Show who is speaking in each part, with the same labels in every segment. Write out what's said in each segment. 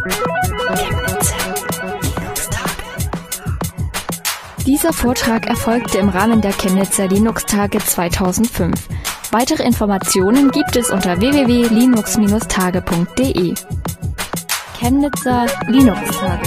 Speaker 1: Dieser Vortrag erfolgte im Rahmen der Chemnitzer Linux-Tage 2005. Weitere Informationen gibt es unter www.linux-tage.de. Chemnitzer Linux-Tage.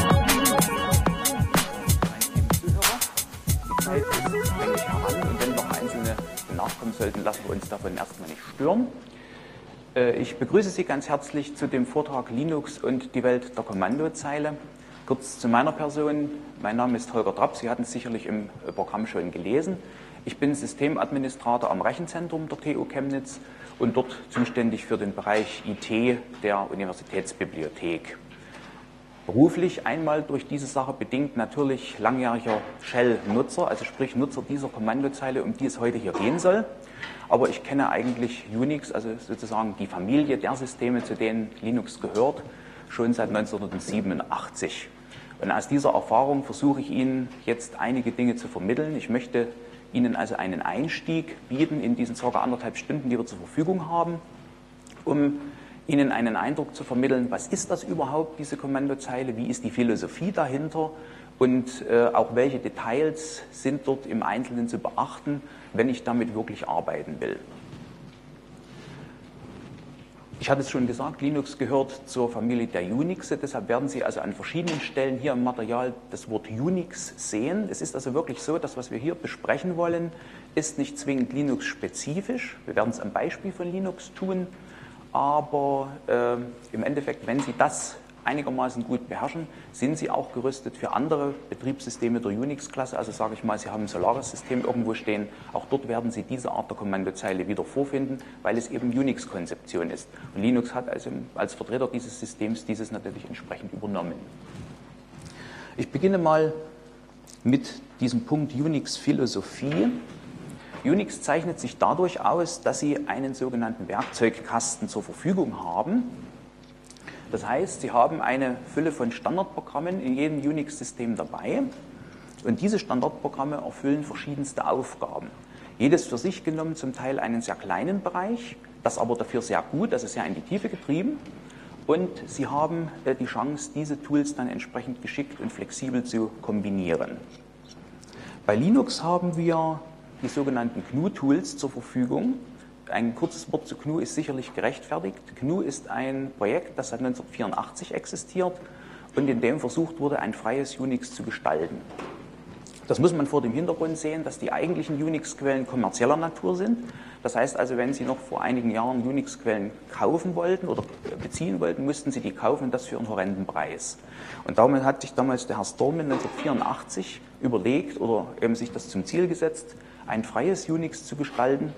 Speaker 2: Die Zeit ist eigentlich heran und wenn noch Einzelne nachkommen sollten, lassen wir uns davon erstmal nicht stören. Ich begrüße Sie ganz herzlich zu dem Vortrag Linux und die Welt der Kommandozeile. Kurz zu meiner Person. Mein Name ist Holger Trapp. Sie hatten es sicherlich im Programm schon gelesen. Ich bin Systemadministrator am Rechenzentrum der TU Chemnitz und dort zuständig für den Bereich IT der Universitätsbibliothek. Beruflich einmal durch diese Sache bedingt natürlich langjähriger Shell-Nutzer, also sprich Nutzer dieser Kommandozeile, um die es heute hier gehen soll. Aber ich kenne eigentlich Unix, also sozusagen die Familie der Systeme, zu denen Linux gehört, schon seit 1987. Und aus dieser Erfahrung versuche ich Ihnen jetzt einige Dinge zu vermitteln. Ich möchte Ihnen also einen Einstieg bieten in diesen ca. 1,5 Stunden, die wir zur Verfügung haben, um Ihnen einen Eindruck zu vermitteln, was ist das überhaupt, diese Kommandozeile, wie ist die Philosophie dahinter und auch welche Details sind dort im Einzelnen zu beachten, wenn ich damit wirklich arbeiten will. Ich hatte es schon gesagt, Linux gehört zur Familie der Unixe, deshalb werden Sie also an verschiedenen Stellen hier im Material das Wort Unix sehen. Es ist also wirklich so, dass was wir hier besprechen wollen, ist nicht zwingend Linux-spezifisch. Wir werden es am Beispiel von Linux tun, aber im Endeffekt, wenn Sie das einigermaßen gut beherrschen, sind Sie auch gerüstet für andere Betriebssysteme der Unix-Klasse. Also sage ich mal, Sie haben ein Solaris-System irgendwo stehen, auch dort werden Sie diese Art der Kommandozeile wieder vorfinden, weil es eben Unix-Konzeption ist. Und Linux hat also als Vertreter dieses Systems dieses natürlich entsprechend übernommen. Ich beginne mal mit diesem Punkt Unix-Philosophie. Unix zeichnet sich dadurch aus, dass Sie einen sogenannten Werkzeugkasten zur Verfügung haben. Das heißt, Sie haben eine Fülle von Standardprogrammen in jedem Unix-System dabei und diese Standardprogramme erfüllen verschiedenste Aufgaben. Jedes für sich genommen zum Teil einen sehr kleinen Bereich, das aber dafür sehr gut, also sehr in die Tiefe getrieben und Sie haben die Chance, diese Tools dann entsprechend geschickt und flexibel zu kombinieren. Bei Linux haben wir die sogenannten GNU-Tools zur Verfügung. Ein kurzes Wort zu GNU ist sicherlich gerechtfertigt. GNU ist ein Projekt, das seit 1984 existiert und in dem versucht wurde, ein freies Unix zu gestalten. Das muss man vor dem Hintergrund sehen, dass die eigentlichen Unix-Quellen kommerzieller Natur sind. Das heißt also, wenn Sie noch vor einigen Jahren Unix-Quellen kaufen wollten oder beziehen wollten, mussten Sie die kaufen und das für einen horrenden Preis. Und damit hat sich damals der Herr Stallman 1984 überlegt oder eben sich das zum Ziel gesetzt, ein freies Unix zu gestalten,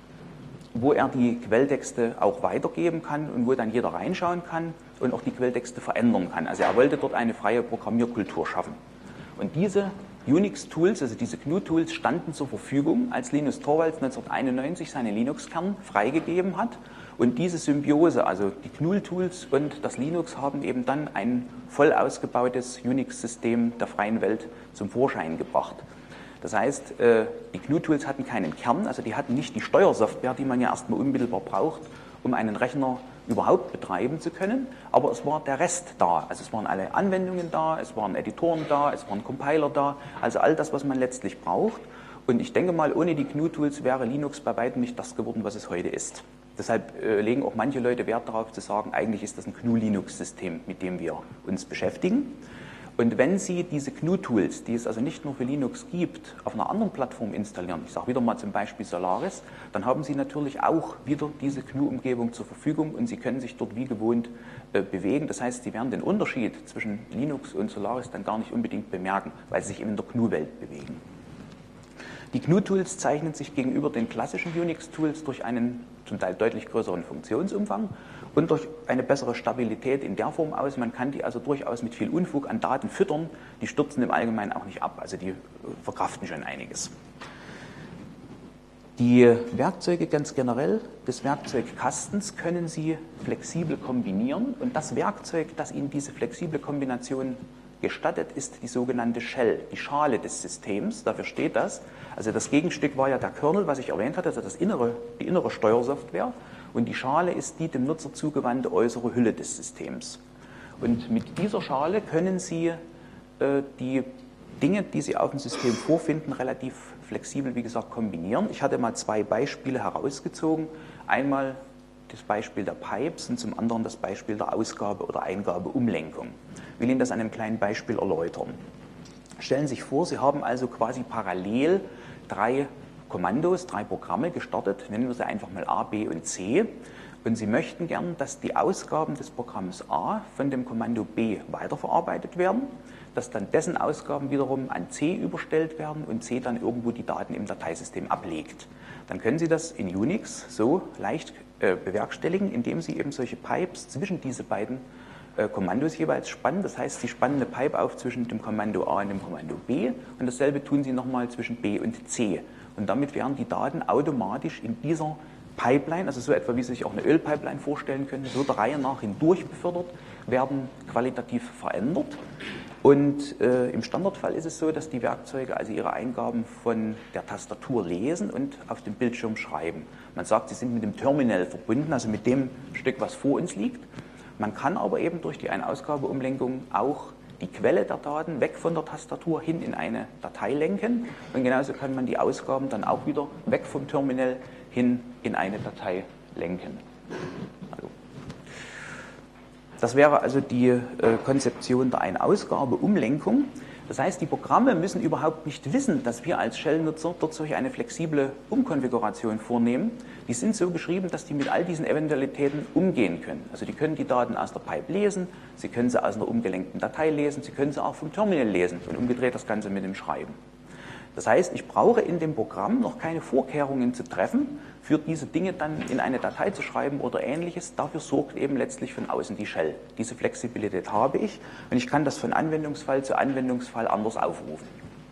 Speaker 2: wo er die Quelltexte auch weitergeben kann und wo dann jeder reinschauen kann und auch die Quelltexte verändern kann. Also er wollte dort eine freie Programmierkultur schaffen. Und diese Unix-Tools, also diese GNU-Tools, standen zur Verfügung, als Linus Torvalds 1991 seinen Linux-Kern freigegeben hat. Und diese Symbiose, also die GNU-Tools und das Linux, haben eben dann ein voll ausgebautes Unix-System der freien Welt zum Vorschein gebracht. Das heißt, die GNU-Tools hatten keinen Kern, also die hatten nicht die Steuersoftware, die man ja erstmal unmittelbar braucht, um einen Rechner überhaupt betreiben zu können, aber es war der Rest da. Also es waren alle Anwendungen da, es waren Editoren da, es waren Compiler da, also all das, was man letztlich braucht. Und ich denke mal, ohne die GNU-Tools wäre Linux bei weitem nicht das geworden, was es heute ist. Deshalb legen auch manche Leute Wert darauf zu sagen, eigentlich ist das ein GNU-Linux-System, mit dem wir uns beschäftigen. Und wenn Sie diese GNU-Tools, die es also nicht nur für Linux gibt, auf einer anderen Plattform installieren, ich sage wieder mal zum Beispiel Solaris, dann haben Sie natürlich auch wieder diese GNU-Umgebung zur Verfügung und Sie können sich dort wie gewohnt bewegen. Das heißt, Sie werden den Unterschied zwischen Linux und Solaris dann gar nicht unbedingt bemerken, weil Sie sich eben in der GNU-Welt bewegen. Die GNU-Tools zeichnen sich gegenüber den klassischen Unix-Tools durch einen zum Teil deutlich größeren Funktionsumfang und durch eine bessere Stabilität in der Form aus. Man kann die also durchaus mit viel Unfug an Daten füttern. Die stürzen im Allgemeinen auch nicht ab, also die verkraften schon einiges. Die Werkzeuge ganz generell des Werkzeugkastens können Sie flexibel kombinieren und das Werkzeug, das Ihnen diese flexible Kombination gestattet, ist die sogenannte Shell, die Schale des Systems, dafür steht das. Also das Gegenstück war ja der Kernel, was ich erwähnt hatte, also die innere Steuersoftware und die Schale ist die dem Nutzer zugewandte äußere Hülle des Systems. Und mit dieser Schale können Sie die Dinge, die Sie auf dem System vorfinden, relativ flexibel, wie gesagt, kombinieren. Ich hatte mal 2 Beispiele herausgezogen. Einmal das Beispiel der Pipes und zum anderen das Beispiel der Ausgabe- oder Eingabeumlenkung. Ich will Ihnen das an einem kleinen Beispiel erläutern. Stellen Sie sich vor, Sie haben also quasi parallel 3 Kommandos, 3 Programme gestartet, nennen wir sie einfach mal A, B und C. Und Sie möchten gern, dass die Ausgaben des Programms A von dem Kommando B weiterverarbeitet werden, dass dann dessen Ausgaben wiederum an C überstellt werden und C dann irgendwo die Daten im Dateisystem ablegt. Dann können Sie das in Unix so leicht bewerkstelligen, indem Sie eben solche Pipes zwischen diese beiden Kommandos jeweils spannen. Das heißt, Sie spannen eine Pipe auf zwischen dem Kommando A und dem Kommando B und dasselbe tun Sie nochmal zwischen B und C. Und damit werden die Daten automatisch in dieser Pipeline, also so etwa wie Sie sich auch eine Ölpipeline vorstellen können, so der Reihe nach hindurch befördert, werden qualitativ verändert. Und im Standardfall ist es so, dass die Werkzeuge also ihre Eingaben von der Tastatur lesen und auf dem Bildschirm schreiben. Man sagt, sie sind mit dem Terminal verbunden, also mit dem Stück, was vor uns liegt. Man kann aber eben durch die Ein-Ausgabe-Umlenkung auch die Quelle der Daten weg von der Tastatur hin in eine Datei lenken. Und genauso kann man die Ausgaben dann auch wieder weg vom Terminal hin in eine Datei lenken. Also, das wäre also die Konzeption der Ein-Ausgabe-Umlenkung. Das heißt, die Programme müssen überhaupt nicht wissen, dass wir als Shell-Nutzer dort solch eine flexible Umkonfiguration vornehmen. Die sind so geschrieben, dass die mit all diesen Eventualitäten umgehen können. Also die können die Daten aus der Pipe lesen, sie können sie aus einer umgelenkten Datei lesen, sie können sie auch vom Terminal lesen und umgedreht das Ganze mit dem Schreiben. Das heißt, ich brauche in dem Programm noch keine Vorkehrungen zu treffen, für diese Dinge dann in eine Datei zu schreiben oder Ähnliches. Dafür sorgt eben letztlich von außen die Shell. Diese Flexibilität habe ich und ich kann das von Anwendungsfall zu Anwendungsfall anders aufrufen.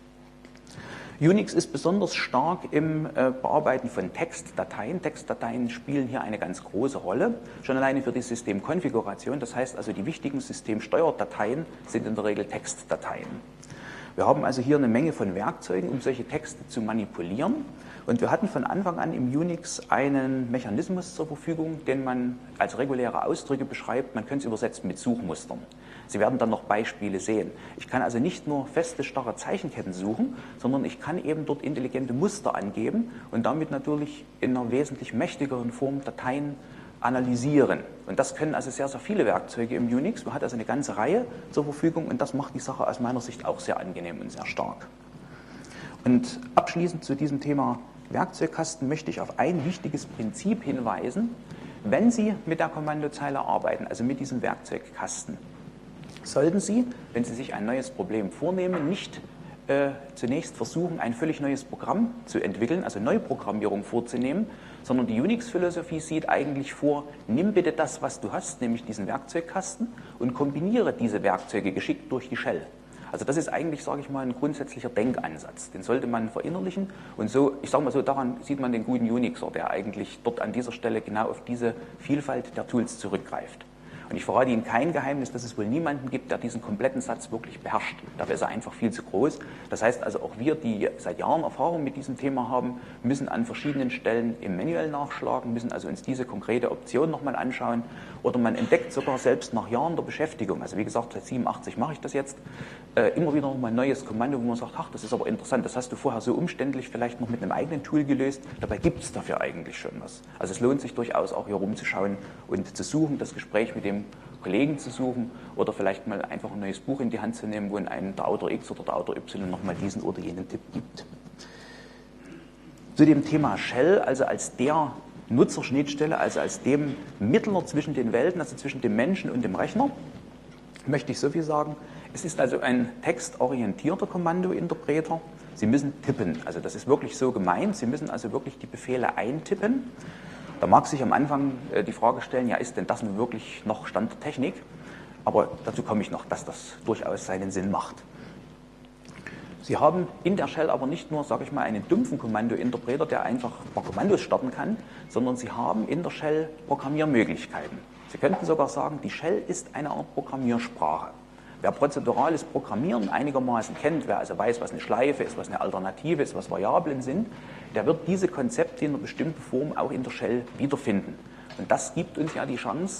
Speaker 2: Unix ist besonders stark im Bearbeiten von Textdateien. Textdateien spielen hier eine ganz große Rolle, schon alleine für die Systemkonfiguration. Das heißt also, die wichtigen Systemsteuerdateien sind in der Regel Textdateien. Wir haben also hier eine Menge von Werkzeugen, um solche Texte zu manipulieren. Und wir hatten von Anfang an im Unix einen Mechanismus zur Verfügung, den man als reguläre Ausdrücke beschreibt. Man könnte es übersetzen mit Suchmustern. Sie werden dann noch Beispiele sehen. Ich kann also nicht nur feste, starre Zeichenketten suchen, sondern ich kann eben dort intelligente Muster angeben und damit natürlich in einer wesentlich mächtigeren Form Dateien analysieren. Und das können also sehr, sehr viele Werkzeuge im Unix. Man hat also eine ganze Reihe zur Verfügung und das macht die Sache aus meiner Sicht auch sehr angenehm und sehr stark. Und abschließend zu diesem Thema Werkzeugkasten möchte ich auf ein wichtiges Prinzip hinweisen. Wenn Sie mit der Kommandozeile arbeiten, also mit diesem Werkzeugkasten, sollten Sie, wenn Sie sich ein neues Problem vornehmen, nicht zunächst versuchen, ein völlig neues Programm zu entwickeln, also Neuprogrammierung vorzunehmen, sondern die Unix-Philosophie sieht eigentlich vor, nimm bitte das, was du hast, nämlich diesen Werkzeugkasten und kombiniere diese Werkzeuge geschickt durch die Shell. Also das ist eigentlich, sage ich mal, ein grundsätzlicher Denkansatz. Den sollte man verinnerlichen und so, ich sage mal so, daran sieht man den guten Unixer, der eigentlich dort an dieser Stelle genau auf diese Vielfalt der Tools zurückgreift. Und ich verrate Ihnen kein Geheimnis, dass es wohl niemanden gibt, der diesen kompletten Satz wirklich beherrscht. Dafür ist er einfach viel zu groß. Das heißt also, auch wir, die seit Jahren Erfahrung mit diesem Thema haben, müssen an verschiedenen Stellen im Manual nachschlagen, müssen also uns diese konkrete Option nochmal anschauen. Oder man entdeckt sogar selbst nach Jahren der Beschäftigung, also wie gesagt, seit 87 mache ich das jetzt, immer wieder nochmal ein neues Kommando, wo man sagt, ach, das ist aber interessant, das hast du vorher so umständlich vielleicht noch mit einem eigenen Tool gelöst. Dabei gibt es dafür eigentlich schon was. Also es lohnt sich durchaus auch hier rumzuschauen und zu suchen, das Gespräch mit dem Kollegen zu suchen oder vielleicht mal einfach ein neues Buch in die Hand zu nehmen, wo einem der Autor X oder der Autor Y nochmal diesen oder jenen Tipp gibt. Zu dem Thema Shell, also als der Nutzerschnittstelle, also als dem Mittler zwischen den Welten, also zwischen dem Menschen und dem Rechner, möchte ich so viel sagen. Es ist also ein textorientierter Kommandointerpreter. Sie müssen tippen, also das ist wirklich so gemeint. Sie müssen also wirklich die Befehle eintippen. Da mag sich am Anfang die Frage stellen, ja, ist denn das nun wirklich noch Stand der Technik? Aber dazu komme ich noch, dass das durchaus seinen Sinn macht. Sie haben in der Shell aber nicht nur, sage ich mal, einen dumpfen Kommandointerpreter, der einfach ein paar Kommandos starten kann, sondern Sie haben in der Shell Programmiermöglichkeiten. Sie könnten sogar sagen, die Shell ist eine Art Programmiersprache. Wer prozedurales Programmieren einigermaßen kennt, wer also weiß, was eine Schleife ist, was eine Alternative ist, was Variablen sind, der wird diese Konzepte in einer bestimmten Form auch in der Shell wiederfinden. Und das gibt uns ja die Chance,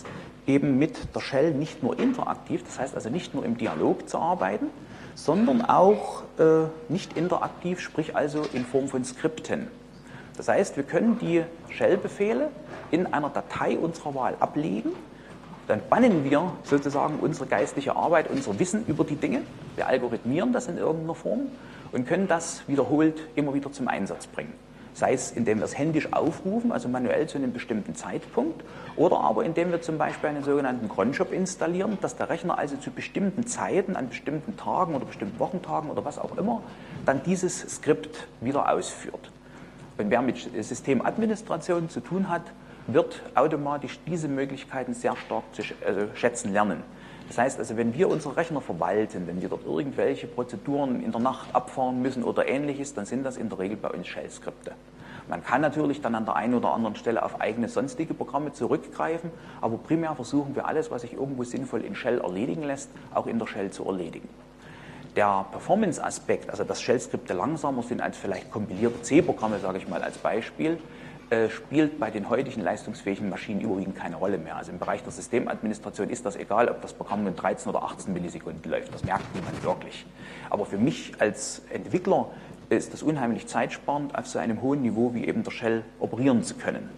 Speaker 2: eben mit der Shell nicht nur interaktiv, das heißt also nicht nur im Dialog zu arbeiten, sondern auch nicht interaktiv, sprich also in Form von Skripten. Das heißt, wir können die Shell-Befehle in einer Datei unserer Wahl ablegen, dann bannen wir sozusagen unsere geistliche Arbeit, unser Wissen über die Dinge, wir algorithmieren das in irgendeiner Form und können das wiederholt immer wieder zum Einsatz bringen. Sei es, indem wir es händisch aufrufen, also manuell zu einem bestimmten Zeitpunkt, oder aber indem wir zum Beispiel einen sogenannten Cronjob installieren, dass der Rechner also zu bestimmten Zeiten, an bestimmten Tagen oder bestimmten Wochentagen oder was auch immer, dann dieses Skript wieder ausführt. Und wer mit Systemadministration zu tun hat, wird automatisch diese Möglichkeiten sehr stark zu schätzen lernen. Das heißt also, wenn wir unsere Rechner verwalten, wenn wir dort irgendwelche Prozeduren in der Nacht abfahren müssen oder ähnliches, dann sind das in der Regel bei uns Shell-Skripte. Man kann natürlich dann an der einen oder anderen Stelle auf eigene sonstige Programme zurückgreifen, aber primär versuchen wir alles, was sich irgendwo sinnvoll in Shell erledigen lässt, auch in der Shell zu erledigen. Der Performance-Aspekt, also dass Shell-Skripte langsamer sind als vielleicht kompilierte C-Programme, sage ich mal als Beispiel, spielt bei den heutigen leistungsfähigen Maschinen überwiegend keine Rolle mehr. Also im Bereich der Systemadministration ist das egal, ob das Programm mit 13 oder 18 Millisekunden läuft. Das merkt niemand wirklich. Aber für mich als Entwickler ist das unheimlich zeitsparend, auf so einem hohen Niveau wie eben der Shell operieren zu können.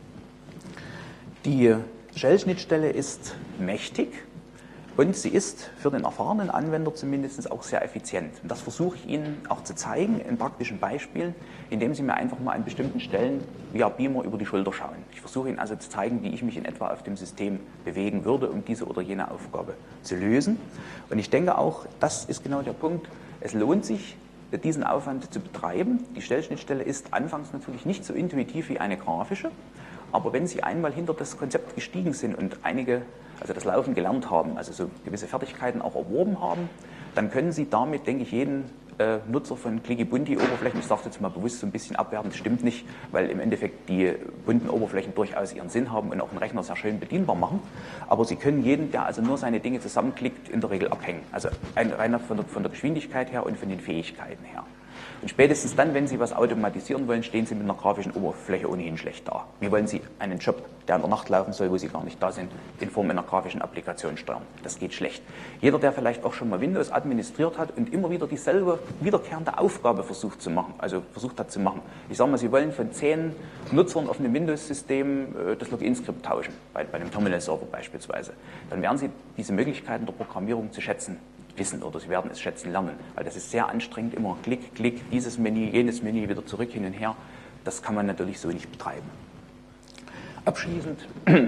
Speaker 2: Die Shell-Schnittstelle ist mächtig. Und sie ist für den erfahrenen Anwender zumindest auch sehr effizient. Und das versuche ich Ihnen auch zu zeigen in praktischen Beispielen, indem Sie mir einfach mal an bestimmten Stellen via Beamer über die Schulter schauen. Ich versuche Ihnen also zu zeigen, wie ich mich in etwa auf dem System bewegen würde, um diese oder jene Aufgabe zu lösen. Und ich denke auch, das ist genau der Punkt, es lohnt sich, diesen Aufwand zu betreiben. Die Shell-Schnittstelle ist anfangs natürlich nicht so intuitiv wie eine grafische, aber wenn Sie einmal hinter das Konzept gestiegen sind und also das Laufen gelernt haben, also so gewisse Fertigkeiten auch erworben haben, dann können Sie damit, denke ich, jeden Nutzer von Clicky-Bunti-Oberflächen, ich sage jetzt mal bewusst so ein bisschen abwertend, das stimmt nicht, weil im Endeffekt die bunten Oberflächen durchaus ihren Sinn haben und auch einen Rechner sehr schön bedienbar machen, aber Sie können jeden, der also nur seine Dinge zusammenklickt, in der Regel abhängen, also rein von der Geschwindigkeit her und von den Fähigkeiten her. Und spätestens dann, wenn Sie was automatisieren wollen, stehen Sie mit einer grafischen Oberfläche ohnehin schlecht da. Wie wollen Sie einen Job, der in der Nacht laufen soll, wo Sie gar nicht da sind, in Form einer grafischen Applikation steuern? Das geht schlecht. Jeder, der vielleicht auch schon mal Windows administriert hat und immer wieder dieselbe wiederkehrende Aufgabe versucht hat zu machen. Ich sage mal, Sie wollen von 10 Nutzern auf einem Windows-System das Login-Skript tauschen, bei einem Terminal-Server beispielsweise. Dann werden Sie diese Möglichkeiten der Programmierung zu schätzen wissen oder Sie werden es schätzen lernen, weil das ist sehr anstrengend, immer Klick, Klick, dieses Menü, jenes Menü, wieder zurück, hin und her. Das kann man natürlich so nicht betreiben. Abschließend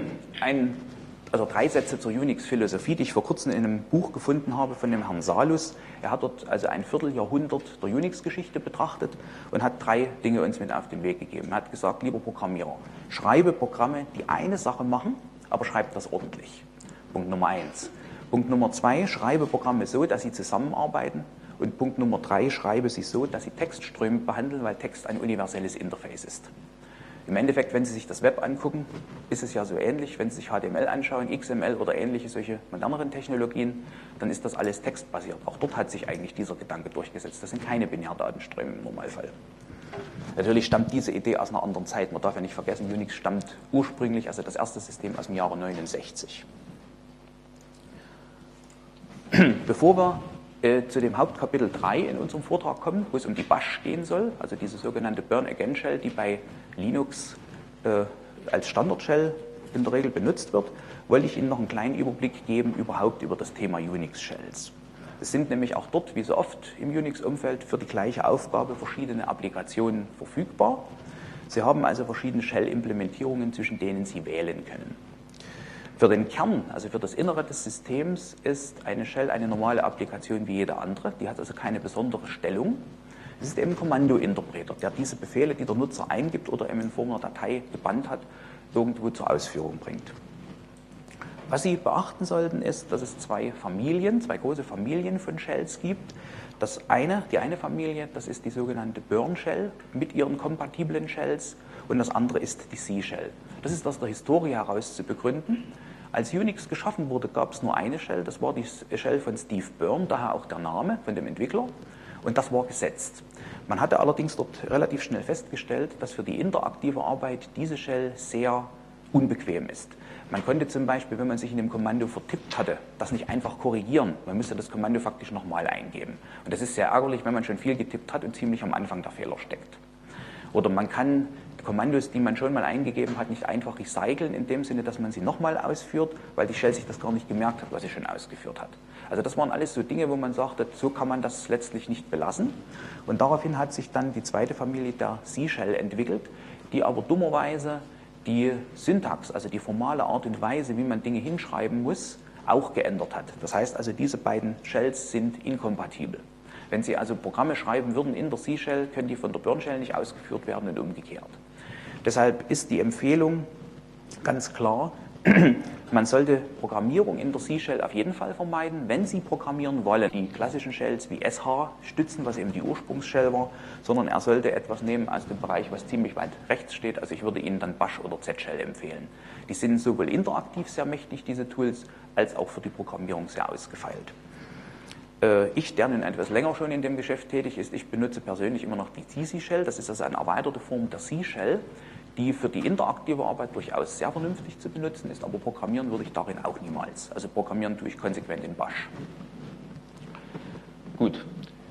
Speaker 2: 3 Sätze zur Unix-Philosophie, die ich vor kurzem in einem Buch gefunden habe von dem Herrn Salus. Er hat dort also ein Vierteljahrhundert der Unix-Geschichte betrachtet und hat 3 Dinge uns mit auf den Weg gegeben. Er hat gesagt, lieber Programmierer, schreibe Programme, die eine Sache machen, aber schreib das ordentlich. Punkt Nummer 1. Punkt Nummer 2, schreibe Programme so, dass sie zusammenarbeiten. Und Punkt Nummer 3, schreibe sie so, dass sie Textströme behandeln, weil Text ein universelles Interface ist. Im Endeffekt, wenn Sie sich das Web angucken, ist es ja so ähnlich. Wenn Sie sich HTML anschauen, XML oder ähnliche solche moderneren Technologien, dann ist das alles textbasiert. Auch dort hat sich eigentlich dieser Gedanke durchgesetzt. Das sind keine Binärdatenströme im Normalfall. Natürlich stammt diese Idee aus einer anderen Zeit. Man darf ja nicht vergessen, Unix stammt ursprünglich, also das erste System aus dem Jahre 69. Bevor wir zu dem Hauptkapitel 3 in unserem Vortrag kommen, wo es um die Bash gehen soll, also diese sogenannte Burn-Again-Shell, die bei Linux als Standard-Shell in der Regel benutzt wird, wollte ich Ihnen noch einen kleinen Überblick geben überhaupt über das Thema Unix-Shells. Es sind nämlich auch dort, wie so oft im Unix-Umfeld, für die gleiche Aufgabe verschiedene Applikationen verfügbar. Sie haben also verschiedene Shell-Implementierungen, zwischen denen Sie wählen können. Für den Kern, also für das Innere des Systems, ist eine Shell eine normale Applikation wie jede andere. Die hat also keine besondere Stellung. Es ist eben ein Kommandointerpreter, der diese Befehle, die der Nutzer eingibt oder eben in Form einer Datei gebannt hat, irgendwo zur Ausführung bringt. Was Sie beachten sollten, ist, dass es zwei große Familien von Shells gibt. Die eine Familie, das ist die sogenannte Burn-Shell mit ihren kompatiblen Shells und das andere ist die C-Shell. Das ist aus der Historie heraus zu begründen. Als Unix geschaffen wurde, gab es nur eine Shell, das war die Shell von Steve Byrne, daher auch der Name von dem Entwickler, und das war gesetzt. Man hatte allerdings dort relativ schnell festgestellt, dass für die interaktive Arbeit diese Shell sehr unbequem ist. Man konnte zum Beispiel, wenn man sich in dem Kommando vertippt hatte, das nicht einfach korrigieren. Man müsste das Kommando faktisch nochmal eingeben. Und das ist sehr ärgerlich, wenn man schon viel getippt hat und ziemlich am Anfang der Fehler steckt. Oder man kann Kommandos, die man schon mal eingegeben hat, nicht einfach recyceln, in dem Sinne, dass man sie nochmal ausführt, weil die Shell sich das gar nicht gemerkt hat, was sie schon ausgeführt hat. Also das waren alles so Dinge, wo man sagte, so kann man das letztlich nicht belassen. Und daraufhin hat sich dann die zweite Familie der C-Shell entwickelt, die aber dummerweise die Syntax, also die formale Art und Weise, wie man Dinge hinschreiben muss, auch geändert hat. Das heißt also, diese beiden Shells sind inkompatibel. Wenn Sie also Programme schreiben würden in der C-Shell, können die von der Bourne-Shell nicht ausgeführt werden und umgekehrt. Deshalb ist die Empfehlung ganz klar, man sollte Programmierung in der C-Shell auf jeden Fall vermeiden, wenn Sie programmieren wollen. Die klassischen Shells wie SH stützen, was eben die Ursprungs-Shell war, sondern er sollte etwas nehmen aus dem Bereich, was ziemlich weit rechts steht. Also ich würde Ihnen dann Bash oder Z-Shell empfehlen. Die sind sowohl interaktiv sehr mächtig, diese Tools, als auch für die Programmierung sehr ausgefeilt. Ich, der nun etwas länger schon in dem Geschäft tätig ist, ich benutze persönlich immer noch die TC-Shell. Das ist also eine erweiterte Form der C-Shell, die für die interaktive Arbeit durchaus sehr vernünftig zu benutzen ist, aber programmieren würde ich darin auch niemals. Also programmieren tue ich konsequent in Bash. Gut.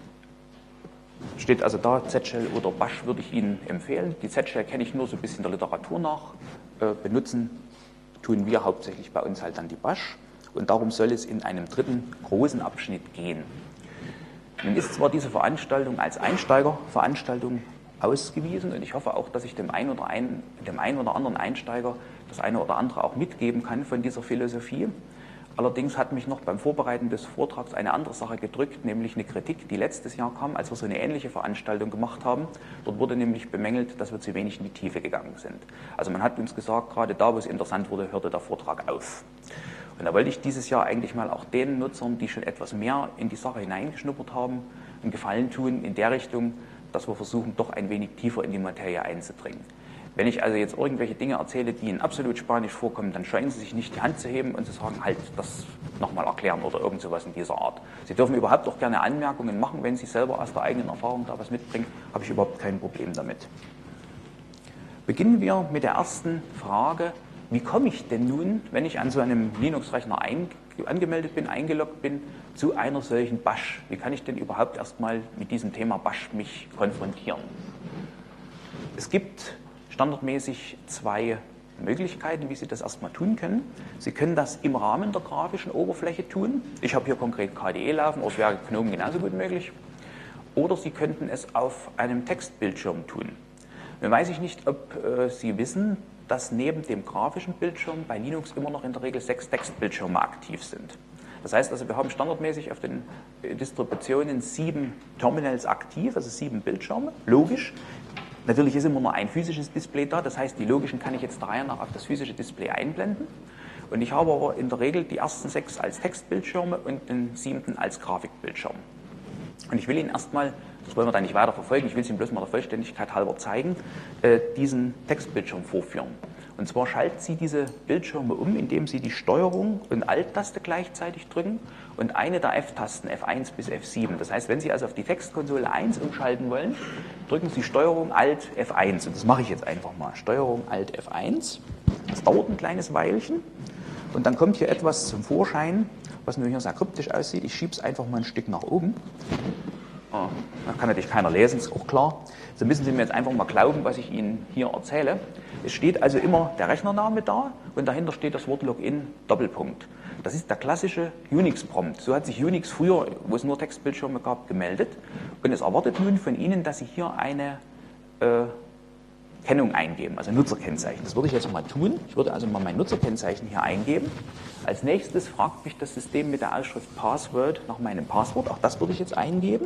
Speaker 2: Steht also da, Z-Shell oder Bash würde ich Ihnen empfehlen. Die Z-Shell kenne ich nur so ein bisschen der Literatur nach. Benutzen tun wir hauptsächlich bei uns halt dann die Bash. Und darum soll es in einem dritten großen Abschnitt gehen. Nun ist zwar diese Veranstaltung als Einsteigerveranstaltung ausgewiesen und ich hoffe auch, dass ich dem einen oder anderen Einsteiger das eine oder andere auch mitgeben kann von dieser Philosophie. Allerdings hat mich noch beim Vorbereiten des Vortrags eine andere Sache gedrückt, nämlich eine Kritik, die letztes Jahr kam, als wir so eine ähnliche Veranstaltung gemacht haben. Dort wurde nämlich bemängelt, dass wir zu wenig in die Tiefe gegangen sind. Also man hat uns gesagt, gerade da, wo es interessant wurde, hörte der Vortrag auf. Und da wollte ich dieses Jahr eigentlich mal auch den Nutzern, die schon etwas mehr in die Sache hineingeschnuppert haben, einen Gefallen tun in der Richtung, dass wir versuchen, doch ein wenig tiefer in die Materie einzudringen. Wenn ich also jetzt irgendwelche Dinge erzähle, die Ihnen absolut spanisch vorkommen, dann scheuen Sie sich nicht die Hand zu heben und zu sagen, halt, das nochmal erklären oder irgend sowas in dieser Art. Sie dürfen überhaupt auch gerne Anmerkungen machen, wenn Sie selber aus der eigenen Erfahrung da was mitbringen, habe ich überhaupt kein Problem damit. Beginnen wir mit der ersten Frage. Wie komme ich denn nun, wenn ich an so einem Linux-Rechner angemeldet bin, eingeloggt bin, zu einer solchen Bash? Wie kann ich denn überhaupt erstmal mit diesem Thema Bash mich konfrontieren? Es gibt standardmäßig zwei Möglichkeiten, wie Sie das erstmal tun können. Sie können das im Rahmen der grafischen Oberfläche tun. Ich habe hier konkret KDE laufen, aber es wäre GNOME genauso gut möglich. Oder Sie könnten es auf einem Textbildschirm tun. Nun weiß ich nicht, ob Sie wissen, dass neben dem grafischen Bildschirm bei Linux immer noch in der Regel 6 Textbildschirme aktiv sind. Das heißt also, wir haben standardmäßig auf den Distributionen 7 Terminals aktiv, also 7 Bildschirme, logisch. Natürlich ist immer nur ein physisches Display da, das heißt, die logischen kann ich jetzt der Reihe nach auf das physische Display einblenden. Und ich habe aber in der Regel die ersten 6 als Textbildschirme und den 7. als Grafikbildschirm. Und ich will Ihnen erstmal, das wollen wir dann nicht weiter verfolgen, ich will es Ihnen bloß mal der Vollständigkeit halber zeigen, diesen Textbildschirm vorführen. Und zwar schalten Sie diese Bildschirme um, indem Sie die Steuerung und Alt-Taste gleichzeitig drücken und eine der F-Tasten, F1 bis F7. Das heißt, wenn Sie also auf die Textkonsole 1 umschalten wollen, drücken Sie Steuerung Alt F1. Und das mache ich jetzt einfach mal. Steuerung Alt F1. Das dauert ein kleines Weilchen. Und dann kommt hier etwas zum Vorschein, was nur hier sehr kryptisch aussieht. Ich schiebe es einfach mal ein Stück nach oben. Da kann natürlich keiner lesen, ist auch klar. So müssen Sie mir jetzt einfach mal glauben, was ich Ihnen hier erzähle. Es steht also immer der Rechnername da und dahinter steht das Wort Login Doppelpunkt. Das ist der klassische Unix-Prompt. So hat sich Unix früher, wo es nur Textbildschirme gab, gemeldet. Und es erwartet nun von Ihnen, dass Sie hier eine Kennung eingeben, also Nutzerkennzeichen. Das würde ich jetzt mal tun. Ich würde also mal mein Nutzerkennzeichen hier eingeben. Als nächstes fragt mich das System mit der Ausschrift Password nach meinem Passwort. Auch das würde ich jetzt eingeben.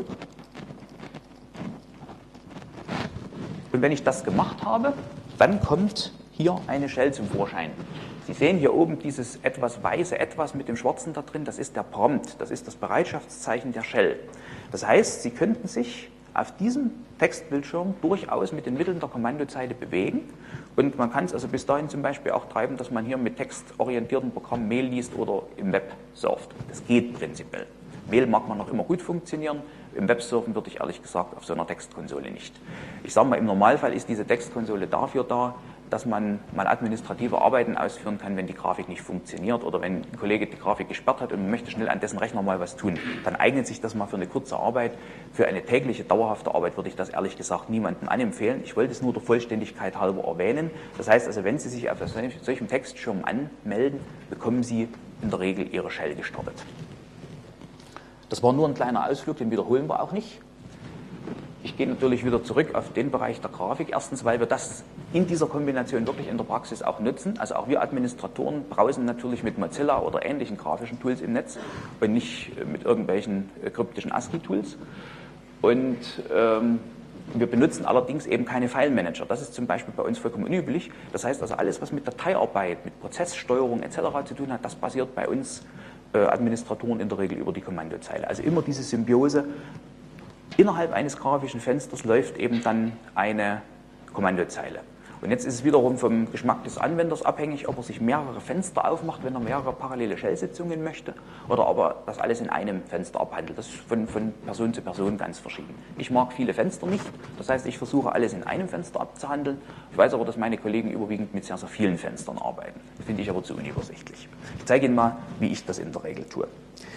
Speaker 2: Und wenn ich das gemacht habe, dann kommt hier eine Shell zum Vorschein. Sie sehen hier oben dieses etwas weiße Etwas mit dem Schwarzen da drin, das ist der Prompt, das ist das Bereitschaftszeichen der Shell. Das heißt, Sie könnten sich auf diesem Textbildschirm durchaus mit den Mitteln der Kommandozeile bewegen. Und man kann es also bis dahin zum Beispiel auch treiben, dass man hier mit textorientierten Programmen Mail liest oder im Web surft. Das geht prinzipiell. Mail mag man noch immer gut funktionieren. Im Websurfen würde ich ehrlich gesagt auf so einer Textkonsole nicht. Ich sage mal, im Normalfall ist diese Textkonsole dafür da, dass man mal administrative Arbeiten ausführen kann, wenn die Grafik nicht funktioniert oder wenn ein Kollege die Grafik gesperrt hat und man möchte schnell an dessen Rechner mal was tun. Dann eignet sich das mal für eine kurze Arbeit. Für eine tägliche, dauerhafte Arbeit würde ich das ehrlich gesagt niemandem anempfehlen. Ich wollte es nur der Vollständigkeit halber erwähnen. Das heißt also, wenn Sie sich auf solchem Textschirm anmelden, bekommen Sie in der Regel Ihre Shell gestartet. Das war nur ein kleiner Ausflug, den wiederholen wir auch nicht. Ich gehe natürlich wieder zurück auf den Bereich der Grafik. Erstens, weil wir das in dieser Kombination wirklich in der Praxis auch nutzen. Also auch wir Administratoren brausen natürlich mit Mozilla oder ähnlichen grafischen Tools im Netz und nicht mit irgendwelchen kryptischen ASCII-Tools. Und wir benutzen allerdings eben keine File-Manager. Das ist zum Beispiel bei uns vollkommen unüblich. Das heißt also, alles, was mit Dateiarbeit, mit Prozesssteuerung etc. zu tun hat, das basiert bei uns Administratoren in der Regel über die Kommandozeile. Also immer diese Symbiose. Innerhalb eines grafischen Fensters läuft eben dann eine Kommandozeile. Und jetzt ist es wiederum vom Geschmack des Anwenders abhängig, ob er sich mehrere Fenster aufmacht, wenn er mehrere parallele Shell-Sitzungen möchte, oder ob er das alles in einem Fenster abhandelt. Das ist von Person zu Person ganz verschieden. Ich mag viele Fenster nicht, das heißt, ich versuche alles in einem Fenster abzuhandeln. Ich weiß aber, dass meine Kollegen überwiegend mit sehr, sehr vielen Fenstern arbeiten. Das finde ich aber zu unübersichtlich. Ich zeige Ihnen mal, wie ich das in der Regel tue.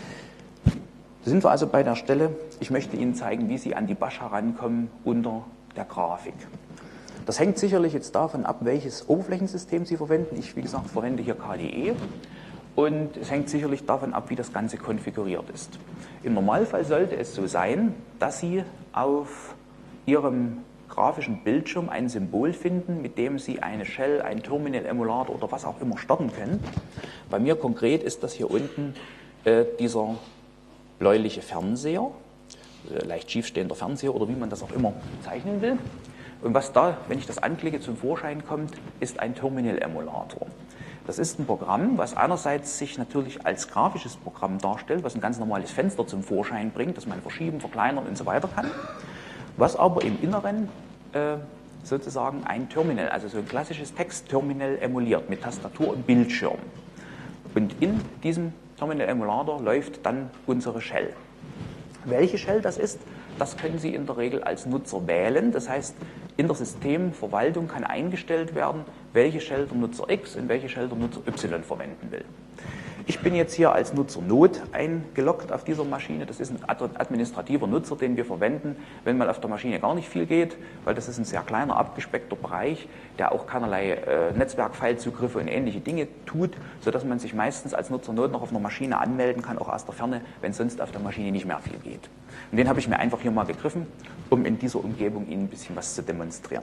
Speaker 2: Da sind wir also bei der Stelle, ich möchte Ihnen zeigen, wie Sie an die BASH herankommen unter der Grafik. Das hängt sicherlich jetzt davon ab, welches Oberflächensystem Sie verwenden. Ich, wie gesagt, verwende hier KDE. Und es hängt sicherlich davon ab, wie das Ganze konfiguriert ist. Im Normalfall sollte es so sein, dass Sie auf Ihrem grafischen Bildschirm ein Symbol finden, mit dem Sie eine Shell, ein Terminal-Emulator oder was auch immer starten können. Bei mir konkret ist das hier unten dieser bläuliche Fernseher, leicht schiefstehender Fernseher oder wie man das auch immer zeichnen will. Und was da, wenn ich das anklicke, zum Vorschein kommt, ist ein Terminal-Emulator. Das ist ein Programm, was einerseits sich natürlich als grafisches Programm darstellt, was ein ganz normales Fenster zum Vorschein bringt, das man verschieben, verkleinern und so weiter kann, was aber im Inneren sozusagen ein Terminal, also so ein klassisches Textterminal emuliert mit Tastatur und Bildschirm. Und in diesem Terminal-Emulator läuft dann unsere Shell. Welche Shell das ist, das können Sie in der Regel als Nutzer wählen. Das heißt, in der Systemverwaltung kann eingestellt werden, welche Shell der Nutzer X und welche Shell der Nutzer Y verwenden will. Ich bin jetzt hier als Nutzer Node eingeloggt auf dieser Maschine. Das ist ein administrativer Nutzer, den wir verwenden, wenn mal auf der Maschine gar nicht viel geht, weil das ist ein sehr kleiner, abgespeckter Bereich, der auch keinerlei Netzwerkfile-Zugriffe und ähnliche Dinge tut, sodass man sich meistens als Nutzer Node noch auf einer Maschine anmelden kann, auch aus der Ferne, wenn sonst auf der Maschine nicht mehr viel geht. Und den habe ich mir einfach hier mal gegriffen, um in dieser Umgebung Ihnen ein bisschen was zu demonstrieren.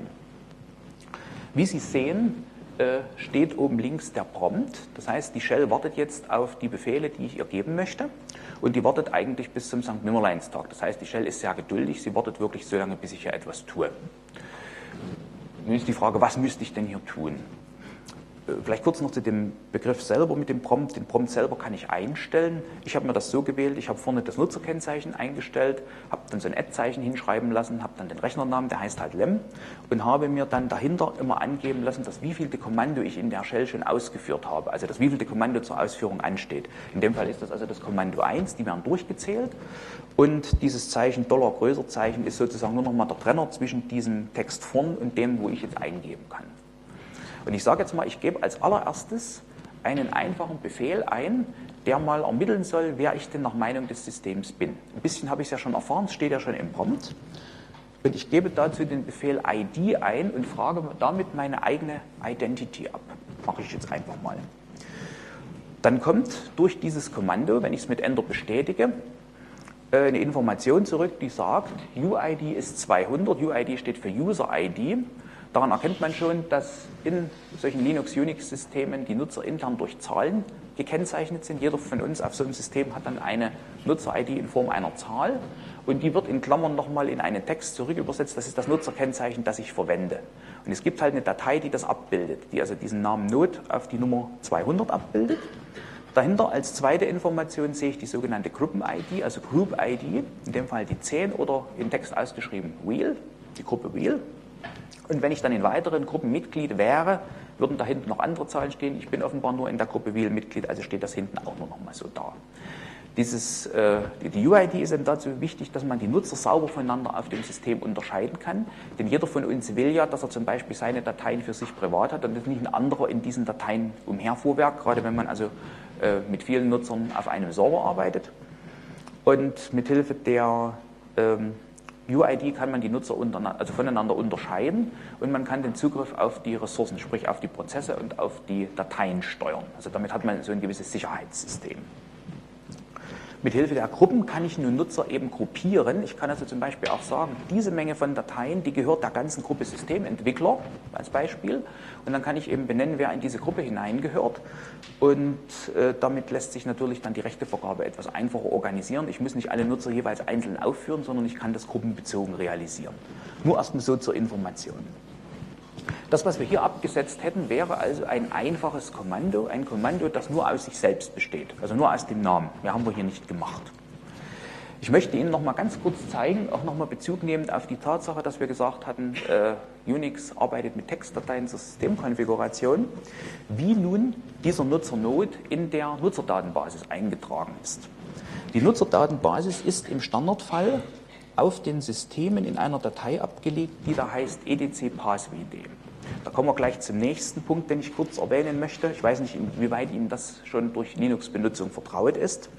Speaker 2: Wie Sie sehen, steht oben links der Prompt. Das heißt, die Shell wartet jetzt auf die Befehle, die ich ihr geben möchte. Und die wartet eigentlich bis zum St. Nimmerleinstag. Das heißt, die Shell ist sehr geduldig. Sie wartet wirklich so lange, bis ich hier etwas tue. Nun ist die Frage, was müsste ich denn hier tun? Vielleicht kurz noch zu dem Begriff selber mit dem Prompt. Den Prompt selber kann ich einstellen. Ich habe mir das so gewählt, ich habe vorne das Nutzerkennzeichen eingestellt, habe dann so ein Ad-Zeichen hinschreiben lassen, habe dann den Rechnernamen, der heißt halt Lem, und habe mir dann dahinter immer angeben lassen, dass wievielte Kommando ich in der Shell schon ausgeführt habe, also dass wievielte Kommando zur Ausführung ansteht. In dem Fall ist das also das Kommando 1, die werden durchgezählt, und dieses Zeichen, $-Zeichen, ist sozusagen nur nochmal der Trenner zwischen diesem Text vorn und dem, wo ich jetzt eingeben kann. Und ich sage jetzt mal, ich gebe als allererstes einen einfachen Befehl ein, der mal ermitteln soll, wer ich denn nach Meinung des Systems bin. Ein bisschen habe ich es ja schon erfahren, es steht ja schon im Prompt. Und ich gebe dazu den Befehl ID ein und frage damit meine eigene Identity ab. Mache ich jetzt einfach mal. Dann kommt durch dieses Kommando, wenn ich es mit Enter bestätige, eine Information zurück, die sagt, UID ist 200, UID steht für User ID. Daran erkennt man schon, dass in solchen Linux-Unix-Systemen die Nutzer intern durch Zahlen gekennzeichnet sind. Jeder von uns auf so einem System hat dann eine Nutzer-ID in Form einer Zahl und die wird in Klammern nochmal in einen Text zurückübersetzt. Das ist das Nutzerkennzeichen, das ich verwende. Und es gibt halt eine Datei, die das abbildet, die also diesen Namen Node auf die Nummer 200 abbildet. Dahinter als zweite Information sehe ich die sogenannte Gruppen-ID, also Group-ID, in dem Fall die 10 oder in Text ausgeschrieben Wheel, die Gruppe Wheel. Und wenn ich dann in weiteren Gruppen Mitglied wäre, würden da hinten noch andere Zahlen stehen. Ich bin offenbar nur in der Gruppe Wheel Mitglied, also steht das hinten auch nur noch mal so da. Die UID ist eben dazu wichtig, dass man die Nutzer sauber voneinander auf dem System unterscheiden kann. Denn jeder von uns will ja, dass er zum Beispiel seine Dateien für sich privat hat und dass nicht ein anderer in diesen Dateien umherfuhrwerkt, gerade wenn man also mit vielen Nutzern auf einem Server arbeitet. Und mithilfe der UID kann man die Nutzer voneinander unterscheiden und man kann den Zugriff auf die Ressourcen, sprich auf die Prozesse und auf die Dateien steuern. Also damit hat man so ein gewisses Sicherheitssystem. Mithilfe der Gruppen kann ich nun Nutzer eben gruppieren. Ich kann also zum Beispiel auch sagen, diese Menge von Dateien, die gehört der ganzen Gruppe Systementwickler als Beispiel. Und dann kann ich eben benennen, wer in diese Gruppe hineingehört. Und damit lässt sich natürlich dann die Rechtevergabe etwas einfacher organisieren. Ich muss nicht alle Nutzer jeweils einzeln aufführen, sondern ich kann das gruppenbezogen realisieren. Nur erstmal so zur Information. Das, was wir hier abgesetzt hätten, wäre also ein einfaches Kommando, ein Kommando, das nur aus sich selbst besteht, also nur aus dem Namen. Mehr haben wir hier nicht gemacht. Ich möchte Ihnen noch mal ganz kurz zeigen, auch noch mal Bezug nehmend auf die Tatsache, dass wir gesagt hatten, Unix arbeitet mit Textdateien zur Systemkonfiguration, wie nun dieser Nutzernode in der Nutzerdatenbasis eingetragen ist. Die Nutzerdatenbasis ist im Standardfall auf den Systemen in einer Datei abgelegt, die da heißt etc-passwd. Da kommen wir gleich zum nächsten Punkt, den ich kurz erwähnen möchte. Ich weiß nicht, inwieweit Ihnen das schon durch Linux-Benutzung vertraut ist.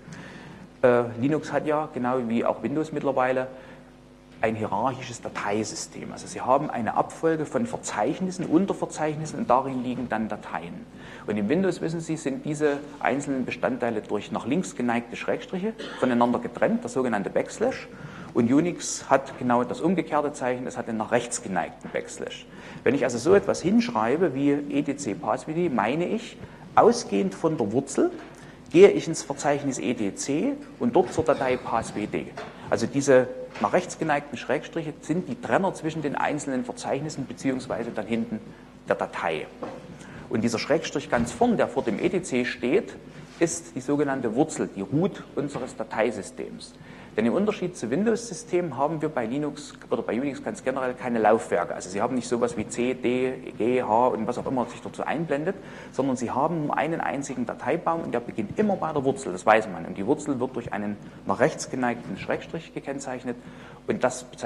Speaker 2: Linux hat ja, genau wie auch Windows mittlerweile, ein hierarchisches Dateisystem. Also Sie haben eine Abfolge von Verzeichnissen, Unterverzeichnissen und darin liegen dann Dateien. Und im Windows, wissen Sie, sind diese einzelnen Bestandteile durch nach links geneigte Schrägstriche voneinander getrennt, der sogenannte Backslash. Und Unix hat genau das umgekehrte Zeichen, es hat den nach rechts geneigten Backslash. Wenn ich also so etwas hinschreibe wie etc-passwd, meine ich, ausgehend von der Wurzel gehe ich ins Verzeichnis etc und dort zur Datei passwd. Also diese nach rechts geneigten Schrägstriche sind die Trenner zwischen den einzelnen Verzeichnissen beziehungsweise dann hinten der Datei. Und dieser Schrägstrich ganz vorn, der vor dem etc steht, ist die sogenannte Wurzel, die Root unseres Dateisystems. Denn im Unterschied zu Windows-Systemen haben wir bei Linux oder bei Unix ganz generell keine Laufwerke. Also Sie haben nicht sowas wie C, D, G, H und was auch immer sich dazu einblendet, sondern Sie haben nur einen einzigen Dateibaum und der beginnt immer bei der Wurzel, das weiß man. Und die Wurzel wird durch einen nach rechts geneigten Schrägstrich gekennzeichnet und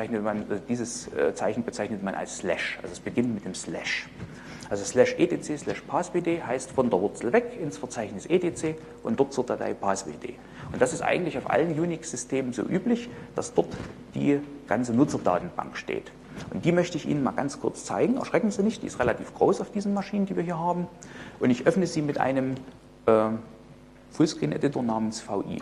Speaker 2: dieses Zeichen bezeichnet man als Slash. Also es beginnt mit dem Slash. Also slash etc slash passwd heißt von der Wurzel weg ins Verzeichnis etc und dort zur Datei passwd. Und das ist eigentlich auf allen Unix-Systemen so üblich, dass dort die ganze Nutzerdatenbank steht. Und die möchte ich Ihnen mal ganz kurz zeigen. Erschrecken Sie nicht, die ist relativ groß auf diesen Maschinen, die wir hier haben. Und ich öffne sie mit einem Fullscreen-Editor namens VI.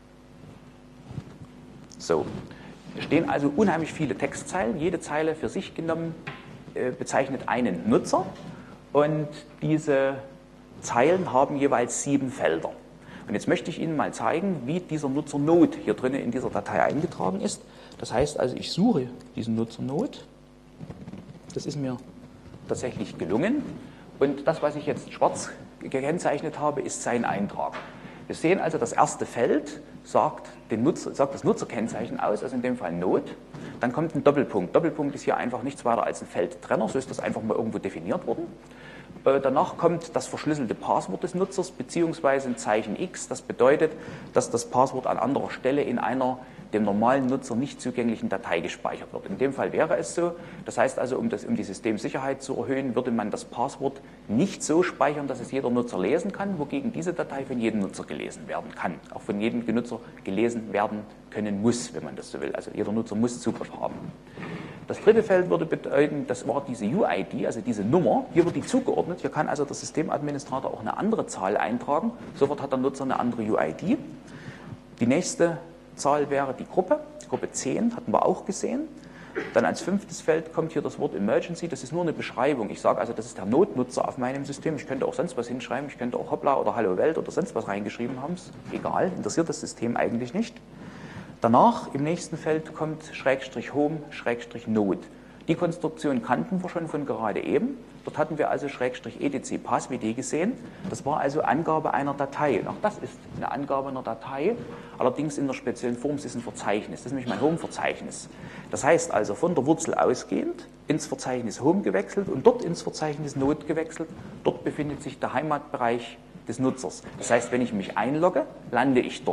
Speaker 2: So, hier stehen also unheimlich viele Textzeilen. Jede Zeile für sich genommen bezeichnet einen Nutzer. Und diese Zeilen haben jeweils 7 Felder. Und jetzt möchte ich Ihnen mal zeigen, wie dieser Nutzernode hier drinnen in dieser Datei eingetragen ist. Das heißt also, ich suche diesen Nutzernode. Das ist mir tatsächlich gelungen. Und das, was ich jetzt schwarz gekennzeichnet habe, ist sein Eintrag. Wir sehen also, das erste Feld sagt das Nutzerkennzeichen aus, also in dem Fall Node. Dann kommt ein Doppelpunkt. Doppelpunkt ist hier einfach nichts weiter als ein Feldtrenner, so ist das einfach mal irgendwo definiert worden. Danach kommt das verschlüsselte Passwort des Nutzers beziehungsweise ein Zeichen X. Das bedeutet, dass das Passwort an anderer Stelle in einer dem normalen Nutzer nicht zugänglichen Datei gespeichert wird. In dem Fall wäre es so. Das heißt also, um die Systemsicherheit zu erhöhen, würde man das Passwort nicht so speichern, dass es jeder Nutzer lesen kann, wogegen diese Datei von jedem Nutzer gelesen werden kann. Auch von jedem Nutzer gelesen werden können muss, wenn man das so will. Also jeder Nutzer muss Zugriff haben. Das dritte Feld würde bedeuten, das war diese UID, also diese Nummer. Hier wird die zugeordnet. Hier kann also der Systemadministrator auch eine andere Zahl eintragen. Sofort hat der Nutzer eine andere UID. Die nächste Zahl wäre die Gruppe 10, hatten wir auch gesehen. Dann als 5. Feld kommt hier das Wort Emergency, das ist nur eine Beschreibung. Ich sage also, das ist der Notnutzer auf meinem System. Ich könnte auch sonst was hinschreiben, ich könnte auch Hoppla oder Hallo Welt oder sonst was reingeschrieben haben. Egal, interessiert das System eigentlich nicht. Danach im nächsten Feld kommt /Home, /Node. Die Konstruktion kannten wir schon von gerade eben. Dort hatten wir also /etc passwd gesehen. Das war also Angabe einer Datei. Auch das ist eine Angabe einer Datei, allerdings in einer speziellen Form. Es ist ein Verzeichnis. Das ist nämlich mein Home-Verzeichnis. Das heißt also von der Wurzel ausgehend ins Verzeichnis Home gewechselt und dort ins Verzeichnis Node gewechselt. Dort befindet sich der Heimatbereich des Nutzers. Das heißt, wenn ich mich einlogge, lande ich dort.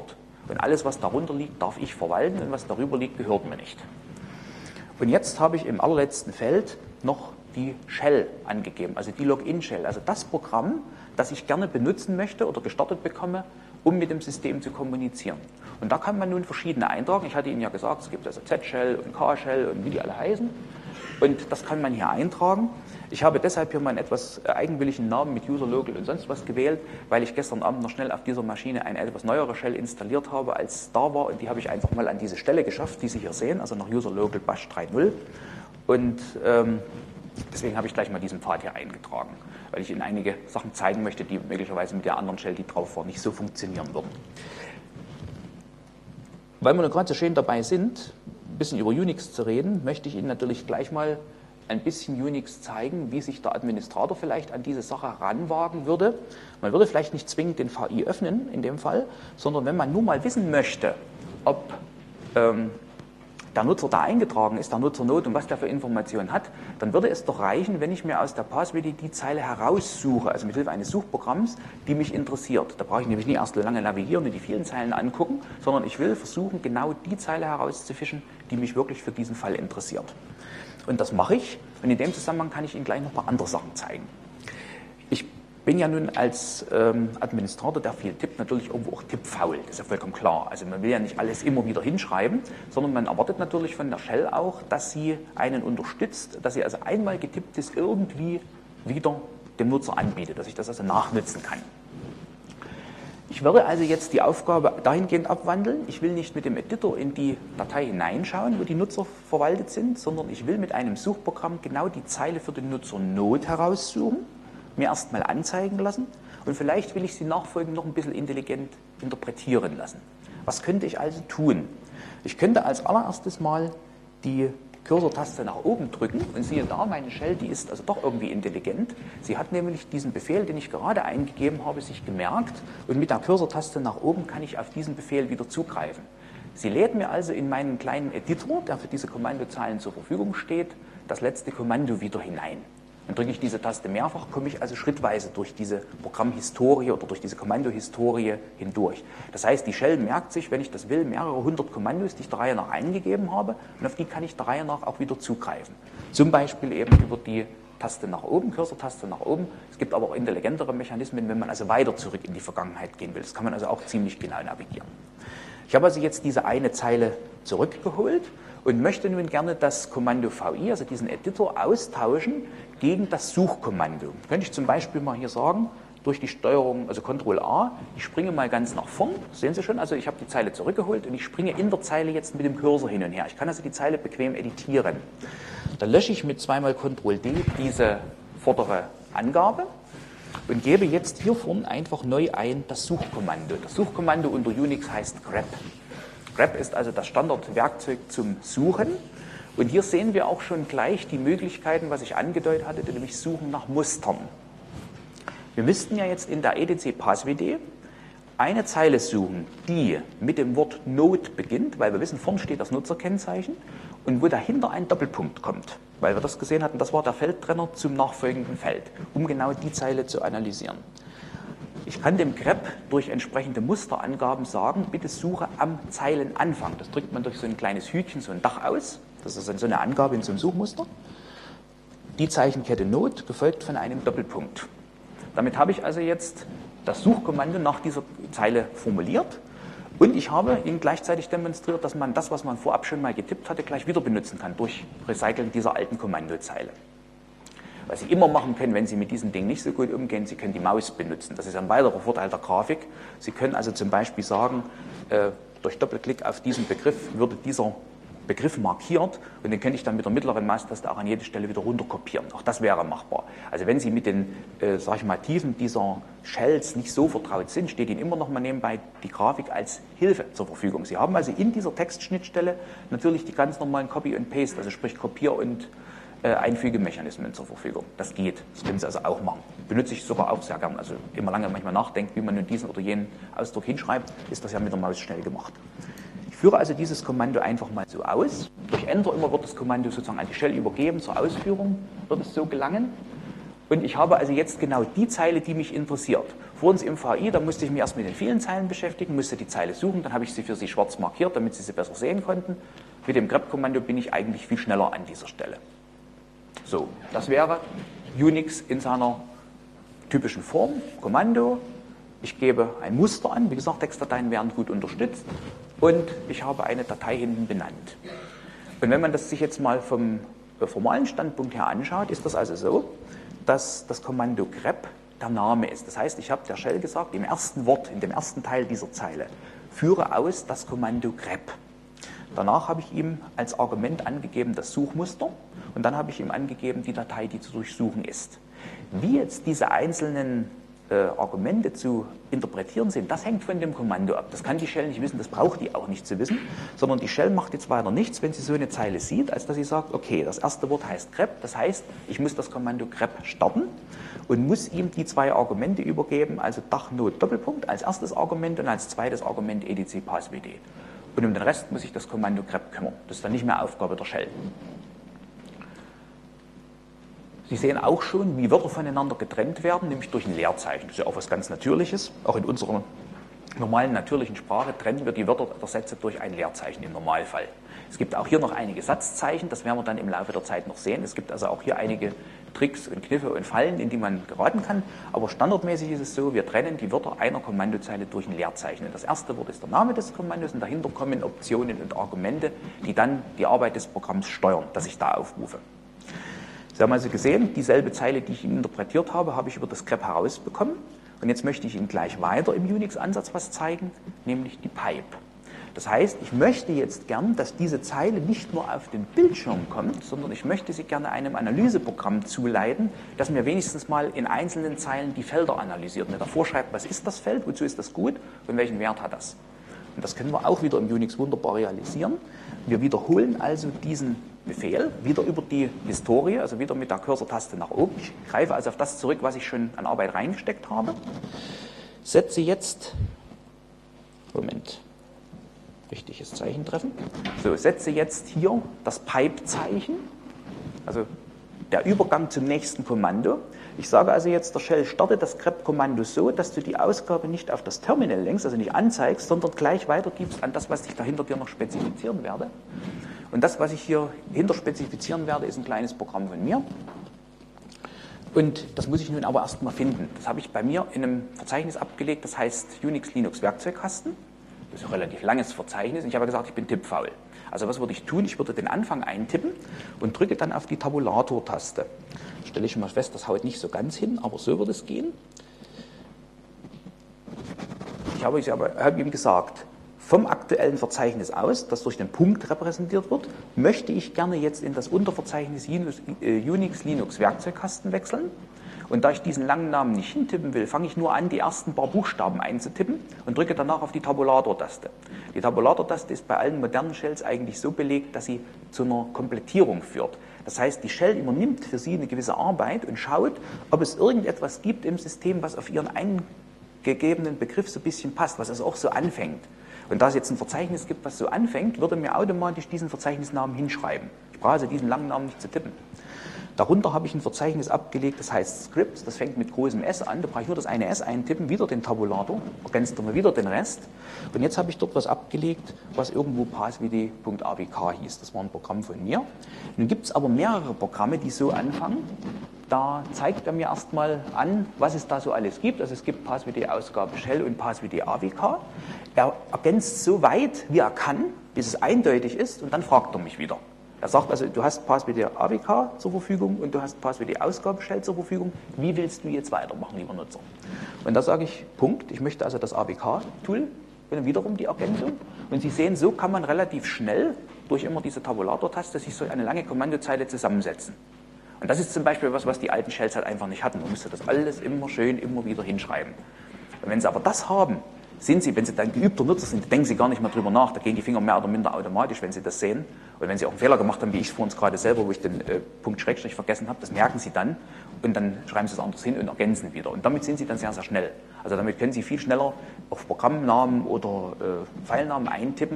Speaker 2: Und alles, was darunter liegt, darf ich verwalten und was darüber liegt, gehört mir nicht. Und jetzt habe ich im allerletzten Feld noch die Shell angegeben, also die Login-Shell, also das Programm, das ich gerne benutzen möchte oder gestartet bekomme, um mit dem System zu kommunizieren. Und da kann man nun verschiedene eintragen. Ich hatte Ihnen ja gesagt, es gibt also Z-Shell und K-Shell und wie die alle heißen. Und das kann man hier eintragen. Ich habe deshalb hier mal einen etwas eigenwilligen Namen mit User Local und sonst was gewählt, weil ich gestern Abend noch schnell auf dieser Maschine eine etwas neuere Shell installiert habe, als da war. Und die habe ich einfach mal an diese Stelle geschafft, die Sie hier sehen, also nach User Local Bash 3.0. Und deswegen habe ich gleich mal diesen Pfad hier eingetragen, weil ich Ihnen einige Sachen zeigen möchte, die möglicherweise mit der anderen Shell, die drauf war, nicht so funktionieren würden. Weil wir nur gerade so schön dabei sind, ein bisschen über Unix zu reden, möchte ich Ihnen natürlich gleich mal ein bisschen Unix zeigen, wie sich der Administrator vielleicht an diese Sache heranwagen würde. Man würde vielleicht nicht zwingend den VI öffnen in dem Fall, sondern wenn man nur mal wissen möchte, ob der Nutzer da eingetragen ist, der Nutzernode und was der für Informationen hat, dann würde es doch reichen, wenn ich mir aus der Passwd die Zeile heraussuche, also mit Hilfe eines Suchprogramms, die mich interessiert. Da brauche ich nämlich nicht erst so lange navigieren und die vielen Zeilen angucken, sondern ich will versuchen, genau die Zeile herauszufischen, die mich wirklich für diesen Fall interessiert. Und das mache ich und in dem Zusammenhang kann ich Ihnen gleich noch ein paar andere Sachen zeigen. Ich bin ja nun als Administrator, der viel tippt, natürlich irgendwo auch tippfaul, das ist ja vollkommen klar. Also man will ja nicht alles immer wieder hinschreiben, sondern man erwartet natürlich von der Shell auch, dass sie einen unterstützt, dass sie also einmal getipptes irgendwie wieder dem Nutzer anbietet, dass ich das also nachnutzen kann. Ich werde also jetzt die Aufgabe dahingehend abwandeln, ich will nicht mit dem Editor in die Datei hineinschauen, wo die Nutzer verwaltet sind, sondern ich will mit einem Suchprogramm genau die Zeile für den Nutzernode heraussuchen, mir erstmal anzeigen lassen und vielleicht will ich sie nachfolgend noch ein bisschen intelligent interpretieren lassen. Was könnte ich also tun? Ich könnte als allererstes mal die Cursor-Taste nach oben drücken und siehe da, meine Shell, die ist also doch irgendwie intelligent. Sie hat nämlich diesen Befehl, den ich gerade eingegeben habe, sich gemerkt und mit der Cursor-Taste nach oben kann ich auf diesen Befehl wieder zugreifen. Sie lädt mir also in meinen kleinen Editor, der für diese Kommandozeilen zur Verfügung steht, das letzte Kommando wieder hinein. Dann drücke ich diese Taste mehrfach, komme ich also schrittweise durch diese Programmhistorie oder durch diese Kommandohistorie hindurch. Das heißt, die Shell merkt sich, wenn ich das will, mehrere hundert Kommandos, die ich der Reihe nach eingegeben habe und auf die kann ich der Reihe nach auch wieder zugreifen. Zum Beispiel eben über die Taste nach oben, Cursor-Taste nach oben. Es gibt aber auch intelligentere Mechanismen, wenn man also weiter zurück in die Vergangenheit gehen will. Das kann man also auch ziemlich genau navigieren. Ich habe also jetzt diese eine Zeile zurückgeholt und möchte nun gerne das Kommando VI, also diesen Editor, austauschen gegen das Suchkommando. Könnte ich zum Beispiel mal hier sagen, durch die Steuerung, also Ctrl A, ich springe mal ganz nach vorn, sehen Sie schon, also ich habe die Zeile zurückgeholt und ich springe in der Zeile jetzt mit dem Cursor hin und her. Ich kann also die Zeile bequem editieren. Dann lösche ich mit zweimal Ctrl D diese vordere Angabe und gebe jetzt hier vorne einfach neu ein das Suchkommando. Das Suchkommando unter Unix heißt grep. Grep ist also das Standardwerkzeug zum Suchen. Und hier sehen wir auch schon gleich die Möglichkeiten, was ich angedeutet hatte, nämlich Suchen nach Mustern. Wir müssten ja jetzt in der etc Passwd eine Zeile suchen, die mit dem Wort Node beginnt, weil wir wissen, vorne steht das Nutzerkennzeichen und wo dahinter ein Doppelpunkt kommt, weil wir das gesehen hatten, das war der Feldtrenner zum nachfolgenden Feld, um genau die Zeile zu analysieren. Ich kann dem grep durch entsprechende Musterangaben sagen, bitte suche am Zeilenanfang. Das drückt man durch so ein kleines Hütchen, so ein Dach aus. Das ist so eine Angabe in so einem Suchmuster. Die Zeichenkette Node, gefolgt von einem Doppelpunkt. Damit habe ich also jetzt das Suchkommando nach dieser Zeile formuliert und ich habe Ihnen gleichzeitig demonstriert, dass man das, was man vorab schon mal getippt hatte, gleich wieder benutzen kann durch Recyceln dieser alten Kommandozeile. Was Sie immer machen können, wenn Sie mit diesem Ding nicht so gut umgehen, Sie können die Maus benutzen. Das ist ein weiterer Vorteil der Grafik. Sie können also zum Beispiel sagen, durch Doppelklick auf diesen Begriff würde dieser Begriff markiert und den könnte ich dann mit der mittleren Maustaste auch an jede Stelle wieder runter kopieren. Auch das wäre machbar. Also wenn Sie mit den Tiefen dieser Shells nicht so vertraut sind, steht Ihnen immer noch mal nebenbei die Grafik als Hilfe zur Verfügung. Sie haben also in dieser Textschnittstelle natürlich die ganz normalen Copy und Paste, also sprich Kopier- und Einfügemechanismen zur Verfügung. Das geht. Das können Sie also auch machen. Benutze ich sogar auch sehr gern. Also immer lange manchmal nachdenkt, wie man nun diesen oder jenen Ausdruck hinschreibt, ist das ja mit der Maus schnell gemacht. Ich führe also dieses Kommando einfach mal so aus. Durch Enter immer wird das Kommando sozusagen an die Shell übergeben. Zur Ausführung wird es so gelangen. Und ich habe also jetzt genau die Zeile, die mich interessiert. Vor uns im VI, da musste ich mich erst mit den vielen Zeilen beschäftigen, musste die Zeile suchen, dann habe ich sie für Sie schwarz markiert, damit Sie sie besser sehen konnten. Mit dem grep-Kommando bin ich eigentlich viel schneller an dieser Stelle. So, das wäre Unix in seiner typischen Form, Kommando. Ich gebe ein Muster an, wie gesagt, Textdateien werden gut unterstützt und ich habe eine Datei hinten benannt. Und wenn man das sich jetzt mal vom formalen Standpunkt her anschaut, ist das also so, dass das Kommando grep der Name ist. Das heißt, ich habe der Shell gesagt, im ersten Wort, in dem ersten Teil dieser Zeile, führe aus das Kommando grep. Danach habe ich ihm als Argument angegeben das Suchmuster und dann habe ich ihm angegeben die Datei, die zu durchsuchen ist. Wie jetzt diese einzelnen Argumente zu interpretieren sind, das hängt von dem Kommando ab. Das kann die Shell nicht wissen, das braucht die auch nicht zu wissen, sondern die Shell macht jetzt weiter nichts, wenn sie so eine Zeile sieht, als dass sie sagt, okay, das erste Wort heißt grep, das heißt, ich muss das Kommando grep starten und muss ihm die zwei Argumente übergeben, also Dach-Not Doppelpunkt als erstes Argument und als zweites Argument etc passwd. Und um den Rest muss ich das Kommando grep kümmern. Das ist dann nicht mehr Aufgabe der Shell. Sie sehen auch schon, wie Wörter voneinander getrennt werden, nämlich durch ein Leerzeichen. Das ist ja auch was ganz Natürliches. Auch in unserer normalen, natürlichen Sprache trennen wir die Wörter der Sätze durch ein Leerzeichen im Normalfall. Es gibt auch hier noch einige Satzzeichen, das werden wir dann im Laufe der Zeit noch sehen. Es gibt also auch hier einige Tricks und Kniffe und Fallen, in die man geraten kann. Aber standardmäßig ist es so, wir trennen die Wörter einer Kommandozeile durch ein Leerzeichen. Und das erste Wort ist der Name des Kommandos und dahinter kommen Optionen und Argumente, die dann die Arbeit des Programms steuern, das ich da aufrufe. Sie haben also gesehen, dieselbe Zeile, die ich Ihnen interpretiert habe, habe ich über das grep herausbekommen. Und jetzt möchte ich Ihnen gleich weiter im Unix-Ansatz was zeigen, nämlich die Pipe. Das heißt, ich möchte jetzt gern, dass diese Zeile nicht nur auf den Bildschirm kommt, sondern ich möchte sie gerne einem Analyseprogramm zuleiten, das mir wenigstens mal in einzelnen Zeilen die Felder analysiert, mir davor schreibt, was ist das Feld, wozu ist das gut und welchen Wert hat das. Und das können wir auch wieder im Unix wunderbar realisieren. Wir wiederholen also diesen Befehl wieder über die Historie, also wieder mit der Cursor-Taste nach oben. Ich greife also auf das zurück, was ich schon an Arbeit reingesteckt habe. Setze jetzt, Moment, richtiges Zeichen treffen. So, setze jetzt hier das Pipe-Zeichen, also der Übergang zum nächsten Kommando. Ich sage also jetzt der Shell, starte das grep-Kommando so, dass du die Ausgabe nicht auf das Terminal lenkst, also nicht anzeigst, sondern gleich weitergibst an das, was ich dahinter dir noch spezifizieren werde. Und das, was ich hier hinter spezifizieren werde, ist ein kleines Programm von mir. Und das muss ich nun aber erstmal finden. Das habe ich bei mir in einem Verzeichnis abgelegt, das heißt Unix Linux Werkzeugkasten. Das ist ein relativ langes Verzeichnis und ich habe gesagt, ich bin tippfaul. Also was würde ich tun? Ich würde den Anfang eintippen und drücke dann auf die Tabulator-Taste. Stelle ich schon mal fest, das haut nicht so ganz hin, aber so würde es gehen. Ich habe ihm gesagt, vom aktuellen Verzeichnis aus, das durch den Punkt repräsentiert wird, möchte ich gerne jetzt in das Unterverzeichnis Unix Linux Werkzeugkasten wechseln. Und da ich diesen langen Namen nicht hintippen will, fange ich nur an, die ersten paar Buchstaben einzutippen und drücke danach auf die Tabulator-Taste. Die Tabulator-Taste ist bei allen modernen Shells eigentlich so belegt, dass sie zu einer Komplettierung führt. Das heißt, die Shell übernimmt für sie eine gewisse Arbeit und schaut, ob es irgendetwas gibt im System, was auf ihren eingegebenen Begriff so ein bisschen passt, was also auch so anfängt. Und da es jetzt ein Verzeichnis gibt, was so anfängt, würde mir automatisch diesen Verzeichnisnamen hinschreiben. Ich brauche also diesen langen Namen nicht zu tippen. Darunter habe ich ein Verzeichnis abgelegt, das heißt Scripts, das fängt mit großem S an, da brauche ich nur das eine S eintippen, wieder den Tabulator, ergänzt dann wieder den Rest. Und jetzt habe ich dort was abgelegt, was irgendwo passwd.awk hieß, das war ein Programm von mir. Nun gibt es aber mehrere Programme, die so anfangen. Da zeigt er mir erstmal an, was es da so alles gibt. Also es gibt passwd-Ausgabe Shell und passwd-awk. Er ergänzt so weit, wie er kann, bis es eindeutig ist und dann fragt er mich wieder. Er sagt also, du hast passwd-awk zur Verfügung und du hast passwd-Ausgabe Shell zur Verfügung. Wie willst du jetzt weitermachen, lieber Nutzer? Und da sage ich, Punkt, ich möchte also das awk-Tool und dann wiederum die Ergänzung. Und Sie sehen, so kann man relativ schnell durch immer diese Tabulator-Taste sich so eine lange Kommandozeile zusammensetzen. Und das ist zum Beispiel was die alten Shells halt einfach nicht hatten. Man musste das alles immer schön, immer wieder hinschreiben. Und wenn Sie aber das haben, sind Sie, wenn Sie dann geübter Nutzer sind, denken Sie gar nicht mehr drüber nach. Da gehen die Finger mehr oder minder automatisch, wenn Sie das sehen. Und wenn Sie auch einen Fehler gemacht haben, wie ich es vor uns gerade selber, wo ich den Punkt Schrägstrich vergessen habe, das merken Sie dann und dann schreiben Sie es anders hin und ergänzen wieder. Und damit sind Sie dann sehr, sehr schnell. Also damit können Sie viel schneller auf Programmnamen oder Filenamen eintippen,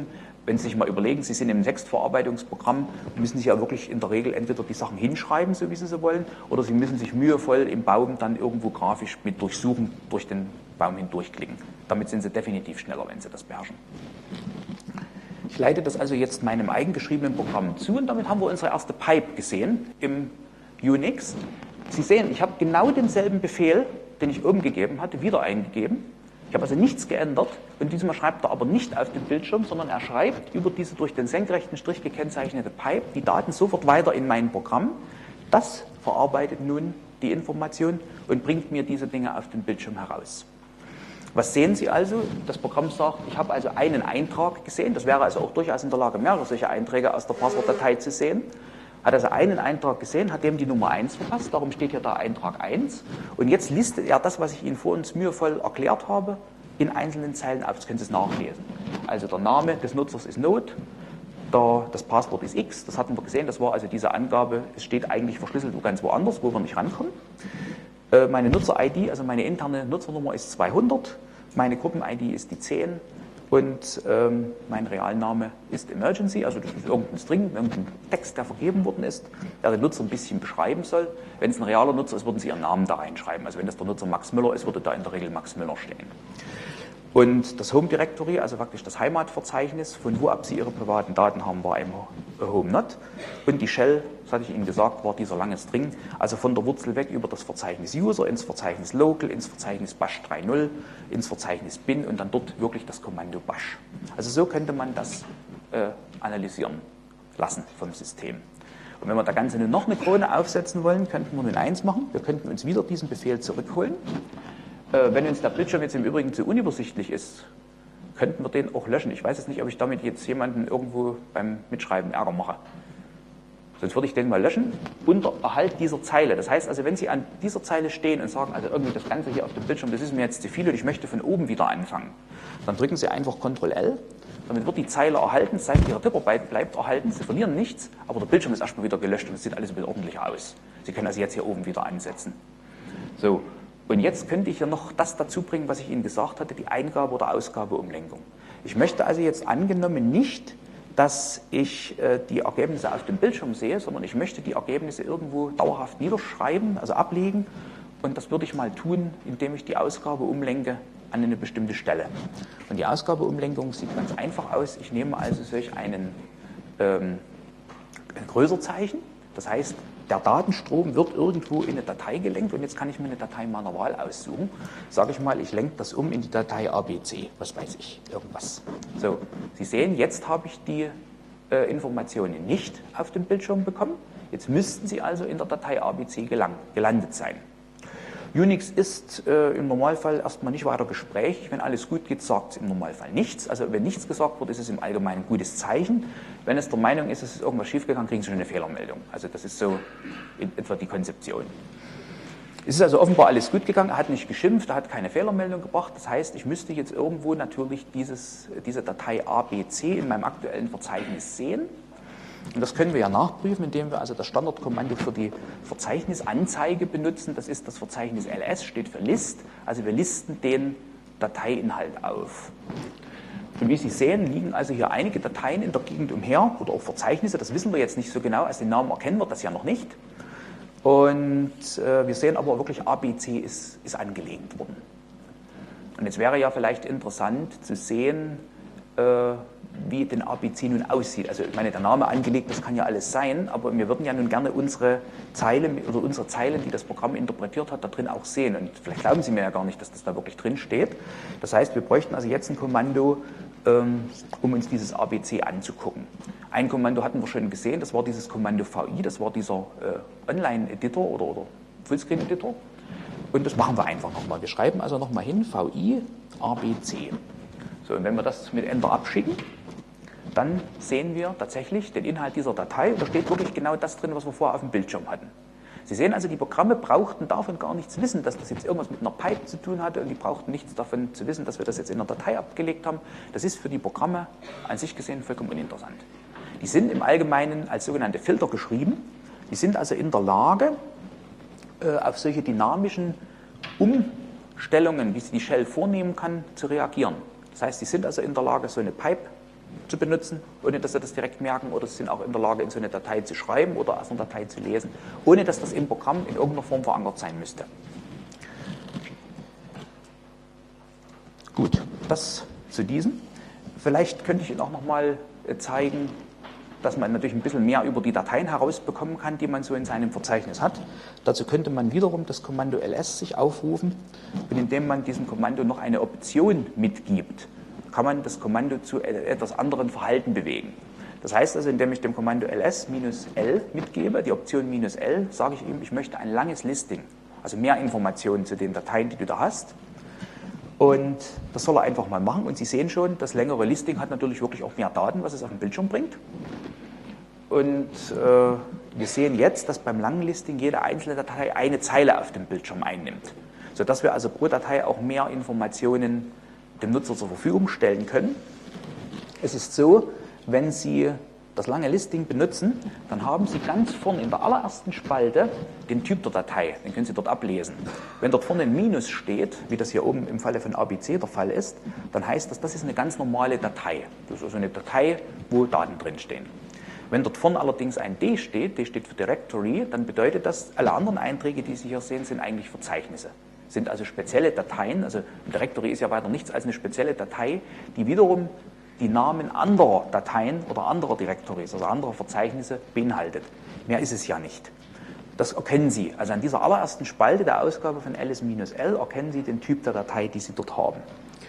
Speaker 2: wenn Sie sich mal überlegen, Sie sind im Textverarbeitungsprogramm, müssen Sie ja wirklich in der Regel entweder die Sachen hinschreiben, so wie Sie sie wollen, oder Sie müssen sich mühevoll im Baum dann irgendwo grafisch mit Durchsuchen durch den Baum hindurchklicken. Damit sind Sie definitiv schneller, wenn Sie das beherrschen. Ich leite das also jetzt meinem eigengeschriebenen Programm zu und damit haben wir unsere erste Pipe gesehen im Unix. Sie sehen, ich habe genau denselben Befehl, den ich oben gegeben hatte, wieder eingegeben. Ich habe also nichts geändert und diesmal schreibt er aber nicht auf den Bildschirm, sondern er schreibt über diese durch den senkrechten Strich gekennzeichnete Pipe die Daten sofort weiter in mein Programm. Das verarbeitet nun die Information und bringt mir diese Dinge auf den Bildschirm heraus. Was sehen Sie also? Das Programm sagt, ich habe also einen Eintrag gesehen, das wäre also auch durchaus in der Lage, mehrere solche Einträge aus der Passwortdatei zu sehen. Hat also einen Eintrag gesehen, hat dem die Nummer 1 verpasst, darum steht hier da Eintrag 1. Und jetzt listet er das, was ich Ihnen vor uns mühevoll erklärt habe, in einzelnen Zeilen auf. Das können Sie es nachlesen. Also der Name des Nutzers ist Not, das Passwort ist X, das hatten wir gesehen, das war also diese Angabe, es steht eigentlich verschlüsselt ganz woanders, wo wir nicht rankommen. Meine Nutzer-ID, also meine interne Nutzernummer ist 200, meine Gruppen-ID ist die 10. Und mein Realname ist Emergency, also das ist irgendein String, irgendein Text, der vergeben worden ist, der den Nutzer ein bisschen beschreiben soll. Wenn es ein realer Nutzer ist, würden Sie Ihren Namen da reinschreiben. Also wenn das der Nutzer Max Müller ist, würde da in der Regel Max Müller stehen. Und das Home Directory, also praktisch das Heimatverzeichnis, von wo ab Sie Ihre privaten Daten haben, war im Home Not. Und die Shell, das hatte ich Ihnen gesagt, war dieser lange String, also von der Wurzel weg über das Verzeichnis User, ins Verzeichnis Local, ins Verzeichnis bash 3.0, ins Verzeichnis bin und dann dort wirklich das Kommando bash. Also so könnte man das analysieren lassen vom System. Und wenn wir da Ganze nun noch eine Krone aufsetzen wollen, könnten wir nun eins machen, wir könnten uns wieder diesen Befehl zurückholen. Wenn uns der Bildschirm jetzt im Übrigen zu unübersichtlich ist, könnten wir den auch löschen. Ich weiß jetzt nicht, ob ich damit jetzt jemanden irgendwo beim Mitschreiben Ärger mache. Sonst würde ich den mal löschen unter Erhalt dieser Zeile. Das heißt also, wenn Sie an dieser Zeile stehen und sagen, also irgendwie das Ganze hier auf dem Bildschirm, das ist mir jetzt zu viel und ich möchte von oben wieder anfangen, dann drücken Sie einfach Ctrl-L. Damit wird die Zeile erhalten, das heißt, Ihre Tipparbeit bleibt erhalten, Sie verlieren nichts, aber der Bildschirm ist erstmal wieder gelöscht und es sieht alles ein bisschen ordentlicher aus. Sie können also jetzt hier oben wieder ansetzen. So. Und jetzt könnte ich ja noch das dazu bringen, was ich Ihnen gesagt hatte, die Eingabe- oder Ausgabeumlenkung. Ich möchte also jetzt angenommen nicht, dass ich die Ergebnisse auf dem Bildschirm sehe, sondern ich möchte die Ergebnisse irgendwo dauerhaft niederschreiben, also ablegen. Und das würde ich mal tun, indem ich die Ausgabe umlenke an eine bestimmte Stelle. Und die Ausgabeumlenkung sieht ganz einfach aus. Ich nehme also solch ein Größerzeichen. Das heißt, der Datenstrom wird irgendwo in eine Datei gelenkt und jetzt kann ich mir eine Datei meiner Wahl aussuchen. Sage ich mal, ich lenke das um in die Datei ABC, was weiß ich, irgendwas. So, Sie sehen, jetzt habe ich die Informationen nicht auf dem Bildschirm bekommen. Jetzt müssten sie also in der Datei ABC gelandet sein. Unix ist im Normalfall erstmal nicht weiter gesprächig. Wenn alles gut geht, sagt es im Normalfall nichts. Also wenn nichts gesagt wird, ist es im Allgemeinen ein gutes Zeichen. Wenn es der Meinung ist, es ist irgendwas schiefgegangen, kriegen Sie schon eine Fehlermeldung. Also das ist so in etwa die Konzeption. Es ist also offenbar alles gut gegangen, er hat nicht geschimpft, er hat keine Fehlermeldung gebracht. Das heißt, ich müsste jetzt irgendwo natürlich diese Datei ABC in meinem aktuellen Verzeichnis sehen. Und das können wir ja nachprüfen, indem wir also das Standardkommando für die Verzeichnisanzeige benutzen. Das ist das Verzeichnis ls, steht für List. Also wir listen den Dateiinhalt auf. Und wie Sie sehen, liegen also hier einige Dateien in der Gegend umher oder auch Verzeichnisse. Das wissen wir jetzt nicht so genau. Als den Namen erkennen wir das ja noch nicht. Und wir sehen aber wirklich, ABC ist angelegt worden. Und jetzt wäre ja vielleicht interessant zu sehen, wie denn ABC nun aussieht. Also ich meine, der Name angelegt, das kann ja alles sein, aber wir würden ja nun gerne unsere Zeilen, die das Programm interpretiert hat, da drin auch sehen. Und vielleicht glauben Sie mir ja gar nicht, dass das da wirklich drin steht. Das heißt, wir bräuchten also jetzt ein Kommando, um uns dieses ABC anzugucken. Ein Kommando hatten wir schon gesehen, das war dieses Kommando VI, das war dieser Online-Editor oder Fullscreen-Editor. Und das machen wir einfach nochmal. Wir schreiben also nochmal hin, VI, ABC. So, und wenn wir das mit Enter abschicken, dann sehen wir tatsächlich den Inhalt dieser Datei. Und da steht wirklich genau das drin, was wir vorher auf dem Bildschirm hatten. Sie sehen also, die Programme brauchten davon gar nichts wissen, dass das jetzt irgendwas mit einer Pipe zu tun hatte, und die brauchten nichts davon zu wissen, dass wir das jetzt in einer Datei abgelegt haben. Das ist für die Programme an sich gesehen vollkommen uninteressant. Die sind im Allgemeinen als sogenannte Filter geschrieben. Die sind also in der Lage, auf solche dynamischen Umstellungen, wie sie die Shell vornehmen kann, zu reagieren. Das heißt, die sind also in der Lage, so eine Pipe zu benutzen, ohne dass sie das direkt merken, oder sie sind auch in der Lage, in so eine Datei zu schreiben oder aus einer Datei zu lesen, ohne dass das im Programm in irgendeiner Form verankert sein müsste. Gut, das zu diesem. Vielleicht könnte ich Ihnen auch nochmal zeigen, dass man natürlich ein bisschen mehr über die Dateien herausbekommen kann, die man so in seinem Verzeichnis hat. Dazu könnte man wiederum das Kommando ls sich aufrufen, und indem man diesem Kommando noch eine Option mitgibt, kann man das Kommando zu etwas anderen Verhalten bewegen. Das heißt also, indem ich dem Kommando ls-l mitgebe, die Option -l, sage ich ihm, ich möchte ein langes Listing, also mehr Informationen zu den Dateien, die du da hast. Und das soll er einfach mal machen. Und Sie sehen schon, das längere Listing hat natürlich wirklich auch mehr Daten, was es auf den Bildschirm bringt. Und wir sehen jetzt, dass beim langen Listing jede einzelne Datei eine Zeile auf dem Bildschirm einnimmt, sodass wir also pro Datei auch mehr Informationen dem Nutzer zur Verfügung stellen können. Es ist so, wenn Sie das lange Listing benutzen, dann haben Sie ganz vorne in der allerersten Spalte den Typ der Datei. Den können Sie dort ablesen. Wenn dort vorne ein Minus steht, wie das hier oben im Falle von ABC der Fall ist, dann heißt das, das ist eine ganz normale Datei. Das ist also eine Datei, wo Daten drinstehen. Wenn dort vorne allerdings ein D steht für Directory, dann bedeutet das, alle anderen Einträge, die Sie hier sehen, sind eigentlich Verzeichnisse. Sind also spezielle Dateien. Also ein Directory ist ja weiter nichts als eine spezielle Datei, die wiederum die Namen anderer Dateien oder anderer Directories, also anderer Verzeichnisse beinhaltet. Mehr ist es ja nicht. Das erkennen Sie. Also an dieser allerersten Spalte der Ausgabe von ls-l erkennen Sie den Typ der Datei, die Sie dort haben.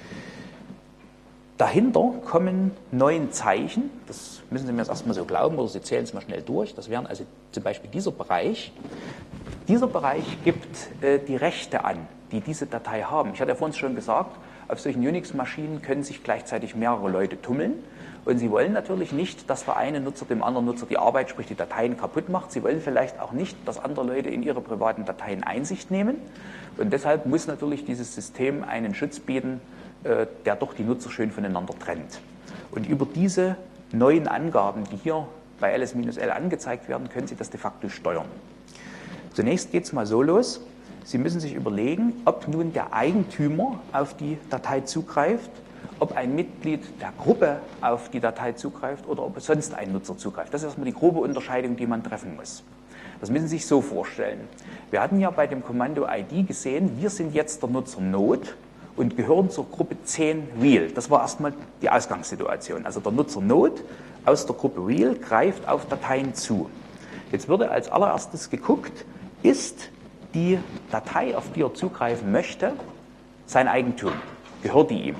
Speaker 2: Dahinter kommen 9 Zeichen. Das müssen Sie mir jetzt erstmal so glauben, oder Sie zählen es mal schnell durch. Das wären also zum Beispiel dieser Bereich. Dieser Bereich gibt die Rechte an, die diese Datei haben. Ich hatte ja vorhin schon gesagt, auf solchen Unix-Maschinen können sich gleichzeitig mehrere Leute tummeln. Und Sie wollen natürlich nicht, dass der eine Nutzer dem anderen Nutzer die Arbeit, sprich die Dateien, kaputt macht. Sie wollen vielleicht auch nicht, dass andere Leute in ihre privaten Dateien Einsicht nehmen. Und deshalb muss natürlich dieses System einen Schutz bieten, der doch die Nutzer schön voneinander trennt. Und über diese neuen Angaben, die hier bei ls-l angezeigt werden, können Sie das de facto steuern. Zunächst geht es mal so los. Sie müssen sich überlegen, ob nun der Eigentümer auf die Datei zugreift, ob ein Mitglied der Gruppe auf die Datei zugreift oder ob sonst ein Nutzer zugreift. Das ist erstmal die grobe Unterscheidung, die man treffen muss. Das müssen Sie sich so vorstellen. Wir hatten ja bei dem Kommando ID gesehen, wir sind jetzt der Nutzer Node und gehören zur Gruppe 10 Real. Das war erstmal die Ausgangssituation. Also der Nutzer Node aus der Gruppe Real greift auf Dateien zu. Jetzt würde als allererstes geguckt, ist die Datei, auf die er zugreifen möchte, sein Eigentum. Gehört die ihm?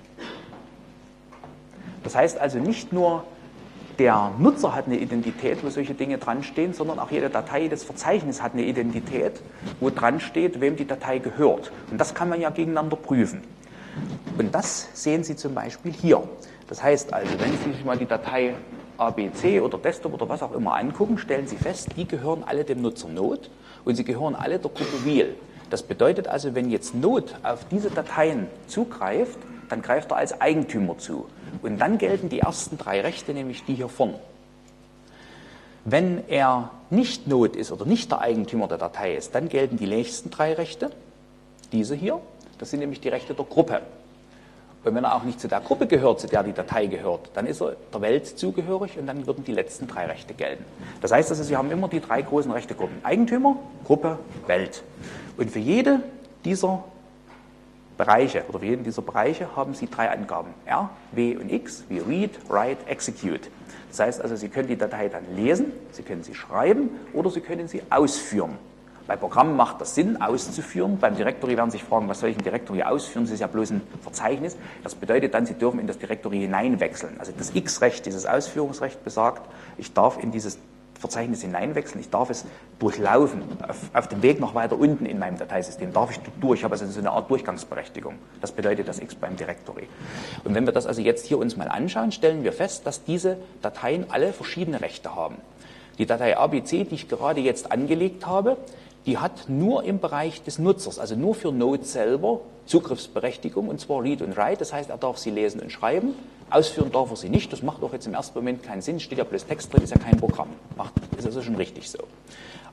Speaker 2: Das heißt also, nicht nur der Nutzer hat eine Identität, wo solche Dinge dran stehen, sondern auch jede Datei des Verzeichnisses hat eine Identität, wo dran steht, wem die Datei gehört. Und das kann man ja gegeneinander prüfen. Und das sehen Sie zum Beispiel hier. Das heißt also, wenn Sie sich mal die Datei ABC oder Desktop oder was auch immer angucken, stellen Sie fest, die gehören alle dem Nutzer Node und sie gehören alle der Gruppe Real. Das bedeutet also, wenn jetzt Node auf diese Dateien zugreift, dann greift er als Eigentümer zu. Und dann gelten die ersten 3 Rechte, nämlich die hier vorne. Wenn er nicht Node ist oder nicht der Eigentümer der Datei ist, dann gelten die nächsten 3 Rechte, diese hier, das sind nämlich die Rechte der Gruppe. Und wenn er auch nicht zu der Gruppe gehört, zu der die Datei gehört, dann ist er der Welt zugehörig und dann würden die letzten 3 Rechte gelten. Das heißt also, Sie haben immer die 3 großen Rechtegruppen. Eigentümer, Gruppe, Welt. Und für jede dieser Bereiche oder für jeden dieser Bereiche haben Sie 3 Angaben. R, W und X, wie Read, Write, Execute. Das heißt also, Sie können die Datei dann lesen, Sie können sie schreiben oder Sie können sie ausführen. Bei Programmen macht das Sinn, auszuführen. Beim Directory werden Sie sich fragen, was soll ich im Directory ausführen? Das ist ja bloß ein Verzeichnis. Das bedeutet dann, Sie dürfen in das Directory hineinwechseln. Also das X-Recht, dieses Ausführungsrecht besagt, ich darf in dieses Verzeichnis hineinwechseln, ich darf es durchlaufen. Auf dem Weg noch weiter unten in meinem Dateisystem darf ich durch. Ich habe also so eine Art Durchgangsberechtigung. Das bedeutet das X beim Directory. Und wenn wir das also jetzt hier uns mal anschauen, stellen wir fest, dass diese Dateien alle verschiedene Rechte haben. Die Datei ABC, die ich gerade jetzt angelegt habe, die hat nur im Bereich des Nutzers, also nur für Node selber, Zugriffsberechtigung, und zwar Read und Write. Das heißt, er darf sie lesen und schreiben. Ausführen darf er sie nicht. Das macht auch jetzt im ersten Moment keinen Sinn. Steht ja bloß Text drin, ist ja kein Programm. Ist also schon richtig so.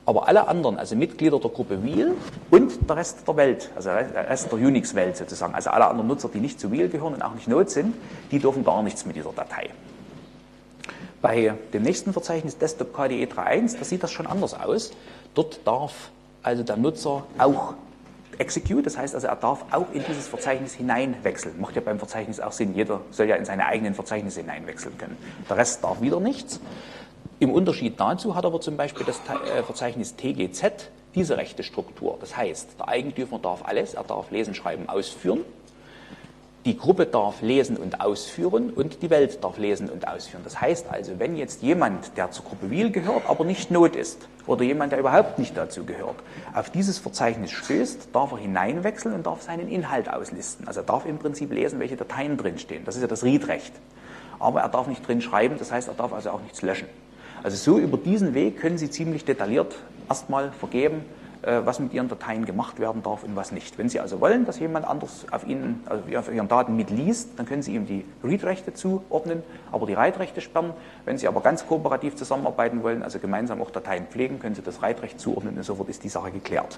Speaker 2: Aber alle anderen, also Mitglieder der Gruppe Wheel und der Rest der Welt, also der Rest der Unix-Welt sozusagen, also alle anderen Nutzer, die nicht zu Wheel gehören und auch nicht Node sind, die dürfen gar nichts mit dieser Datei. Bei dem nächsten Verzeichnis Desktop KDE 3.1, da sieht das schon anders aus. Dort darf also der Nutzer auch execute, das heißt also, er darf auch in dieses Verzeichnis hineinwechseln. Macht ja beim Verzeichnis auch Sinn, jeder soll ja in seine eigenen Verzeichnisse hineinwechseln können. Der Rest darf wieder nichts. Im Unterschied dazu hat aber zum Beispiel das Verzeichnis TGZ diese rechte Struktur. Das heißt, der Eigentümer darf alles, er darf lesen, schreiben, ausführen. Die Gruppe darf lesen und ausführen und die Welt darf lesen und ausführen. Das heißt also, wenn jetzt jemand, der zur Gruppe Wheel gehört, aber nicht Node ist, oder jemand, der überhaupt nicht dazu gehört, auf dieses Verzeichnis stößt, darf er hineinwechseln und darf seinen Inhalt auslisten. Also er darf im Prinzip lesen, welche Dateien drinstehen. Das ist ja das Read-Recht. Aber er darf nicht drin schreiben, das heißt, er darf also auch nichts löschen. Also so über diesen Weg können Sie ziemlich detailliert erstmal vergeben, was mit Ihren Dateien gemacht werden darf und was nicht. Wenn Sie also wollen, dass jemand anders auf Ihnen, also auf Ihren Daten mitliest, dann können Sie ihm die Read-Rechte zuordnen, aber die Write-Rechte sperren. Wenn Sie aber ganz kooperativ zusammenarbeiten wollen, also gemeinsam auch Dateien pflegen, können Sie das Write-Recht zuordnen und sofort ist die Sache geklärt.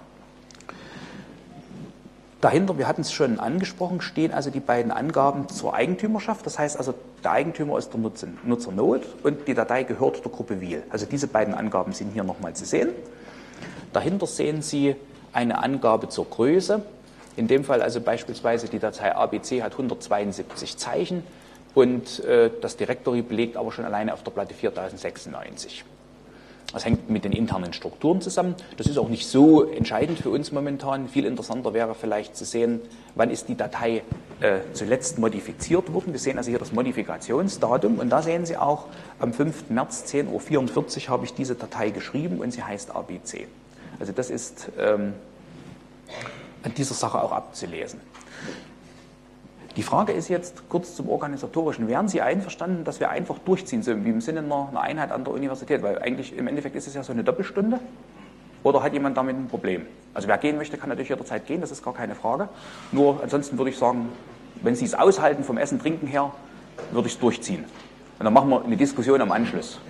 Speaker 2: Dahinter, wir hatten es schon angesprochen, stehen also die beiden Angaben zur Eigentümerschaft. Das heißt also, der Eigentümer ist der Nutzer Node und die Datei gehört der Gruppe Wheel. Also diese beiden Angaben sind hier nochmal zu sehen. Dahinter sehen Sie eine Angabe zur Größe. In dem Fall also beispielsweise die Datei ABC hat 172 Zeichen und das Directory belegt aber schon alleine auf der Platte 4096. Das hängt mit den internen Strukturen zusammen. Das ist auch nicht so entscheidend für uns momentan. Viel interessanter wäre vielleicht zu sehen, wann ist die Datei zuletzt modifiziert worden. Wir sehen also hier das Modifikationsdatum und da sehen Sie auch, am 5. März 10:44 Uhr habe ich diese Datei geschrieben und sie heißt ABC. Also das ist an dieser Sache auch abzulesen. Die Frage ist jetzt kurz zum Organisatorischen. Wären Sie einverstanden, dass wir einfach durchziehen sollen, wie im Sinne einer Einheit an der Universität? Weil eigentlich im Endeffekt ist es ja so eine Doppelstunde. Oder hat jemand damit ein Problem? Also wer gehen möchte, kann natürlich jederzeit gehen, das ist gar keine Frage. Nur ansonsten würde ich sagen, wenn Sie es aushalten vom Essen, Trinken her, würde ich es durchziehen. Und dann machen wir eine Diskussion am Anschluss.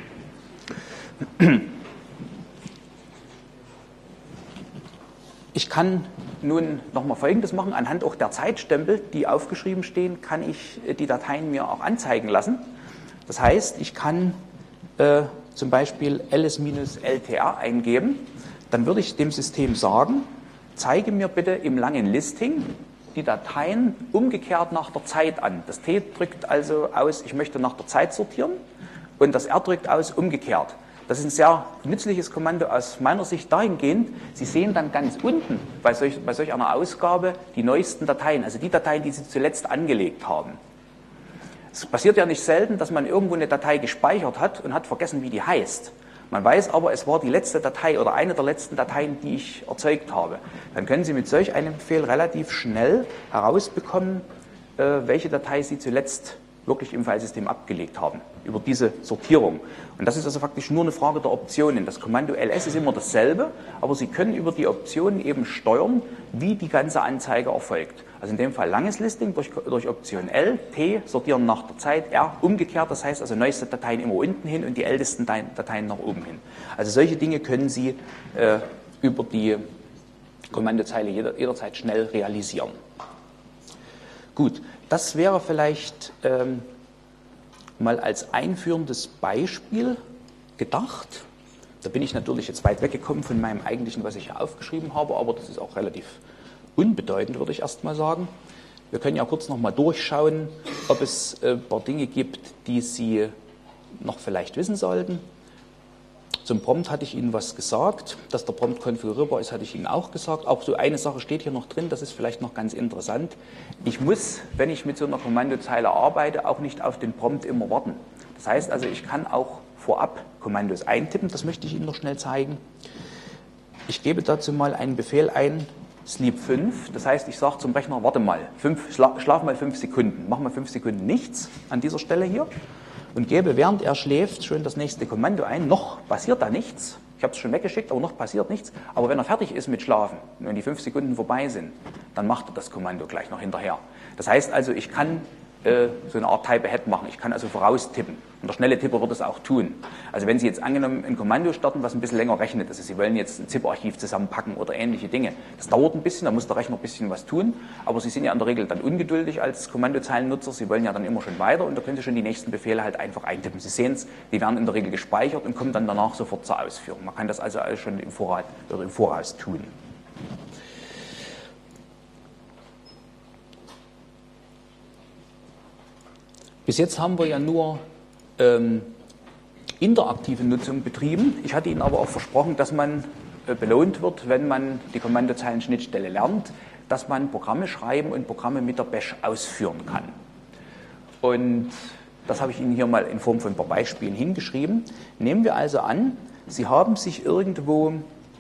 Speaker 2: Ich kann nun nochmal Folgendes machen. Anhand auch der Zeitstempel, die aufgeschrieben stehen, kann ich die Dateien mir auch anzeigen lassen. Das heißt, ich kann zum Beispiel ls-ltr eingeben. Dann würde ich dem System sagen, zeige mir bitte im langen Listing die Dateien umgekehrt nach der Zeit an. Das T drückt also aus, ich möchte nach der Zeit sortieren und das R drückt aus, umgekehrt. Das ist ein sehr nützliches Kommando aus meiner Sicht dahingehend, Sie sehen dann ganz unten bei solch einer Ausgabe die neuesten Dateien, also die Dateien, die Sie zuletzt angelegt haben. Es passiert ja nicht selten, dass man irgendwo eine Datei gespeichert hat und hat vergessen, wie die heißt. Man weiß aber, es war die letzte Datei oder eine der letzten Dateien, die ich erzeugt habe. Dann können Sie mit solch einem Befehl relativ schnell herausbekommen, welche Datei Sie zuletzt wirklich im Filesystem abgelegt haben, über diese Sortierung. Und das ist also faktisch nur eine Frage der Optionen. Das Kommando ls ist immer dasselbe, aber Sie können über die Optionen eben steuern, wie die ganze Anzeige erfolgt. Also in dem Fall langes Listing durch Option L, T, sortieren nach der Zeit, R, umgekehrt, das heißt also neueste Dateien immer unten hin und die ältesten Dateien nach oben hin. Also solche Dinge können Sie über die Kommandozeile jederzeit schnell realisieren. Gut, das wäre vielleicht mal als einführendes Beispiel gedacht. Da bin ich natürlich jetzt weit weggekommen von meinem eigentlichen, was ich hier aufgeschrieben habe, aber das ist auch relativ unbedeutend, würde ich erst mal sagen. Wir können ja kurz noch mal durchschauen, ob es ein paar Dinge gibt, die Sie noch vielleicht wissen sollten. Zum Prompt hatte ich Ihnen was gesagt, dass der Prompt konfigurierbar ist, hatte ich Ihnen auch gesagt. Auch so eine Sache steht hier noch drin, das ist vielleicht noch ganz interessant. Ich muss, wenn ich mit so einer Kommandozeile arbeite, auch nicht auf den Prompt immer warten. Das heißt also, ich kann auch vorab Kommandos eintippen, das möchte ich Ihnen noch schnell zeigen. Ich gebe dazu mal einen Befehl ein, Sleep 5, das heißt, ich sage zum Rechner, warte mal, schlaf mal 5 Sekunden, mach mal 5 Sekunden nichts an dieser Stelle hier. Und gebe, während er schläft, schon das nächste Kommando ein. Noch passiert da nichts. Ich habe es schon weggeschickt, aber noch passiert nichts. Aber wenn er fertig ist mit Schlafen, wenn die 5 Sekunden vorbei sind, dann macht er das Kommando gleich noch hinterher. Das heißt also, ich kann so eine Art Type-Ahead machen. Ich kann also voraustippen. Und der schnelle Tipper wird es auch tun. Also wenn Sie jetzt angenommen ein Kommando starten, was ein bisschen länger rechnet, also Sie wollen jetzt ein ZIP-Archiv zusammenpacken oder ähnliche Dinge, das dauert ein bisschen, da muss der Rechner ein bisschen was tun, aber Sie sind ja in der Regel dann ungeduldig als Kommandozeilennutzer, Sie wollen ja dann immer schon weiter und da können Sie schon die nächsten Befehle halt einfach eintippen. Sie sehen es, die werden in der Regel gespeichert und kommen dann danach sofort zur Ausführung. Man kann das also alles schon im Voraus tun. Bis jetzt haben wir ja nur interaktive Nutzung betrieben. Ich hatte Ihnen aber auch versprochen, dass man belohnt wird, wenn man die Kommandozeilenschnittstelle lernt, dass man Programme schreiben und Programme mit der Bash ausführen kann. Und das habe ich Ihnen hier mal in Form von ein paar Beispielen hingeschrieben. Nehmen wir also an, Sie haben sich irgendwo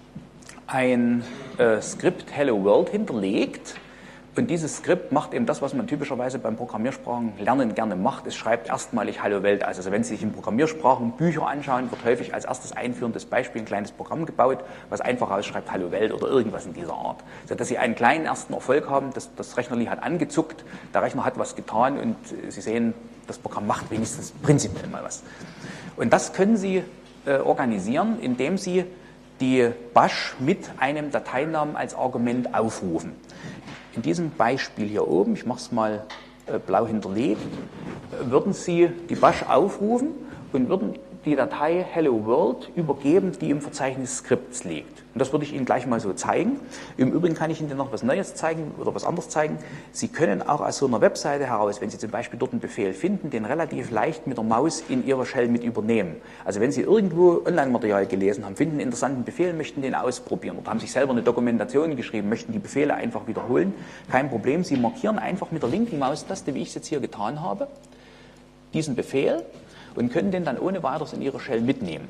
Speaker 2: ein Skript Hello World hinterlegt. Und dieses Skript macht eben das, was man typischerweise beim Programmiersprachenlernen gerne macht. Es schreibt erstmalig Hallo Welt. Also wenn Sie sich in Programmiersprachen Bücher anschauen, wird häufig als erstes einführendes Beispiel ein kleines Programm gebaut, was einfach rausschreibt Hallo Welt oder irgendwas in dieser Art. Sodass Sie einen kleinen ersten Erfolg haben, das Rechnerli hat angezuckt, der Rechner hat was getan und Sie sehen, das Programm macht wenigstens prinzipiell mal was. Und das können Sie organisieren, indem Sie die Bash mit einem Dateinamen als Argument aufrufen. In diesem Beispiel hier oben, ich mache es mal blau hinterlegt, würden Sie die Bash aufrufen und würden die Datei Hello World übergeben, die im Verzeichnis Scripts liegt. Und das würde ich Ihnen gleich mal so zeigen. Im Übrigen kann ich Ihnen noch was Neues zeigen oder was anderes zeigen. Sie können auch aus so einer Webseite heraus, wenn Sie zum Beispiel dort einen Befehl finden, den relativ leicht mit der Maus in Ihrer Shell mit übernehmen. Also wenn Sie irgendwo Online-Material gelesen haben, finden einen interessanten Befehl, möchten den ausprobieren oder haben sich selber eine Dokumentation geschrieben, möchten die Befehle einfach wiederholen, kein Problem. Sie markieren einfach mit der linken Maustaste, wie ich es jetzt hier getan habe, diesen Befehl und können den dann ohne weiteres in Ihre Shell mitnehmen.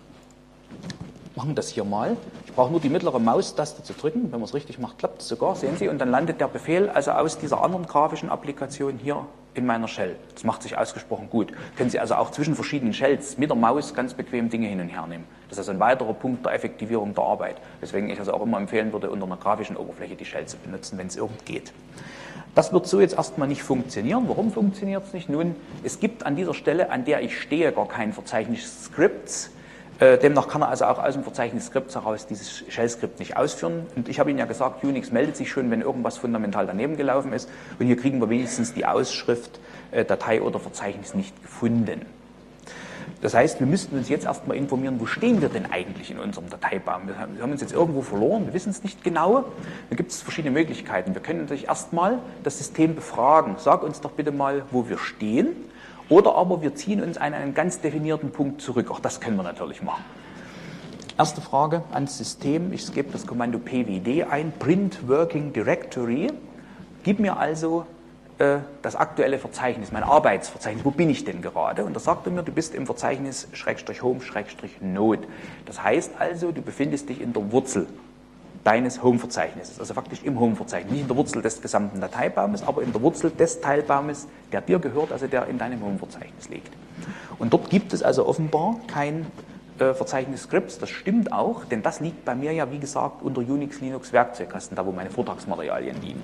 Speaker 2: Machen das hier mal. Ich brauche nur die mittlere Maustaste zu drücken. Wenn man es richtig macht, klappt es sogar, sehen Sie. Und dann landet der Befehl also aus dieser anderen grafischen Applikation hier in meiner Shell. Das macht sich ausgesprochen gut. Können Sie also auch zwischen verschiedenen Shells mit der Maus ganz bequem Dinge hin und her nehmen. Das ist also ein weiterer Punkt der Effektivierung der Arbeit. Weswegen ich also auch immer empfehlen würde, unter einer grafischen Oberfläche die Shell zu benutzen, wenn es irgend geht. Das wird so jetzt erstmal nicht funktionieren. Warum funktioniert es nicht? Nun, es gibt an dieser Stelle, an der ich stehe, gar kein Verzeichnis Scripts. Demnach kann er also auch aus dem Verzeichnis Scripts heraus dieses Shell-Skript nicht ausführen. Und ich habe Ihnen ja gesagt, Unix meldet sich schon, wenn irgendwas fundamental daneben gelaufen ist. Und hier kriegen wir wenigstens die Ausschrift Datei oder Verzeichnis nicht gefunden. Das heißt, wir müssten uns jetzt erstmal informieren, wo stehen wir denn eigentlich in unserem Dateibaum? Wir haben uns jetzt irgendwo verloren, wir wissen es nicht genau. Da gibt es verschiedene Möglichkeiten. Wir können natürlich erstmal das System befragen. Sag uns doch bitte mal, wo wir stehen. Oder aber wir ziehen uns an einen ganz definierten Punkt zurück. Auch das können wir natürlich machen. Erste Frage ans System. Ich gebe das Kommando pwd ein, print working directory. Gib mir also das aktuelle Verzeichnis, mein Arbeitsverzeichnis. Wo bin ich denn gerade? Und da sagt er mir, du bist im Verzeichnis /home/node. Das heißt also, du befindest dich in der Wurzel deines Home-Verzeichnisses, also faktisch im Home-Verzeichnis, nicht in der Wurzel des gesamten Dateibaumes, aber in der Wurzel des Teilbaumes, der dir gehört, also der in deinem Home-Verzeichnis liegt. Und dort gibt es also offenbar kein Verzeichnis Scripts, das stimmt auch, denn das liegt bei mir ja, wie gesagt, unter Unix, Linux, Werkzeugkasten, da wo meine Vortragsmaterialien liegen.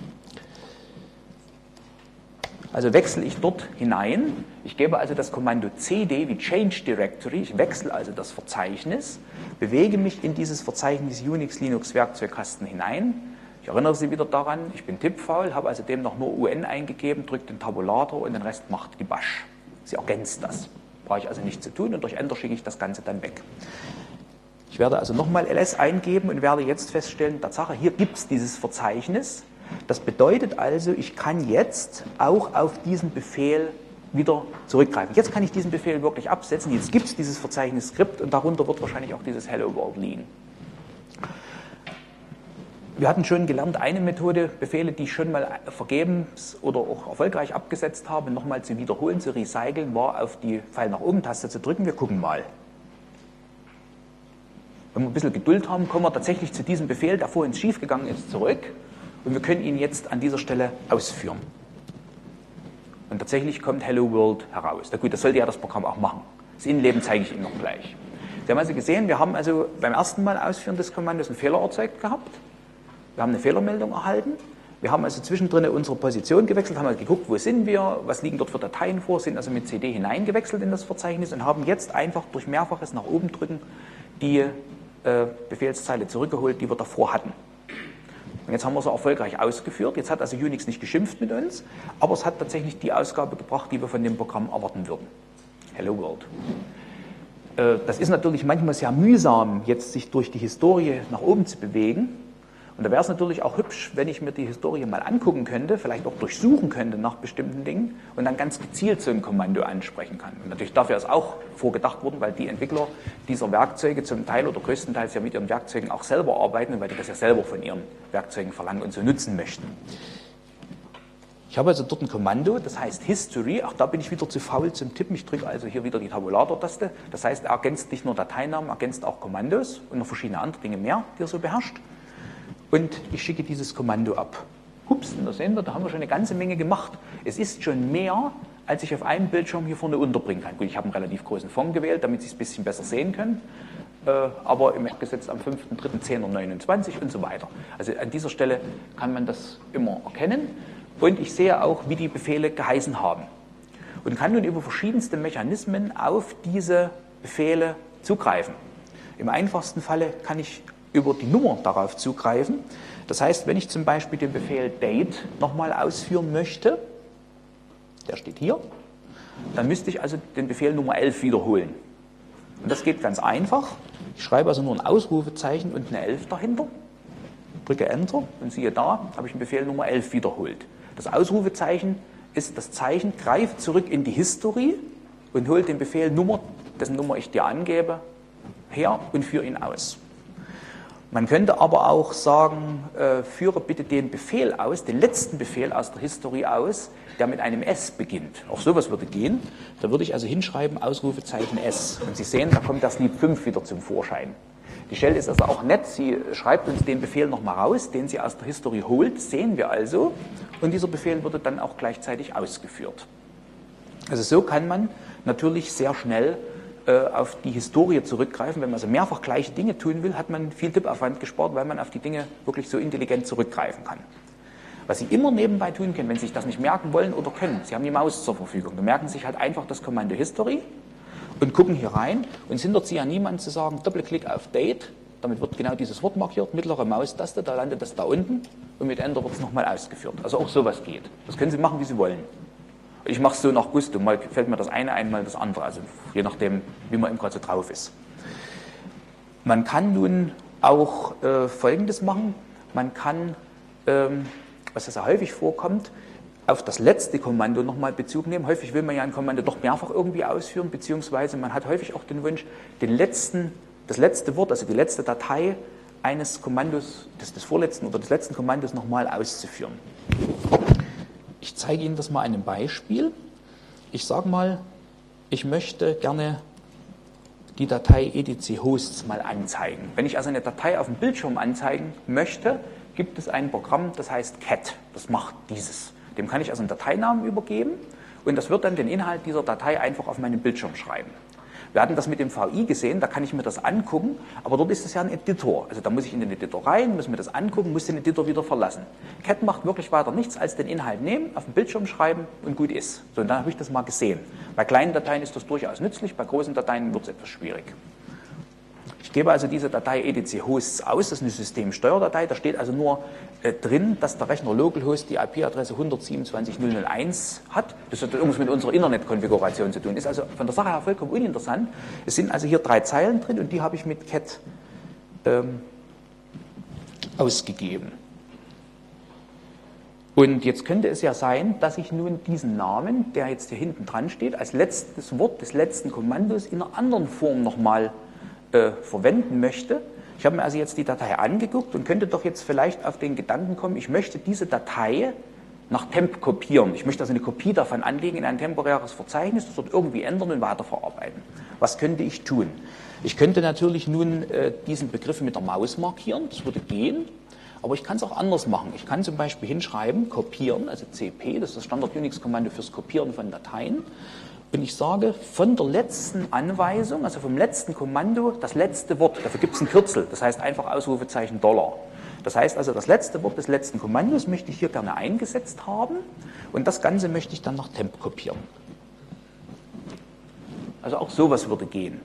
Speaker 2: Also wechsle ich dort hinein, ich gebe also das Kommando cd wie Change Directory, ich wechsle also das Verzeichnis, bewege mich in dieses Verzeichnis Unix, Linux, Werkzeugkasten hinein. Ich erinnere Sie wieder daran, ich bin tippfaul, habe also demnach nur UN eingegeben, drücke den Tabulator und den Rest macht die Bash. Sie ergänzt das. Brauche ich also nichts zu tun und durch Enter schicke ich das Ganze dann weg. Ich werde also nochmal ls eingeben und werde jetzt feststellen, Tatsache, hier gibt es dieses Verzeichnis. Das bedeutet also, ich kann jetzt auch auf diesen Befehl wieder zurückgreifen. Jetzt kann ich diesen Befehl wirklich absetzen. Jetzt gibt es dieses Verzeichnis Skript und darunter wird wahrscheinlich auch dieses Hello World liegen. Wir hatten schon gelernt, eine Methode, Befehle, die ich schon mal vergebens oder auch erfolgreich abgesetzt habe, nochmal zu wiederholen, zu recyceln, war auf die Pfeil nach oben Taste zu drücken. Wir gucken mal. Wenn wir ein bisschen Geduld haben, kommen wir tatsächlich zu diesem Befehl, der vorhin schief gegangen ist, zurück. Und wir können ihn jetzt an dieser Stelle ausführen. Und tatsächlich kommt Hello World heraus. Na gut, das sollte ja das Programm auch machen. Das Innenleben zeige ich Ihnen noch gleich. Sie haben also gesehen, wir haben also beim ersten Mal Ausführen des Kommandos einen Fehler erzeugt gehabt. Wir haben eine Fehlermeldung erhalten. Wir haben also zwischendrin unsere Position gewechselt, haben geguckt, wo sind wir, was liegen dort für Dateien vor, sind also mit CD hineingewechselt in das Verzeichnis und haben jetzt einfach durch mehrfaches nach oben drücken die Befehlszeile zurückgeholt, die wir davor hatten. Und jetzt haben wir sie erfolgreich ausgeführt. Jetzt hat also Unix nicht geschimpft mit uns, aber es hat tatsächlich die Ausgabe gebracht, die wir von dem Programm erwarten würden. Hello World. Das ist natürlich manchmal sehr mühsam, jetzt sich durch die Historie nach oben zu bewegen. Und da wäre es natürlich auch hübsch, wenn ich mir die Historie mal angucken könnte, vielleicht auch durchsuchen könnte nach bestimmten Dingen und dann ganz gezielt so ein Kommando ansprechen kann. Und natürlich dafür ist auch vorgedacht worden, weil die Entwickler dieser Werkzeuge zum Teil oder größtenteils ja mit ihren Werkzeugen auch selber arbeiten und weil die das ja selber von ihren Werkzeugen verlangen und so nutzen möchten. Ich habe also dort ein Kommando, das heißt History. Auch da bin ich wieder zu faul zum Tippen. Ich drücke also hier wieder die Tabulator-Taste. Das heißt, er ergänzt nicht nur Dateinamen, er ergänzt auch Kommandos und noch verschiedene andere Dinge mehr, die er so beherrscht. Und ich schicke dieses Kommando ab. Hups, und da sehen wir, da haben wir schon eine ganze Menge gemacht. Es ist schon mehr, als ich auf einem Bildschirm hier vorne unterbringen kann. Gut, ich habe einen relativ großen Font gewählt, damit Sie es ein bisschen besser sehen können. Aber im gesetzt am 5.3.10.29 und so weiter. Also an dieser Stelle kann man das immer erkennen. Und ich sehe auch, wie die Befehle geheißen haben. Und kann nun über verschiedenste Mechanismen auf diese Befehle zugreifen. Im einfachsten Falle kann ich über die Nummer darauf zugreifen. Das heißt, wenn ich zum Beispiel den Befehl date nochmal ausführen möchte, der steht hier, dann müsste ich also den Befehl Nummer 11 wiederholen. Und das geht ganz einfach. Ich schreibe also nur ein Ausrufezeichen und eine 11 dahinter, drücke Enter und siehe da, habe ich den Befehl Nummer 11 wiederholt. Das Ausrufezeichen ist das Zeichen, greift zurück in die History und holt den Befehl Nummer, dessen Nummer ich dir angebe, her und führe ihn aus. Man könnte aber auch sagen, führe bitte den Befehl aus, den letzten Befehl aus der History aus, der mit einem S beginnt. Auch sowas würde gehen. Da würde ich also hinschreiben, Ausrufezeichen S. Und Sie sehen, da kommt das Sleep 5 wieder zum Vorschein. Die Shell ist also auch nett. Sie schreibt uns den Befehl nochmal raus, den sie aus der History holt, sehen wir also. Und dieser Befehl wurde dann auch gleichzeitig ausgeführt. Also so kann man natürlich sehr schnell auf die Historie zurückgreifen. Wenn man also mehrfach gleiche Dinge tun will, hat man viel Tippaufwand gespart, weil man auf die Dinge wirklich so intelligent zurückgreifen kann. Was Sie immer nebenbei tun können, wenn Sie sich das nicht merken wollen oder können, Sie haben die Maus zur Verfügung, dann merken Sie sich halt einfach das Kommando History und gucken hier rein und es hindert Sie ja niemand zu sagen, Doppelklick auf Date, damit wird genau dieses Wort markiert, mittlere Maustaste, da landet das da unten und mit Enter wird es nochmal ausgeführt. Also auch sowas geht. Das können Sie machen, wie Sie wollen. Ich mache es so nach Gusto, mal fällt mir das eine ein, mal das andere, also je nachdem, wie man eben gerade so drauf ist. Man kann nun auch Folgendes machen, man kann, was ja sehr häufig vorkommt, auf das letzte Kommando nochmal Bezug nehmen. Häufig will man ja ein Kommando doch mehrfach irgendwie ausführen, beziehungsweise man hat häufig auch den Wunsch, das letzte Wort, also die letzte Datei eines Kommandos, des vorletzten oder des letzten Kommandos nochmal auszuführen. Ich zeige Ihnen das mal an einem Beispiel. Ich sage mal, ich möchte gerne die Datei etc-hosts mal anzeigen. Wenn ich also eine Datei auf dem Bildschirm anzeigen möchte, gibt es ein Programm, das heißt cat. Das macht dieses. Dem kann ich also einen Dateinamen übergeben und das wird dann den Inhalt dieser Datei einfach auf meinen Bildschirm schreiben. Wir hatten das mit dem VI gesehen, da kann ich mir das angucken, aber dort ist es ja ein Editor. Also da muss ich in den Editor rein, muss mir das angucken, muss den Editor wieder verlassen. Cat macht wirklich weiter nichts, als den Inhalt nehmen, auf den Bildschirm schreiben und gut ist. So, und dann habe ich das mal gesehen. Bei kleinen Dateien ist das durchaus nützlich, bei großen Dateien wird es etwas schwierig. Ich gebe also diese Datei etc-hosts aus, das ist eine Systemsteuerdatei, da steht also nur drin, dass der Rechner localhost die IP-Adresse 127.001 hat. Das hat irgendwas mit unserer Internetkonfiguration zu tun. Ist also von der Sache her vollkommen uninteressant. Es sind also hier 3 Zeilen drin und die habe ich mit cat ausgegeben. Und jetzt könnte es ja sein, dass ich nun diesen Namen, der jetzt hier hinten dran steht, als letztes Wort des letzten Kommandos in einer anderen Form nochmal verwenden möchte. Ich habe mir also jetzt die Datei angeguckt und könnte doch jetzt vielleicht auf den Gedanken kommen, ich möchte diese Datei nach Temp kopieren. Ich möchte also eine Kopie davon anlegen in ein temporäres Verzeichnis, das dort irgendwie ändern und weiterverarbeiten. Was könnte ich tun? Ich könnte natürlich nun diesen Begriff mit der Maus markieren, das würde gehen, aber ich kann es auch anders machen. Ich kann zum Beispiel hinschreiben, kopieren, also CP, das ist das Standard-Unix-Kommando fürs Kopieren von Dateien. Und ich sage, von der letzten Anweisung, also vom letzten Kommando, das letzte Wort, dafür gibt es ein Kürzel, das heißt einfach Ausrufezeichen $. Das heißt also, das letzte Wort des letzten Kommandos möchte ich hier gerne eingesetzt haben und das Ganze möchte ich dann nach temp kopieren. Also auch sowas würde gehen.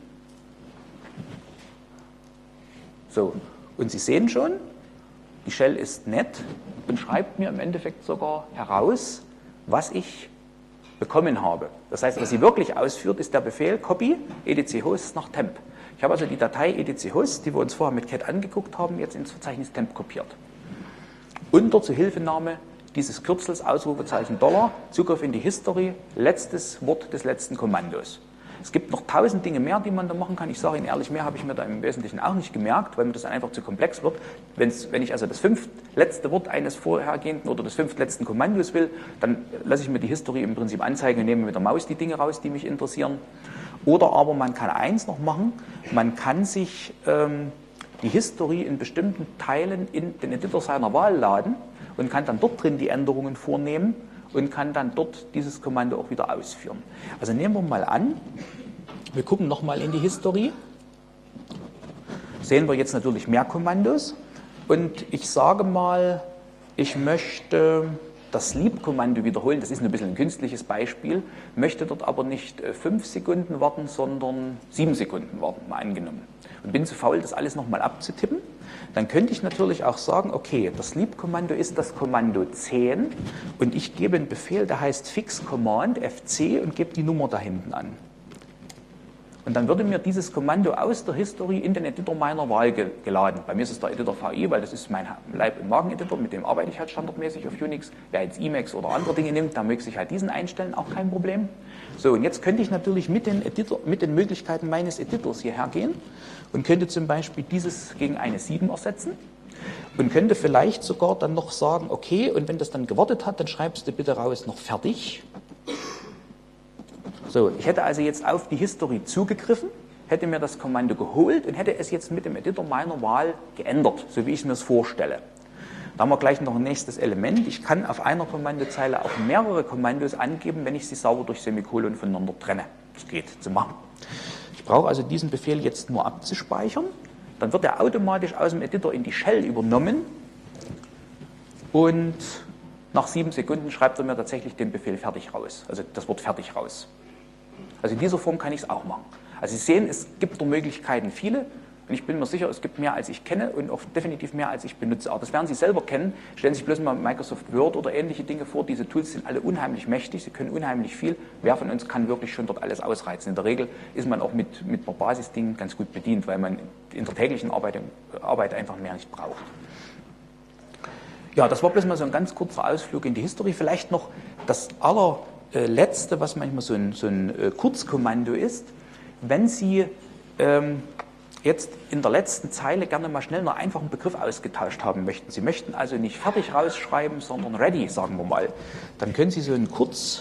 Speaker 2: So, und Sie sehen schon, die Shell ist nett und schreibt mir im Endeffekt sogar heraus, was ich bekommen habe. Das heißt, was sie wirklich ausführt, ist der Befehl copy etc-host nach temp. Ich habe also die Datei etc-host, die wir uns vorher mit cat angeguckt haben, jetzt ins Verzeichnis temp kopiert. Unter Zuhilfenahme dieses Kürzels Ausrufezeichen $, Zugriff in die History, letztes Wort des letzten Kommandos. Es gibt noch 1000 Dinge mehr, die man da machen kann. Ich sage Ihnen ehrlich, mehr habe ich mir da im Wesentlichen auch nicht gemerkt, weil mir das einfach zu komplex wird. Wenn ich also das letzte Wort eines vorhergehenden oder des letzten Kommandos will, dann lasse ich mir die History im Prinzip anzeigen und nehme mit der Maus die Dinge raus, die mich interessieren. Oder aber man kann eins noch machen, man kann sich die History in bestimmten Teilen in den Editor seiner Wahl laden und kann dann dort drin die Änderungen vornehmen und kann dann dort dieses Kommando auch wieder ausführen. Also nehmen wir mal an, wir gucken nochmal in die History, sehen wir jetzt natürlich mehr Kommandos und ich sage mal, ich möchte das Sleep-Kommando wiederholen, das ist ein bisschen ein künstliches Beispiel, möchte dort aber nicht 5 Sekunden warten, sondern 7 Sekunden warten, mal angenommen. Und bin zu faul, das alles nochmal abzutippen. Dann könnte ich natürlich auch sagen, okay, das Sleep-Kommando ist das Kommando 10 und ich gebe einen Befehl, der heißt fix command fc und gebe die Nummer da hinten an. Und dann würde mir dieses Kommando aus der History in den Editor meiner Wahl geladen. Bei mir ist es der Editor VI, weil das ist mein Leib- und Magen-Editor, mit dem arbeite ich halt standardmäßig auf Unix. Wer jetzt Emacs oder andere Dinge nimmt, da möchte ich halt diesen einstellen, auch kein Problem. So, und jetzt könnte ich natürlich mit den Möglichkeiten meines Editors hierher gehen und könnte zum Beispiel dieses gegen eine 7 ersetzen und könnte vielleicht sogar dann noch sagen, okay, und wenn das dann gewartet hat, dann schreibst du bitte raus noch fertig. So, ich hätte also jetzt auf die History zugegriffen, hätte mir das Kommando geholt und hätte es jetzt mit dem Editor meiner Wahl geändert, so wie ich es mir vorstelle. Da haben wir gleich noch ein nächstes Element. Ich kann auf einer Kommandozeile auch mehrere Kommandos angeben, wenn ich sie sauber durch Semikolon voneinander trenne. Das geht zu machen. Ich brauche also diesen Befehl jetzt nur abzuspeichern. Dann wird er automatisch aus dem Editor in die Shell übernommen und nach 7 Sekunden schreibt er mir tatsächlich den Befehl fertig raus, also das Wort fertig raus. Also in dieser Form kann ich es auch machen. Also Sie sehen, es gibt der Möglichkeiten viele und ich bin mir sicher, es gibt mehr, als ich kenne und auch definitiv mehr, als ich benutze. Aber das werden Sie selber kennen. Stellen Sie sich bloß mal Microsoft Word oder ähnliche Dinge vor. Diese Tools sind alle unheimlich mächtig, sie können unheimlich viel. Wer von uns kann wirklich schon dort alles ausreizen? In der Regel ist man auch mit ein paar Basisdingen ganz gut bedient, weil man in der täglichen Arbeit einfach mehr nicht braucht. Ja, das war bloß mal so ein ganz kurzer Ausflug in die History. Vielleicht noch das allerletzte, was manchmal so ein Kurzkommando ist. Wenn Sie jetzt in der letzten Zeile gerne mal schnell einen einfachen Begriff ausgetauscht haben möchten. Sie möchten also nicht fertig rausschreiben, sondern ready, sagen wir mal. Dann können Sie so eine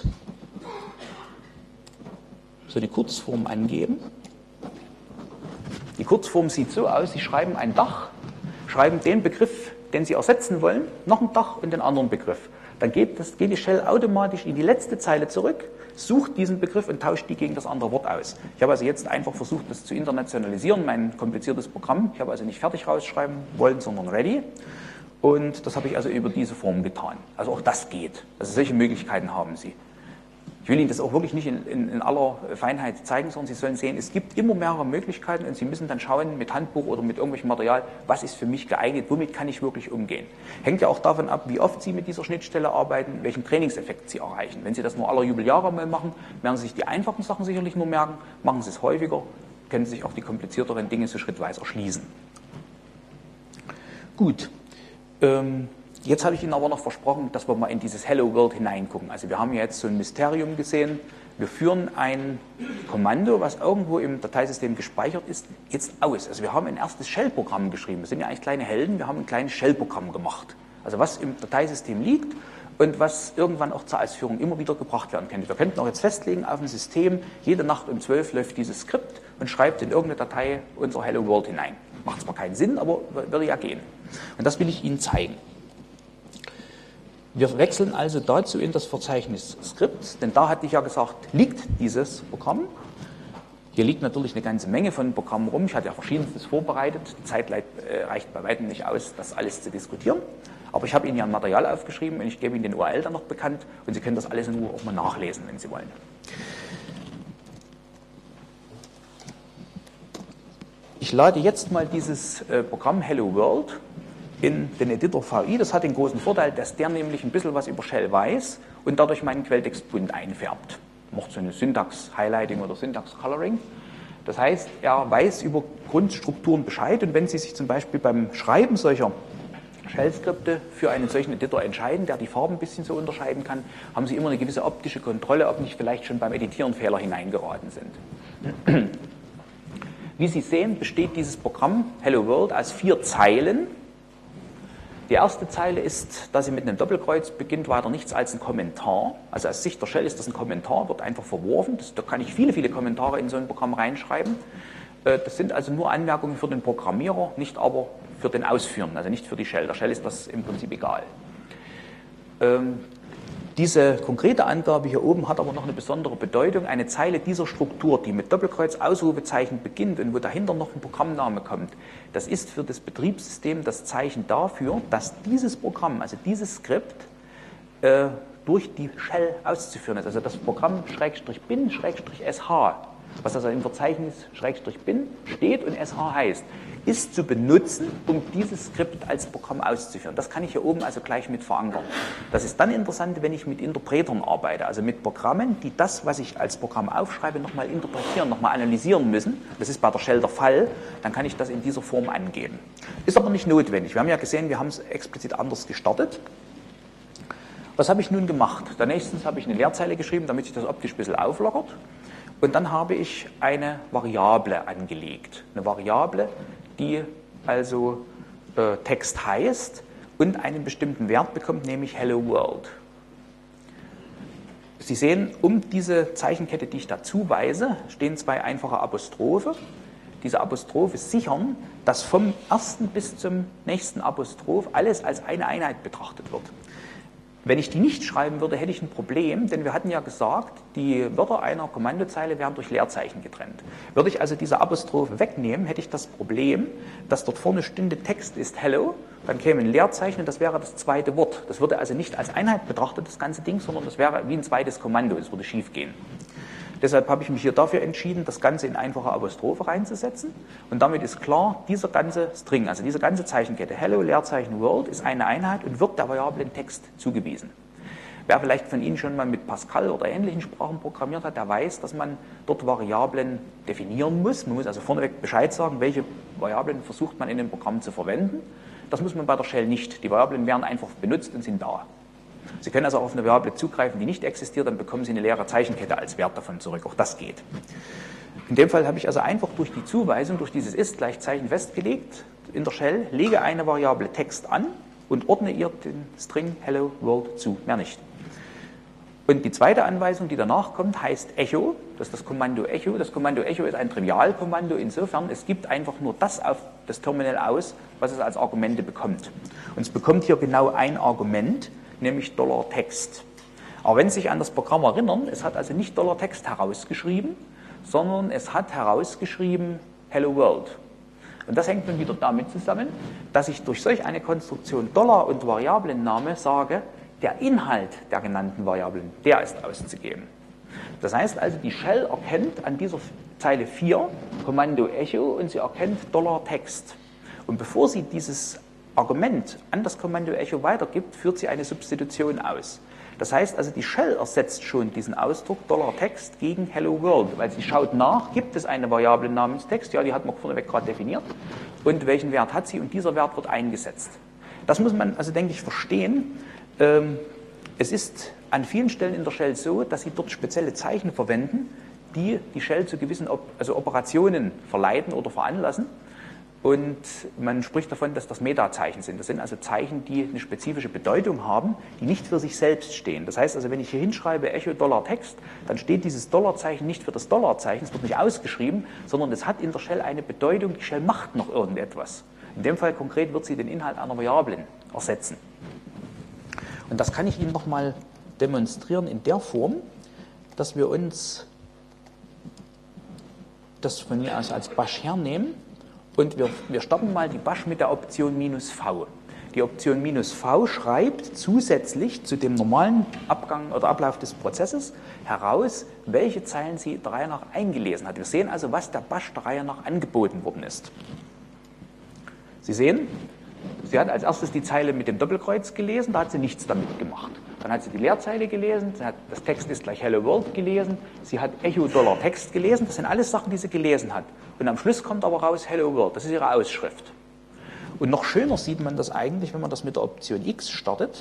Speaker 2: Kurzform angeben. Die Kurzform sieht so aus, Sie schreiben ein Dach, schreiben den Begriff, den Sie ersetzen wollen, noch ein Dach und den anderen Begriff. Dann geht die Shell automatisch in die letzte Zeile zurück, sucht diesen Begriff und tauscht die gegen das andere Wort aus. Ich habe also jetzt einfach versucht, das zu internationalisieren, mein kompliziertes Programm. Ich habe also nicht fertig rausschreiben wollen, sondern ready. Und das habe ich also über diese Form getan. Also auch das geht. Also solche Möglichkeiten haben Sie. Ich will Ihnen das auch wirklich nicht in aller Feinheit zeigen, sondern Sie sollen sehen, es gibt immer mehrere Möglichkeiten und Sie müssen dann schauen mit Handbuch oder mit irgendwelchem Material, was ist für mich geeignet, womit kann ich wirklich umgehen. Hängt ja auch davon ab, wie oft Sie mit dieser Schnittstelle arbeiten, welchen Trainingseffekt Sie erreichen. Wenn Sie das nur alle Jubeljahre mal machen, werden Sie sich die einfachen Sachen sicherlich nur merken, machen Sie es häufiger, können Sie sich auch die komplizierteren Dinge so schrittweise erschließen. Gut. Jetzt habe ich Ihnen aber noch versprochen, dass wir mal in dieses Hello World hineingucken. Also wir haben ja jetzt so ein Mysterium gesehen. Wir führen ein Kommando, was irgendwo im Dateisystem gespeichert ist, jetzt aus. Also wir haben ein erstes Shell-Programm geschrieben. Wir sind ja eigentlich kleine Helden, wir haben ein kleines Shell-Programm gemacht. Also was im Dateisystem liegt und was irgendwann auch zur Ausführung immer wieder gebracht werden könnte. Wir könnten auch jetzt festlegen auf dem System, jede Nacht um 12 läuft dieses Skript und schreibt in irgendeine Datei unser Hello World hinein. Macht zwar keinen Sinn, aber würde ja gehen. Und das will ich Ihnen zeigen. Wir wechseln also dazu in das Verzeichnis Skript, denn da hatte ich ja gesagt, liegt dieses Programm. Hier liegt natürlich eine ganze Menge von Programmen rum. Ich hatte ja verschiedenstes vorbereitet. Die Zeit reicht bei weitem nicht aus, das alles zu diskutieren. Aber ich habe Ihnen ja ein Material aufgeschrieben und ich gebe Ihnen den URL dann noch bekannt und Sie können das alles in Ruhe auch mal nachlesen, wenn Sie wollen. Ich lade jetzt mal dieses Programm Hello World in den Editor VI. Das hat den großen Vorteil, dass der nämlich ein bisschen was über Shell weiß und dadurch meinen Quelltext bunt einfärbt. Macht so eine Syntax-Highlighting oder Syntax-Coloring. Das heißt, er weiß über Grundstrukturen Bescheid und wenn Sie sich zum Beispiel beim Schreiben solcher Shell-Skripte für einen solchen Editor entscheiden, der die Farben ein bisschen so unterscheiden kann, haben Sie immer eine gewisse optische Kontrolle, ob nicht vielleicht schon beim Editieren Fehler hineingeraten sind. Wie Sie sehen, besteht dieses Programm Hello World aus 4 Zeilen. Die erste Zeile ist, dass sie mit einem Doppelkreuz beginnt, weiter nichts als ein Kommentar. Also aus Sicht der Shell ist das ein Kommentar, wird einfach verworfen. Da kann ich viele, viele Kommentare in so ein Programm reinschreiben. Das sind also nur Anmerkungen für den Programmierer, nicht aber für den Ausführenden, also nicht für die Shell. Der Shell ist das im Prinzip egal. Diese konkrete Angabe hier oben hat aber noch eine besondere Bedeutung. Eine Zeile dieser Struktur, die mit Doppelkreuz, Ausrufezeichen beginnt und wo dahinter noch ein Programmname kommt, das ist für das Betriebssystem das Zeichen dafür, dass dieses Programm, also dieses Skript, durch die Shell auszuführen ist. Also das Programm /bin/sh, was also im Verzeichnis /bin steht und sh heißt, ist zu benutzen, um dieses Skript als Programm auszuführen. Das kann ich hier oben also gleich mit verankern. Das ist dann interessant, wenn ich mit Interpretern arbeite, also mit Programmen, die das, was ich als Programm aufschreibe, nochmal interpretieren, nochmal analysieren müssen. Das ist bei der Shell der Fall. Dann kann ich das in dieser Form angeben. Ist aber nicht notwendig. Wir haben ja gesehen, wir haben es explizit anders gestartet. Was habe ich nun gemacht? Nächstens habe ich eine Leerzeile geschrieben, damit sich das optisch ein bisschen auflockert. Und dann habe ich eine Variable angelegt. Eine Variable, die also Text heißt und einen bestimmten Wert bekommt, nämlich Hello World. Sie sehen, um diese Zeichenkette, die ich dazu weise, stehen 2 einfache Apostrophe. Diese Apostrophe sichern, dass vom ersten bis zum nächsten Apostroph alles als eine Einheit betrachtet wird. Wenn ich die nicht schreiben würde, hätte ich ein Problem, denn wir hatten ja gesagt, die Wörter einer Kommandozeile werden durch Leerzeichen getrennt. Würde ich also diese Apostrophe wegnehmen, hätte ich das Problem, dass dort vorne stünde Text ist Hello, dann käme ein Leerzeichen und das wäre das zweite Wort. Das würde also nicht als Einheit betrachtet, das ganze Ding, sondern das wäre wie ein zweites Kommando, es würde schief gehen. Deshalb habe ich mich hier dafür entschieden, das Ganze in einfache Apostrophe reinzusetzen. Und damit ist klar, dieser ganze String, also diese ganze Zeichenkette, Hello, Leerzeichen, World, ist eine Einheit und wird der variablen Text zugewiesen. Wer vielleicht von Ihnen schon mal mit Pascal oder ähnlichen Sprachen programmiert hat, der weiß, dass man dort Variablen definieren muss. Man muss also vorneweg Bescheid sagen, welche Variablen versucht man in dem Programm zu verwenden. Das muss man bei der Shell nicht. Die Variablen werden einfach benutzt und sind da. Sie können also auf eine Variable zugreifen, die nicht existiert, dann bekommen Sie eine leere Zeichenkette als Wert davon zurück. Auch das geht. In dem Fall habe ich also einfach durch die Zuweisung, durch dieses Ist-Gleichzeichen festgelegt, in der Shell, lege eine Variable Text an und ordne ihr den String Hello World zu, mehr nicht. Und die zweite Anweisung, die danach kommt, heißt Echo. Das ist das Kommando Echo. Das Kommando Echo ist ein Trivialkommando insofern, es gibt einfach nur das auf das Terminal aus, was es als Argumente bekommt. Und es bekommt hier genau ein Argument, nämlich $Text. Aber wenn Sie sich an das Programm erinnern, es hat also nicht $Text herausgeschrieben, sondern es hat herausgeschrieben Hello World. Und das hängt nun wieder damit zusammen, dass ich durch solch eine Konstruktion Dollar und Variablenname sage, der Inhalt der genannten Variablen, der ist auszugeben. Das heißt also, die Shell erkennt an dieser Zeile 4 Kommando Echo und sie erkennt $Text. Und bevor sie dieses Argument an das Kommando Echo weitergibt, führt sie eine Substitution aus. Das heißt also, die Shell ersetzt schon diesen Ausdruck $Text gegen Hello World, weil sie schaut nach, gibt es eine Variable namens Text, ja, die hat man vorneweg gerade definiert, und welchen Wert hat sie, und dieser Wert wird eingesetzt. Das muss man also, denke ich, verstehen. Es ist an vielen Stellen in der Shell so, dass sie dort spezielle Zeichen verwenden, die die Shell zu gewissen Operationen verleiten oder veranlassen. Und man spricht davon, dass das Metazeichen sind. Das sind also Zeichen, die eine spezifische Bedeutung haben, die nicht für sich selbst stehen. Das heißt also, wenn ich hier hinschreibe Echo $Text, dann steht dieses $Zeichen nicht für das $Zeichen, es wird nicht ausgeschrieben, sondern es hat in der Shell eine Bedeutung, die Shell macht noch irgendetwas. In dem Fall konkret wird sie den Inhalt einer Variablen ersetzen. Und das kann ich Ihnen nochmal demonstrieren in der Form, dass wir uns das von mir aus als Bash hernehmen und wir starten mal die Bash mit der Option -v. Die Option -v schreibt zusätzlich zu dem normalen Abgang oder Ablauf des Prozesses heraus, welche Zeilen sie der Reihe nach eingelesen hat. Wir sehen also, was der Bash der Reihe nach angeboten worden ist. Sie sehen, sie hat als erstes die Zeile mit dem Doppelkreuz gelesen, da hat sie nichts damit gemacht. Dann hat sie die Leerzeile gelesen, sie hat das Text ist gleich Hello World gelesen, sie hat Echo Dollar Text gelesen, das sind alles Sachen, die sie gelesen hat. Und am Schluss kommt aber raus Hello World, das ist ihre Ausschrift. Und noch schöner sieht man das eigentlich, wenn man das mit der Option X startet.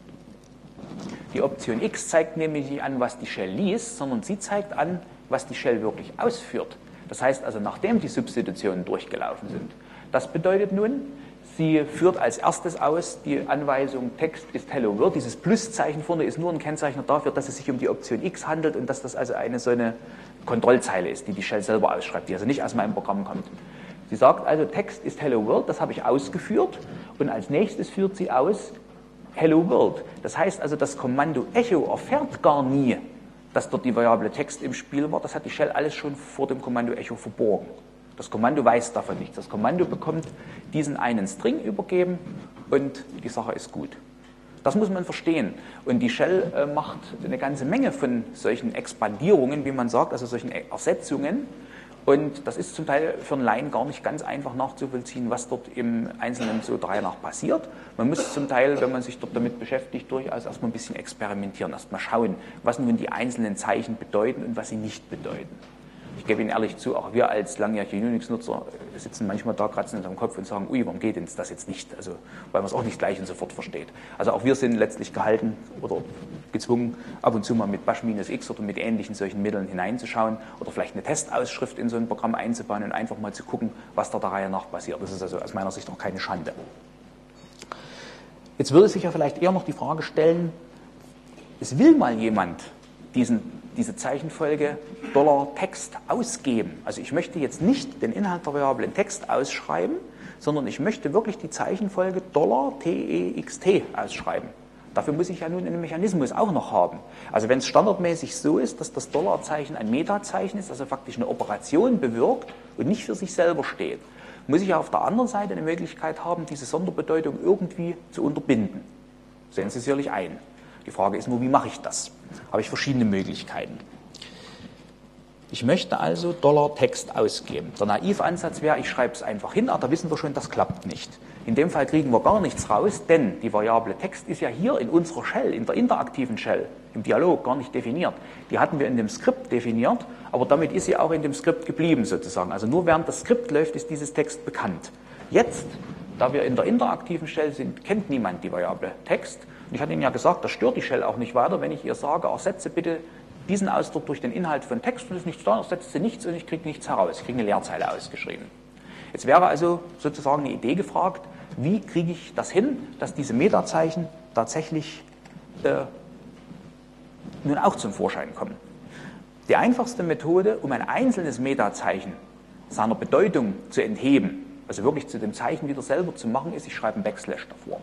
Speaker 2: Die Option X zeigt nämlich nicht an, was die Shell liest, sondern sie zeigt an, was die Shell wirklich ausführt. Das heißt also, nachdem die Substitutionen durchgelaufen sind. Das bedeutet nun, sie führt als erstes aus die Anweisung Text ist Hello World. Dieses Pluszeichen vorne ist nur ein Kennzeichner dafür, dass es sich um die Option X handelt und dass das also so eine Kontrollzeile ist, die die Shell selber ausschreibt, die also nicht aus meinem Programm kommt. Sie sagt also, Text ist Hello World, das habe ich ausgeführt und als nächstes führt sie aus Hello World. Das heißt also, das Kommando Echo erfährt gar nie, dass dort die Variable Text im Spiel war. Das hat die Shell alles schon vor dem Kommando Echo verborgen. Das Kommando weiß davon nichts. Das Kommando bekommt diesen einen String übergeben und die Sache ist gut. Das muss man verstehen. Und die Shell macht eine ganze Menge von solchen Expandierungen, wie man sagt, also solchen Ersetzungen. Und das ist zum Teil für einen Laien gar nicht ganz einfach nachzuvollziehen, was dort im Einzelnen so der Reihe nach passiert. Man muss zum Teil, wenn man sich dort damit beschäftigt, durchaus erstmal ein bisschen experimentieren, erstmal schauen, was nun die einzelnen Zeichen bedeuten und was sie nicht bedeuten. Ich gebe Ihnen ehrlich zu, auch wir als langjährige Unix-Nutzer sitzen manchmal da, kratzen uns am Kopf und sagen, ui, warum geht denn das jetzt nicht? Also, weil man es auch nicht gleich und sofort versteht. Also auch wir sind letztlich gehalten oder gezwungen, ab und zu mal mit Bash-X oder mit ähnlichen solchen Mitteln hineinzuschauen oder vielleicht eine Testausschrift in so ein Programm einzubauen und einfach mal zu gucken, was da der Reihe nach passiert. Das ist also aus meiner Sicht auch keine Schande. Jetzt würde sich ja vielleicht eher noch die Frage stellen, es will mal jemand diese Zeichenfolge $Text ausgeben. Also ich möchte jetzt nicht den Inhalt der Variable in Text ausschreiben, sondern ich möchte wirklich die Zeichenfolge $TEXT ausschreiben. Dafür muss ich ja nun einen Mechanismus auch noch haben. Also wenn es standardmäßig so ist, dass das $Zeichen ein Metazeichen ist, also faktisch eine Operation bewirkt und nicht für sich selber steht, muss ich ja auf der anderen Seite eine Möglichkeit haben, diese Sonderbedeutung irgendwie zu unterbinden. Sehen Sie sicherlich ein. Die Frage ist nur, wie mache ich das? Habe ich verschiedene Möglichkeiten. Ich möchte also $Text ausgeben. Der naive Ansatz wäre, ich schreibe es einfach hin, aber da wissen wir schon, das klappt nicht. In dem Fall kriegen wir gar nichts raus, denn die Variable Text ist ja hier in unserer Shell, in der interaktiven Shell, im Dialog gar nicht definiert. Die hatten wir in dem Skript definiert, aber damit ist sie auch in dem Skript geblieben sozusagen. Also nur während das Skript läuft, ist dieses Text bekannt. Jetzt, da wir in der interaktiven Shell sind, kennt niemand die Variable Text. Und ich hatte Ihnen ja gesagt, das stört die Shell auch nicht weiter, wenn ich ihr sage, ersetze bitte diesen Ausdruck durch den Inhalt von Text und es ist nichts da, ersetzt sie nichts und ich kriege nichts heraus. Ich kriege eine Leerzeile ausgeschrieben. Jetzt wäre also sozusagen eine Idee gefragt, wie kriege ich das hin, dass diese Metazeichen tatsächlich nun auch zum Vorschein kommen. Die einfachste Methode, um ein einzelnes Metazeichen seiner Bedeutung zu entheben, also wirklich zu dem Zeichen wieder selber zu machen, ist, ich schreibe einen Backslash davor.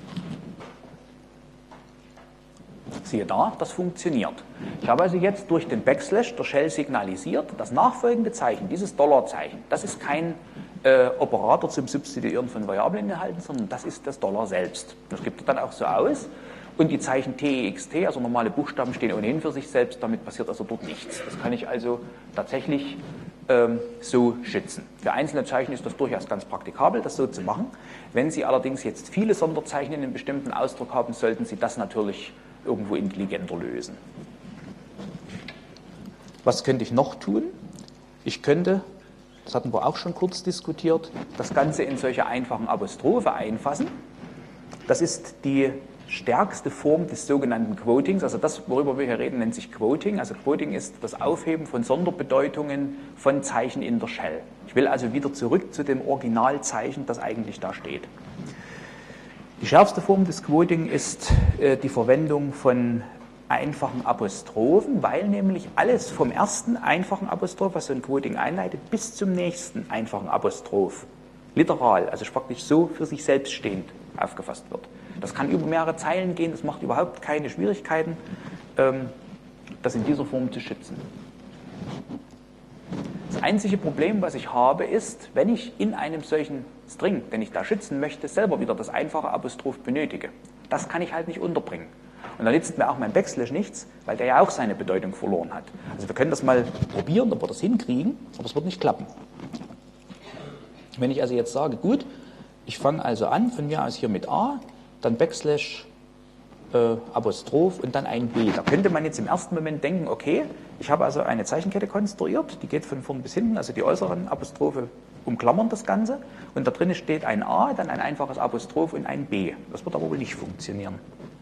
Speaker 2: Siehe da, das funktioniert. Ich habe also jetzt durch den Backslash der Shell signalisiert, das nachfolgende Zeichen, dieses $Zeichen, das ist kein Operator zum Substituieren von Variableninhalten, sondern das ist das $. Selbst. Das gibt er dann auch so aus. Und die Zeichen TEXT, also normale Buchstaben, stehen ohnehin für sich selbst, damit passiert also dort nichts. Das kann ich also tatsächlich so schützen. Für einzelne Zeichen ist das durchaus ganz praktikabel, das so zu machen. Wenn Sie allerdings jetzt viele Sonderzeichen in einem bestimmten Ausdruck haben, sollten Sie das natürlich irgendwo intelligenter lösen. Was könnte ich noch tun? Ich könnte, das hatten wir auch schon kurz diskutiert, das Ganze in solche einfachen Apostrophe einfassen. Das ist die stärkste Form des sogenannten Quotings. Also das, worüber wir hier reden, nennt sich Quoting. Also Quoting ist das Aufheben von Sonderbedeutungen von Zeichen in der Shell. Ich will also wieder zurück zu dem Originalzeichen, das eigentlich da steht. Die schärfste Form des Quoting ist die Verwendung von einfachen Apostrophen, weil nämlich alles vom ersten einfachen Apostroph, was so ein Quoting einleitet, bis zum nächsten einfachen Apostroph literal, also praktisch so für sich selbst stehend aufgefasst wird. Das kann über mehrere Zeilen gehen, das macht überhaupt keine Schwierigkeiten, das in dieser Form zu schützen. Das einzige Problem, was ich habe, ist, wenn ich in einem solchen String, den ich da schützen möchte, selber wieder das einfache Apostroph benötige. Das kann ich halt nicht unterbringen. Und da nützt mir auch mein Backslash nichts, weil der ja auch seine Bedeutung verloren hat. Also wir können das mal probieren, ob wir das hinkriegen, aber es wird nicht klappen. Wenn ich also jetzt sage, gut, ich fange also an, von mir aus hier mit A, dann Backslash, Apostroph und dann ein B. Da könnte man jetzt im ersten Moment denken, okay, ich habe also eine Zeichenkette konstruiert, die geht von vorn bis hinten, also die äußeren Apostrophe umklammern das Ganze und da drin steht ein A, dann ein einfaches Apostroph und ein B. Das wird aber wohl nicht funktionieren.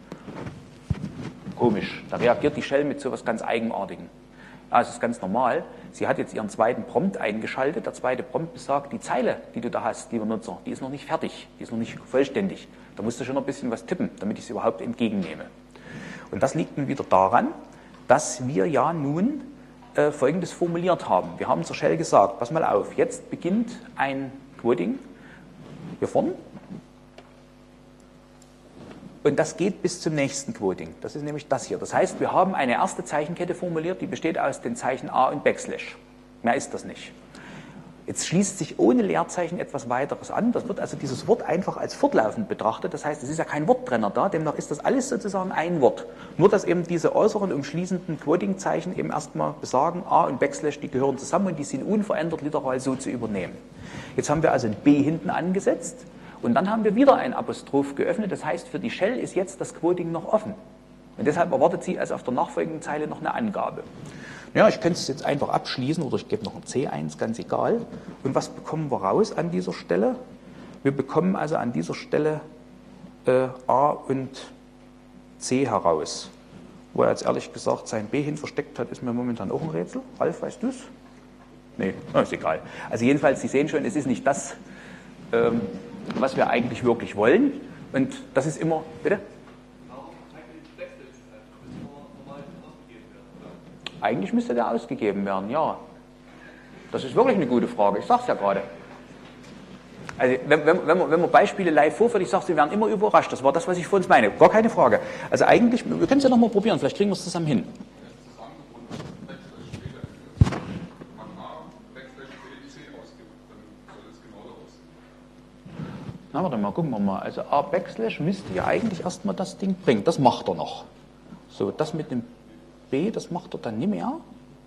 Speaker 2: Komisch, da reagiert die Shell mit so etwas ganz Eigenartigem. Das ist ganz normal. Sie hat jetzt ihren zweiten Prompt eingeschaltet. Der zweite Prompt besagt, die Zeile, die du da hast, lieber Nutzer, die ist noch nicht fertig, die ist noch nicht vollständig. Da musst du schon noch ein bisschen was tippen, damit ich sie überhaupt entgegennehme. Und das liegt nun wieder daran, dass wir ja nun Folgendes formuliert haben. Wir haben zur Shell gesagt, pass mal auf, jetzt beginnt ein Quoting hier vorne. Und das geht bis zum nächsten Quoting. Das ist nämlich das hier. Das heißt, wir haben eine erste Zeichenkette formuliert, die besteht aus den Zeichen A und Backslash. Mehr ist das nicht. Jetzt schließt sich ohne Leerzeichen etwas weiteres an. Das wird also dieses Wort einfach als fortlaufend betrachtet. Das heißt, es ist ja kein Worttrenner da, demnach ist das alles sozusagen ein Wort. Nur, dass eben diese äußeren umschließenden Quoting-Zeichen eben erstmal besagen, A und Backslash, die gehören zusammen und die sind unverändert literal so zu übernehmen. Jetzt haben wir also ein B hinten angesetzt. Und dann haben wir wieder ein Apostroph geöffnet. Das heißt, für die Shell ist jetzt das Quoting noch offen. Und deshalb erwartet sie also auf der nachfolgenden Zeile noch eine Angabe. Ja, ich könnte es jetzt einfach abschließen oder ich gebe noch ein C1, ganz egal. Und was bekommen wir raus an dieser Stelle? Wir bekommen also an dieser Stelle A und C heraus. Wo er jetzt ehrlich gesagt sein B hin versteckt hat, ist mir momentan auch ein Rätsel. Ralf, weißt du es? Nee, ist egal. Also jedenfalls, Sie sehen schon, es ist nicht das, was wir eigentlich wirklich wollen. Und das ist immer, bitte? Eigentlich müsste der ausgegeben werden, ja. Das ist wirklich eine gute Frage, ich sage es ja gerade. Also wenn man Beispiele live vorführt, ich sage, Sie werden immer überrascht. Das war das, was ich vor uns meine, gar keine Frage. Also eigentlich, wir können es ja nochmal probieren, vielleicht kriegen wir es zusammen hin. Na, warte mal, gucken wir mal. Also A Backslash müsste ja eigentlich erstmal das Ding bringen. Das macht er noch. So, das mit dem B, das macht er dann nicht mehr.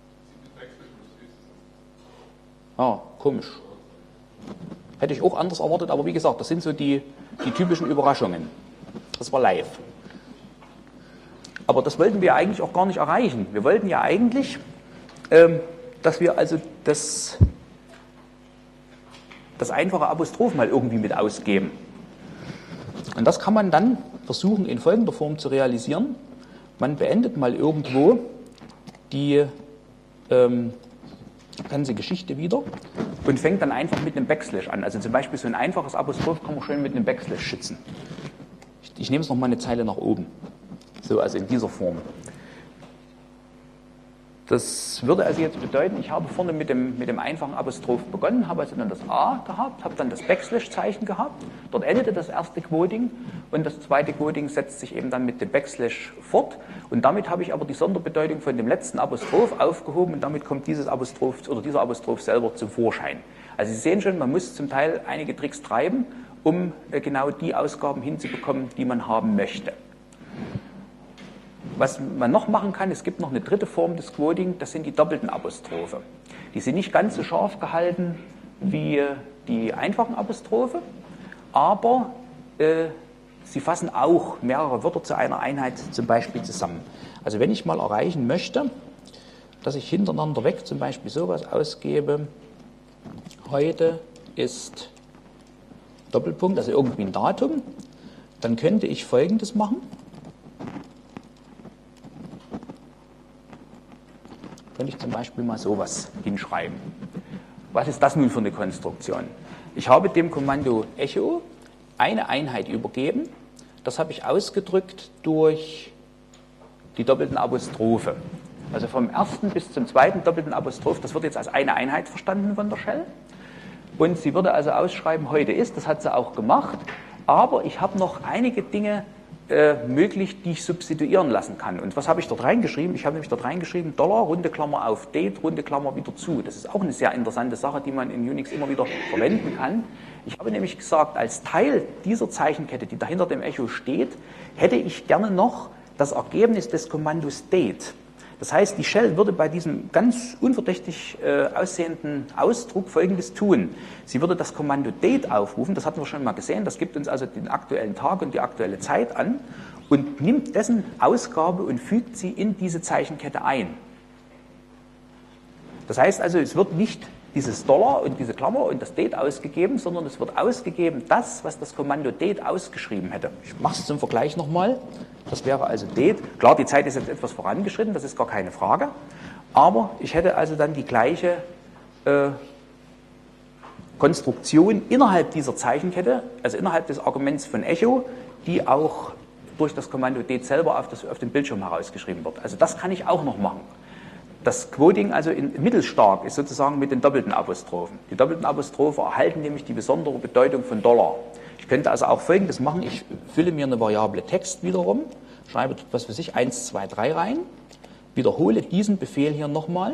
Speaker 2: Ja, komisch. Hätte ich auch anders erwartet, aber wie gesagt, das sind so die typischen Überraschungen. Das war live. Aber das wollten wir eigentlich auch gar nicht erreichen. Wir wollten ja eigentlich, dass wir also das einfache Apostroph mal irgendwie mit ausgeben. Und das kann man dann versuchen in folgender Form zu realisieren. Man beendet mal irgendwo die ganze Geschichte wieder und fängt dann einfach mit einem Backslash an. Also zum Beispiel so ein einfaches Apostroph kann man schön mit einem Backslash schützen. Ich nehme es nochmal eine Zeile nach oben. So, also in dieser Form. Das würde also jetzt bedeuten, ich habe vorne mit dem einfachen Apostroph begonnen, habe also dann das A gehabt, habe dann das Backslash-Zeichen gehabt, dort endete das erste Quoting und das zweite Quoting setzt sich eben dann mit dem Backslash fort und damit habe ich aber die Sonderbedeutung von dem letzten Apostroph aufgehoben und damit kommt dieses Apostroph oder dieser Apostroph selber zum Vorschein. Also Sie sehen schon, man muss zum Teil einige Tricks treiben, um genau die Ausgaben hinzubekommen, die man haben möchte. Was man noch machen kann, es gibt noch eine dritte Form des Quoting, das sind die doppelten Apostrophe. Die sind nicht ganz so scharf gehalten wie die einfachen Apostrophe, aber sie fassen auch mehrere Wörter zu einer Einheit zum Beispiel zusammen. Also wenn ich mal erreichen möchte, dass ich hintereinander weg zum Beispiel sowas ausgebe, heute ist Doppelpunkt, also irgendwie ein Datum, dann könnte ich Folgendes machen. Könnte ich zum Beispiel mal sowas hinschreiben. Was ist das nun für eine Konstruktion? Ich habe dem Kommando Echo eine Einheit übergeben. Das habe ich ausgedrückt durch die doppelten Apostrophe. Also vom ersten bis zum zweiten doppelten Apostroph, das wird jetzt als eine Einheit verstanden von der Shell. Und sie würde also ausschreiben, heute ist, das hat sie auch gemacht. Aber ich habe noch einige Dinge möglich, die ich substituieren lassen kann. Und was habe ich dort reingeschrieben? Ich habe nämlich dort reingeschrieben, Dollar, runde Klammer auf, Date, runde Klammer wieder zu. Das ist auch eine sehr interessante Sache, die man in Unix immer wieder verwenden kann. Ich habe nämlich gesagt, als Teil dieser Zeichenkette, die dahinter dem Echo steht, hätte ich gerne noch das Ergebnis des Kommandos Date. Das heißt, die Shell würde bei diesem ganz unverdächtig aussehenden Ausdruck Folgendes tun. Sie würde das Kommando Date aufrufen, das hatten wir schon mal gesehen, das gibt uns also den aktuellen Tag und die aktuelle Zeit an und nimmt dessen Ausgabe und fügt sie in diese Zeichenkette ein. Das heißt also, es wird nicht dieses Dollar und diese Klammer und das Date ausgegeben, sondern es wird ausgegeben das, was das Kommando Date ausgeschrieben hätte. Ich mache es zum Vergleich nochmal. Das wäre also Date. Klar, die Zeit ist jetzt etwas vorangeschritten, das ist gar keine Frage. Aber ich hätte also dann die gleiche Konstruktion innerhalb dieser Zeichenkette, also innerhalb des Arguments von Echo, die auch durch das Kommando Date selber auf den Bildschirm herausgeschrieben wird. Also das kann ich auch noch machen. Das Quoting also mittelstark ist sozusagen mit den doppelten Apostrophen. Die doppelten Apostrophe erhalten nämlich die besondere Bedeutung von Dollar. Ich könnte also auch Folgendes machen. Ich fülle mir eine Variable Text wiederum, schreibe, was weiß ich, 1, 2, 3 rein, wiederhole diesen Befehl hier nochmal.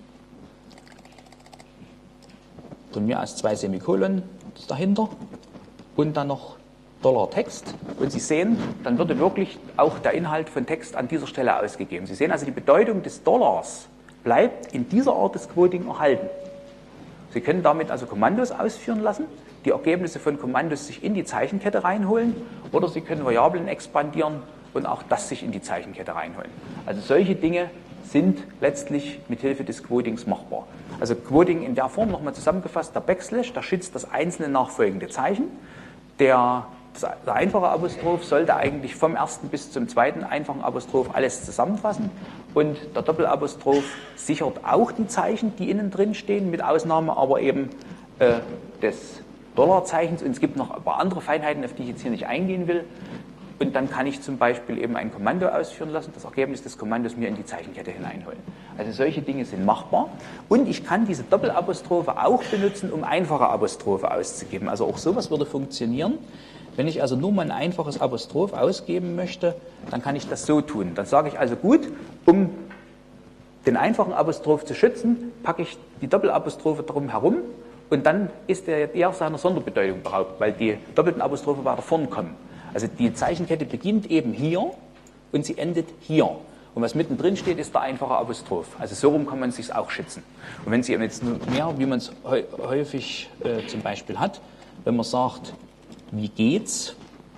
Speaker 2: Von mir aus 2 Semikolon dahinter und dann noch Dollar Text. Und Sie sehen, dann würde wirklich auch der Inhalt von Text an dieser Stelle ausgegeben. Sie sehen also, die Bedeutung des Dollars bleibt in dieser Art des Quoting erhalten. Sie können damit also Kommandos ausführen lassen, die Ergebnisse von Kommandos sich in die Zeichenkette reinholen, oder Sie können Variablen expandieren und auch das sich in die Zeichenkette reinholen. Also solche Dinge sind letztlich mit Hilfe des Quotings machbar. Also Quoting in der Form, nochmal zusammengefasst, der Backslash, der schützt das einzelne nachfolgende Zeichen. Der einfache Apostroph sollte eigentlich vom ersten bis zum zweiten einfachen Apostroph alles zusammenfassen und der Doppelapostroph sichert auch die Zeichen, die innen drin stehen, mit Ausnahme aber eben des Dollarzeichens, und es gibt noch ein paar andere Feinheiten, auf die ich jetzt hier nicht eingehen will, und dann kann ich zum Beispiel eben ein Kommando ausführen lassen, das Ergebnis des Kommandos mir in die Zeichenkette hineinholen. Also solche Dinge sind machbar, und ich kann diese Doppelapostrophe auch benutzen, um einfache Apostrophe auszugeben. Also auch sowas würde funktionieren. Wenn ich also nur mal ein einfaches Apostroph ausgeben möchte, dann kann ich das so tun. Dann sage ich also, gut, um den einfachen Apostroph zu schützen, packe ich die Doppelapostrophe drum herum, und dann ist er eher seiner Sonderbedeutung beraubt, weil die doppelten Apostrophe weiter vorn kommen. Also die Zeichenkette beginnt eben hier und sie endet hier. Und was mittendrin steht, ist der einfache Apostroph. Also so rum kann man es sich auch schützen. Und wenn Sie jetzt mehr, wie man es häufig zum Beispiel hat, wenn man sagt, wie geht's,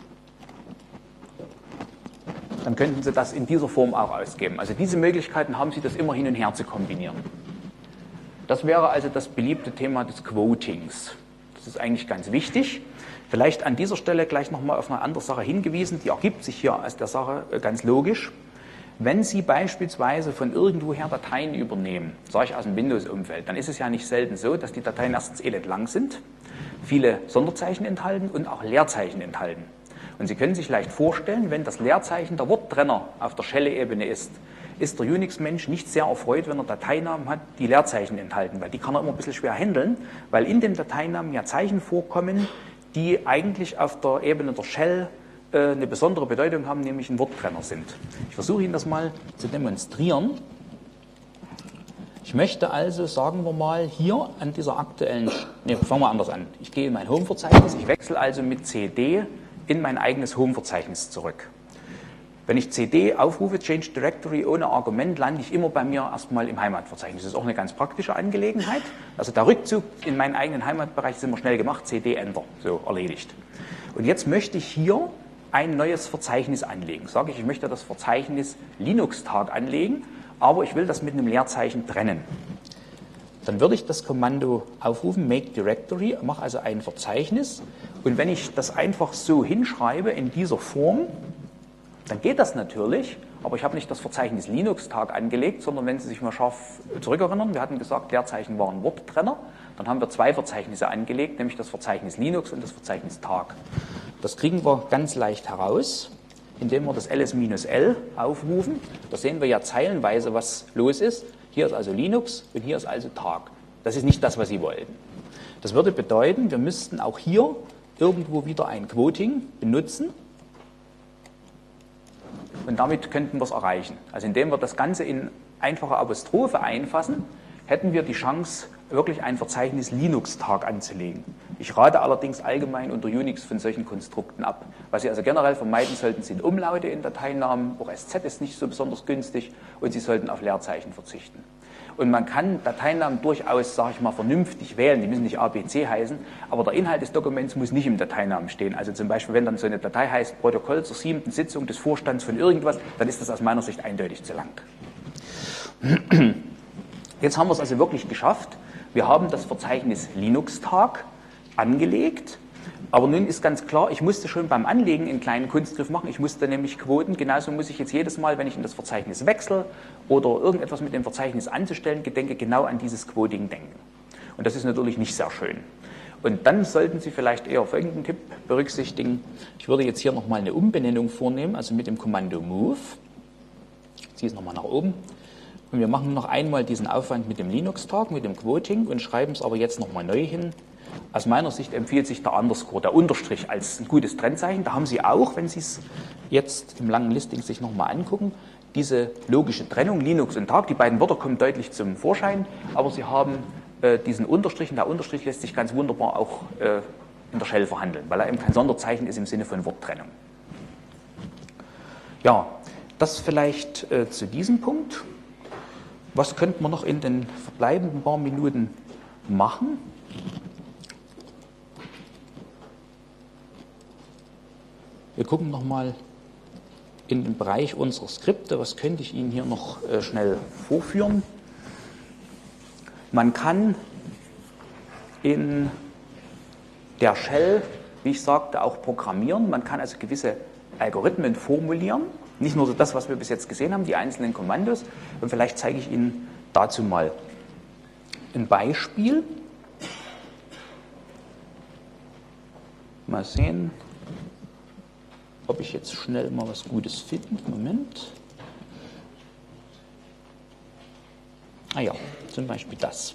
Speaker 2: dann könnten Sie das in dieser Form auch ausgeben. Also diese Möglichkeiten haben Sie, das immer hin und her zu kombinieren. Das wäre also das beliebte Thema des Quotings. Das ist eigentlich ganz wichtig. Vielleicht an dieser Stelle gleich nochmal auf eine andere Sache hingewiesen, die ergibt sich hier aus der Sache ganz logisch. Wenn Sie beispielsweise von irgendwoher Dateien übernehmen, sage ich aus dem Windows-Umfeld, dann ist es ja nicht selten so, dass die Dateien erstens elend lang sind, viele Sonderzeichen enthalten und auch Leerzeichen enthalten. Und Sie können sich leicht vorstellen, wenn das Leerzeichen der Worttrenner auf der Shell-Ebene ist der Unix-Mensch nicht sehr erfreut, wenn er Dateinamen hat, die Leerzeichen enthalten, weil die kann er immer ein bisschen schwer handeln, weil in dem Dateinamen ja Zeichen vorkommen, die eigentlich auf der Ebene der Shell eine besondere Bedeutung haben, nämlich ein Worttrenner sind. Ich versuche Ihnen das mal zu demonstrieren. Ich möchte also, sagen wir mal, hier an dieser aktuellen, fangen wir anders an. Ich gehe in mein Home-Verzeichnis, ich wechsle also mit CD in mein eigenes Home-Verzeichnis zurück. Wenn ich CD aufrufe, Change Directory ohne Argument, lande ich immer bei mir erstmal im Heimatverzeichnis. Das ist auch eine ganz praktische Angelegenheit. Also der Rückzug in meinen eigenen Heimatbereich ist immer schnell gemacht, CD Enter, so erledigt. Und jetzt möchte ich hier ein neues Verzeichnis anlegen. Sage ich möchte das Verzeichnis Linux-Tag anlegen, aber ich will das mit einem Leerzeichen trennen. Dann würde ich das Kommando aufrufen, make directory, mache also ein Verzeichnis, und wenn ich das einfach so hinschreibe in dieser Form, dann geht das natürlich, aber ich habe nicht das Verzeichnis Linux-Tag angelegt, sondern wenn Sie sich mal scharf zurückerinnern, wir hatten gesagt, Leerzeichen waren Worttrenner, dann haben wir 2 Verzeichnisse angelegt, nämlich das Verzeichnis Linux und das Verzeichnis Tag. Das kriegen wir ganz leicht heraus, indem wir das ls-l aufrufen. Da sehen wir ja zeilenweise, was los ist. Hier ist also Linux und hier ist also Tag. Das ist nicht das, was Sie wollten. Das würde bedeuten, wir müssten auch hier irgendwo wieder ein Quoting benutzen. Und damit könnten wir es erreichen. Also indem wir das Ganze in einfache Apostrophe einfassen, hätten wir die Chance, wirklich ein Verzeichnis Linux-Tag anzulegen. Ich rate allerdings allgemein unter Unix von solchen Konstrukten ab. Was Sie also generell vermeiden sollten, sind Umlaute in Dateinamen. Auch SZ ist nicht so besonders günstig und Sie sollten auf Leerzeichen verzichten. Und man kann Dateinamen durchaus, sage ich mal, vernünftig wählen. Die müssen nicht ABC heißen, aber der Inhalt des Dokuments muss nicht im Dateinamen stehen. Also zum Beispiel, wenn dann so eine Datei heißt Protokoll zur 7. Sitzung des Vorstands von irgendwas, dann ist das aus meiner Sicht eindeutig zu lang. Jetzt haben wir es also wirklich geschafft. Wir haben das Verzeichnis Linux-Tag angelegt. Aber nun ist ganz klar, ich musste schon beim Anlegen einen kleinen Kunstgriff machen. Ich musste nämlich quoten. Genauso muss ich jetzt jedes Mal, wenn ich in das Verzeichnis wechsle oder irgendetwas mit dem Verzeichnis anzustellen gedenke, genau an dieses Quoting denken. Und das ist natürlich nicht sehr schön. Und dann sollten Sie vielleicht eher folgenden Tipp berücksichtigen. Ich würde jetzt hier nochmal eine Umbenennung vornehmen, also mit dem Kommando Move. Ich ziehe es nochmal nach oben. Und wir machen noch einmal diesen Aufwand mit dem Linux-Tag, mit dem Quoting und schreiben es aber jetzt nochmal neu hin. Aus meiner Sicht empfiehlt sich der Underscore, der Unterstrich, als ein gutes Trennzeichen. Da haben Sie auch, wenn Sie es jetzt im langen Listing sich nochmal angucken, diese logische Trennung, Linux und Tag. Die beiden Wörter kommen deutlich zum Vorschein, aber Sie haben diesen Unterstrich, und der Unterstrich lässt sich ganz wunderbar auch in der Shell verhandeln, weil er eben kein Sonderzeichen ist im Sinne von Worttrennung. Ja, das vielleicht zu diesem Punkt. Was könnte man noch in den verbleibenden paar Minuten machen? Wir gucken nochmal in den Bereich unserer Skripte. Was könnte ich Ihnen hier noch schnell vorführen? Man kann in der Shell, wie ich sagte, auch programmieren. Man kann also gewisse Algorithmen formulieren. Nicht nur das, was wir bis jetzt gesehen haben, die einzelnen Kommandos. Und vielleicht zeige ich Ihnen dazu mal ein Beispiel. Mal sehen, ob ich jetzt schnell mal was Gutes finde. Moment. Ah ja, zum Beispiel das.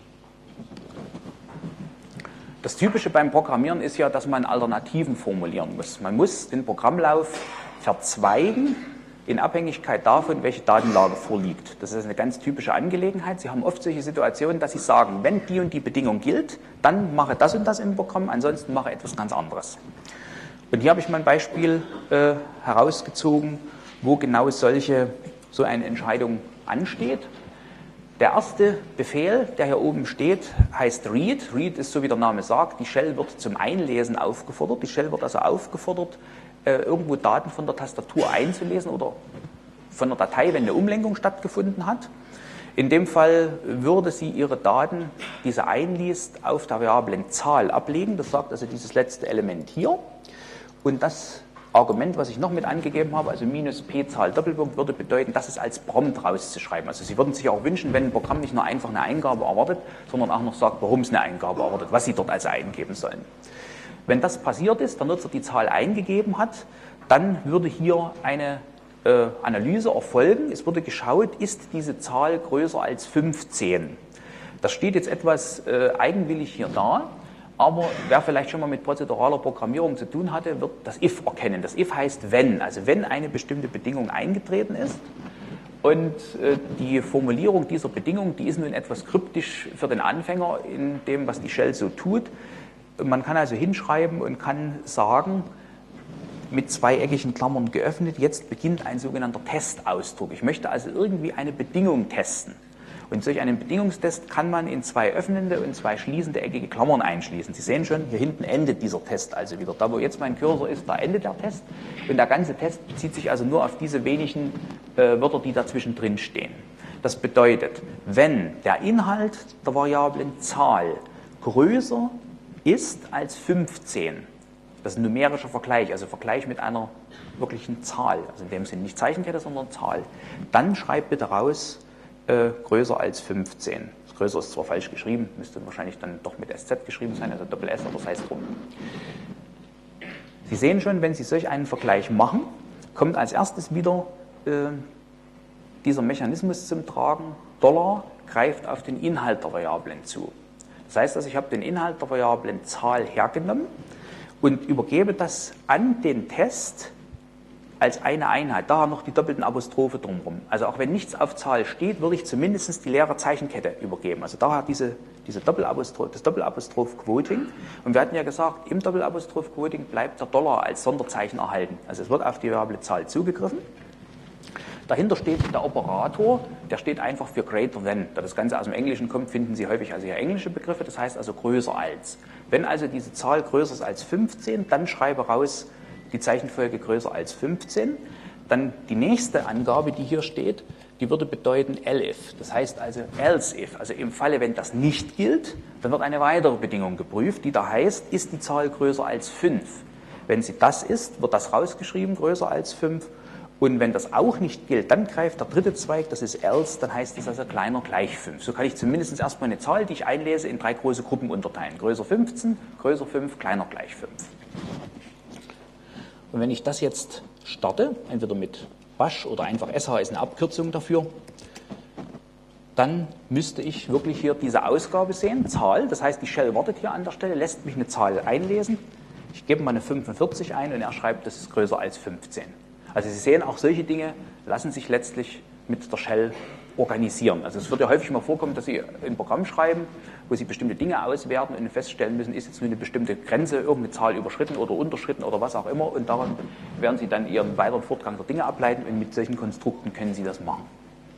Speaker 2: Das Typische beim Programmieren ist ja, dass man Alternativen formulieren muss. Man muss den Programmlauf verzweigen in Abhängigkeit davon, welche Datenlage vorliegt. Das ist eine ganz typische Angelegenheit. Sie haben oft solche Situationen, dass Sie sagen, wenn die und die Bedingung gilt, dann mache das und das im Programm, ansonsten mache etwas ganz anderes. Und hier habe ich mal ein Beispiel herausgezogen, wo genau so eine Entscheidung ansteht. Der erste Befehl, der hier oben steht, heißt read. Read ist, so wie der Name sagt, die Shell wird zum Einlesen aufgefordert. Die Shell wird also aufgefordert, irgendwo Daten von der Tastatur einzulesen oder von der Datei, wenn eine Umlenkung stattgefunden hat. In dem Fall würde sie ihre Daten, die sie einliest, auf der Variablen Zahl ablegen. Das sagt also dieses letzte Element hier. Und das Argument, was ich noch mit angegeben habe, also minus p-Zahl Doppelpunkt, würde bedeuten, das ist als Prompt rauszuschreiben. Also Sie würden sich auch wünschen, wenn ein Programm nicht nur einfach eine Eingabe erwartet, sondern auch noch sagt, warum es eine Eingabe erwartet, was Sie dort also eingeben sollen. Wenn das passiert ist, der Nutzer die Zahl eingegeben hat, dann würde hier eine Analyse erfolgen. Es wurde geschaut, ist diese Zahl größer als 15. Das steht jetzt etwas eigenwillig hier da. Aber wer vielleicht schon mal mit prozeduraler Programmierung zu tun hatte, wird das if erkennen. Das if heißt wenn, also wenn eine bestimmte Bedingung eingetreten ist. Und die Formulierung dieser Bedingung, die ist nun etwas kryptisch für den Anfänger in dem, was die Shell so tut. Man kann also hinschreiben und kann sagen, mit zweieckigen Klammern geöffnet, jetzt beginnt ein sogenannter Testausdruck. Ich möchte also irgendwie eine Bedingung testen. Und solch einen Bedingungstest kann man in zwei öffnende und zwei schließende eckige Klammern einschließen. Sie sehen schon, hier hinten endet dieser Test also wieder. Da, wo jetzt mein Cursor ist, da endet der Test. Und der ganze Test bezieht sich also nur auf diese wenigen Wörter, die dazwischen drin stehen. Das bedeutet, wenn der Inhalt der Variablen Zahl größer ist als 15, das ist ein numerischer Vergleich, also Vergleich mit einer wirklichen Zahl, also in dem Sinne nicht Zeichenkette, sondern Zahl, dann schreibt bitte raus, größer als 15. Das größer ist zwar falsch geschrieben, müsste wahrscheinlich dann doch mit SZ geschrieben sein, also Doppel-S, aber das heißt drum. Sie sehen schon, wenn Sie solch einen Vergleich machen, kommt als erstes wieder dieser Mechanismus zum Tragen, $, greift auf den Inhalt der Variablen zu. Das heißt also, ich habe den Inhalt der Variablen Zahl hergenommen und übergebe das an den Test als eine Einheit, daher noch die doppelten Apostrophe drumherum. Also auch wenn nichts auf Zahl steht, würde ich zumindest die leere Zeichenkette übergeben. Also daher diese Doppelapostroph, das Doppelapostroph-Quoting. Und wir hatten ja gesagt, im Doppelapostroph-Quoting bleibt der Dollar als Sonderzeichen erhalten. Also es wird auf die variable Zahl zugegriffen. Dahinter steht der Operator, der steht einfach für greater than. Da das Ganze aus dem Englischen kommt, finden Sie häufig also hier englische Begriffe, das heißt also größer als. Wenn also diese Zahl größer ist als 15, dann schreibe raus die Zeichenfolge größer als 15. Dann die nächste Angabe, die hier steht, die würde bedeuten elif. Das heißt also else if. Also im Falle, wenn das nicht gilt, dann wird eine weitere Bedingung geprüft, die da heißt, ist die Zahl größer als 5. Wenn sie das ist, wird das rausgeschrieben, größer als 5. Und wenn das auch nicht gilt, dann greift der dritte Zweig, das ist else, dann heißt es also kleiner gleich 5. So kann ich zumindest erstmal eine Zahl, die ich einlese, in 3 große Gruppen unterteilen. Größer 15, größer 5, kleiner gleich 5. Und wenn ich das jetzt starte, entweder mit Bash oder einfach SH ist eine Abkürzung dafür, dann müsste ich wirklich hier diese Ausgabe sehen, Zahl, das heißt die Shell wartet hier an der Stelle, lässt mich eine Zahl einlesen, ich gebe mal eine 45 ein und er schreibt, das ist größer als 15. Also Sie sehen, auch solche Dinge lassen sich letztlich mit der Shell organisieren. Also es wird ja häufig mal vorkommen, dass Sie ein Programm schreiben, wo Sie bestimmte Dinge auswerten und feststellen müssen, ist jetzt nur eine bestimmte Grenze, irgendeine Zahl überschritten oder unterschritten oder was auch immer, und daran werden Sie dann Ihren weiteren Fortgang der Dinge ableiten und mit solchen Konstrukten können Sie das machen.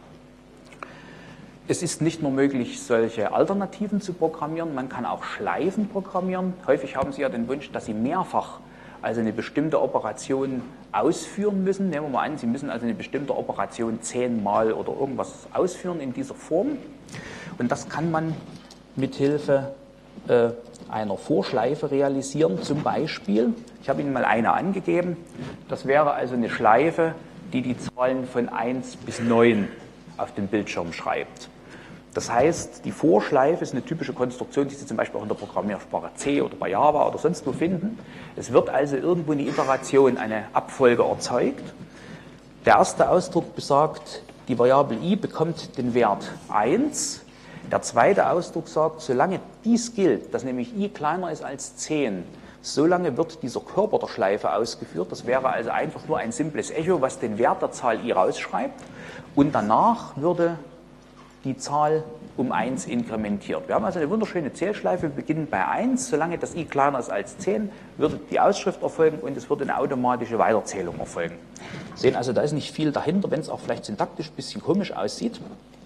Speaker 2: Es ist nicht nur möglich, solche Alternativen zu programmieren, man kann auch Schleifen programmieren. Häufig haben Sie ja den Wunsch, dass Sie mehrfach also eine bestimmte Operation ausführen müssen. Nehmen wir mal an, Sie müssen also eine bestimmte Operation 10-mal oder irgendwas ausführen in dieser Form. Und das kann man mithilfe einer Vorschleife realisieren. Zum Beispiel, ich habe Ihnen mal eine angegeben, das wäre also eine Schleife, die die Zahlen von 1 bis 9 auf den Bildschirm schreibt. Das heißt, die Vorschleife ist eine typische Konstruktion, die Sie zum Beispiel auch in der Programmiersprache C oder bei Java oder sonst wo finden. Es wird also irgendwo eine Iteration, eine Abfolge erzeugt. Der erste Ausdruck besagt, die Variable i bekommt den Wert 1. Der zweite Ausdruck sagt, solange dies gilt, dass nämlich i kleiner ist als 10, solange wird dieser Körper der Schleife ausgeführt. Das wäre also einfach nur ein simples Echo, was den Wert der Zahl i rausschreibt. Und danach würde die Zahl um 1 inkrementiert. Wir haben also eine wunderschöne Zählschleife, wir beginnen bei 1, solange das i kleiner ist als 10, würde die Ausschrift erfolgen und es würde eine automatische Weiterzählung erfolgen. Sie sehen also, da ist nicht viel dahinter, wenn es auch vielleicht syntaktisch ein bisschen komisch aussieht.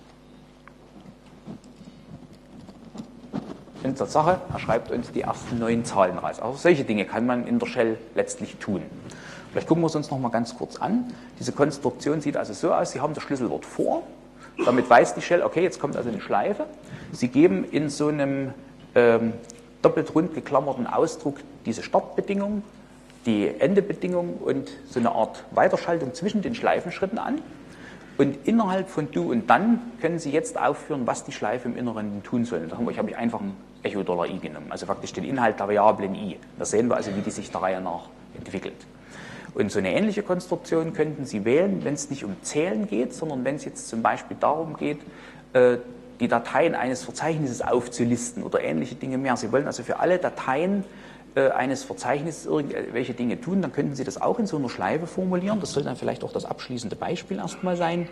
Speaker 2: In der Sache, er schreibt uns die ersten 9 Zahlen raus. Also solche Dinge kann man in der Shell letztlich tun. Vielleicht gucken wir es uns noch mal ganz kurz an. Diese Konstruktion sieht also so aus, Sie haben das Schlüsselwort vor. Damit weiß die Shell, okay, jetzt kommt also eine Schleife. Sie geben in so einem doppelt rund geklammerten Ausdruck diese Startbedingung, die Endebedingung und so eine Art Weiterschaltung zwischen den Schleifenschritten an. Und innerhalb von Do und Dann können Sie jetzt aufführen, was die Schleife im Inneren tun soll. Da habe ich einfach ein Echo $i genommen, also praktisch den Inhalt der Variablen i. Da sehen wir also, wie die sich der Reihe nach entwickelt. Und so eine ähnliche Konstruktion könnten Sie wählen, wenn es nicht um Zählen geht, sondern wenn es jetzt zum Beispiel darum geht, die Dateien eines Verzeichnisses aufzulisten oder ähnliche Dinge mehr. Sie wollen also für alle Dateien eines Verzeichnisses irgendwelche Dinge tun, dann könnten Sie das auch in so einer Schleife formulieren. Das soll dann vielleicht auch das abschließende Beispiel erstmal sein.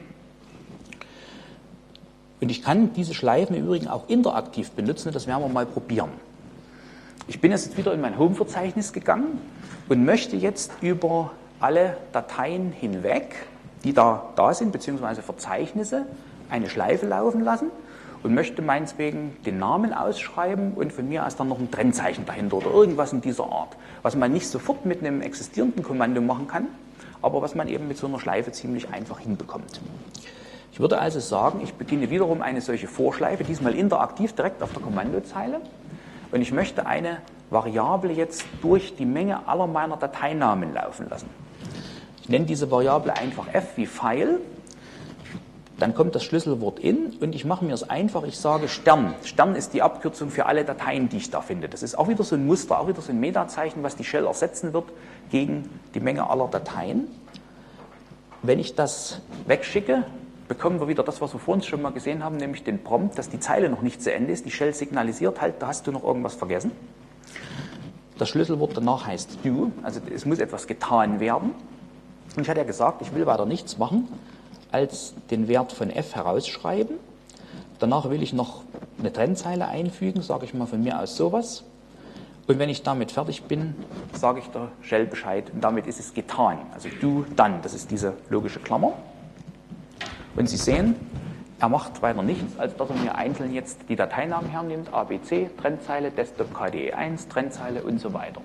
Speaker 2: Und ich kann diese Schleifen im Übrigen auch interaktiv benutzen, das werden wir mal probieren. Ich bin jetzt wieder in mein Home-Verzeichnis gegangen und möchte jetzt über alle Dateien hinweg, die da sind, beziehungsweise Verzeichnisse, eine Schleife laufen lassen und möchte meinetwegen den Namen ausschreiben und von mir aus dann noch ein Trennzeichen dahinter oder irgendwas in dieser Art, was man nicht sofort mit einem existierenden Kommando machen kann, aber was man eben mit so einer Schleife ziemlich einfach hinbekommt. Ich würde also sagen, ich beginne wiederum eine solche Vorschleife, diesmal interaktiv direkt auf der Kommandozeile. Und ich möchte eine Variable jetzt durch die Menge aller meiner Dateinamen laufen lassen. Ich nenne diese Variable einfach f wie File. Dann kommt das Schlüsselwort in und ich mache mir es einfach, ich sage Stern. Stern ist die Abkürzung für alle Dateien, die ich da finde. Das ist auch wieder so ein Muster, auch wieder so ein Metazeichen, was die Shell ersetzen wird gegen die Menge aller Dateien. Wenn ich das wegschicke, bekommen wir wieder das, was wir vorhin schon mal gesehen haben, nämlich den Prompt, dass die Zeile noch nicht zu Ende ist. Die Shell signalisiert halt, da hast du noch irgendwas vergessen. Das Schlüsselwort danach heißt do, also es muss etwas getan werden. Und ich hatte ja gesagt, ich will weiter nichts machen, als den Wert von f herausschreiben. Danach will ich noch eine Trennzeile einfügen, sage ich mal von mir aus sowas. Und wenn ich damit fertig bin, sage ich der Shell Bescheid und damit ist es getan. Also do, done, das ist diese logische Klammer. Und Sie sehen, er macht weiter nichts, als dass er mir einzeln jetzt die Dateinamen hernimmt, ABC, Trennzeile, Desktop KDE1, Trennzeile und so weiter.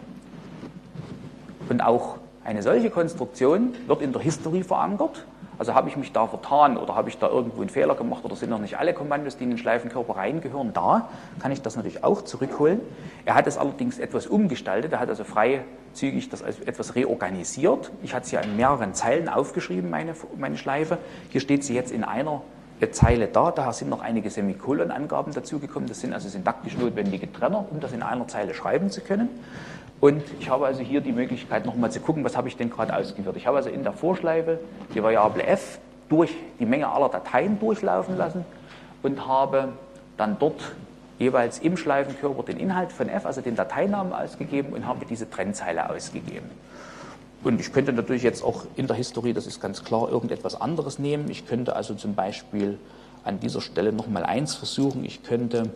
Speaker 2: Und auch eine solche Konstruktion wird in der History verankert. Also habe ich mich da vertan oder habe ich da irgendwo einen Fehler gemacht oder sind noch nicht alle Kommandos, die in den Schleifenkörper reingehören, da, kann ich das natürlich auch zurückholen. Er hat es allerdings etwas umgestaltet, er hat also freizügig das etwas reorganisiert. Ich hatte es ja in mehreren Zeilen aufgeschrieben, meine Schleife. Hier steht sie jetzt in einer Zeile da, daher sind noch einige Semikolon-Angaben dazugekommen. Das sind also syntaktisch notwendige Trenner, um das in einer Zeile schreiben zu können. Und ich habe also hier die Möglichkeit, nochmal zu gucken, was habe ich denn gerade ausgeführt. Ich habe also in der Vorschleife die Variable f durch die Menge aller Dateien durchlaufen lassen und habe dann dort jeweils im Schleifenkörper den Inhalt von f, also den Dateinamen ausgegeben und habe diese Trennzeile ausgegeben. Und ich könnte natürlich jetzt auch in der Historie, das ist ganz klar, irgendetwas anderes nehmen. Ich könnte also zum Beispiel an dieser Stelle nochmal eins versuchen. Ich könnte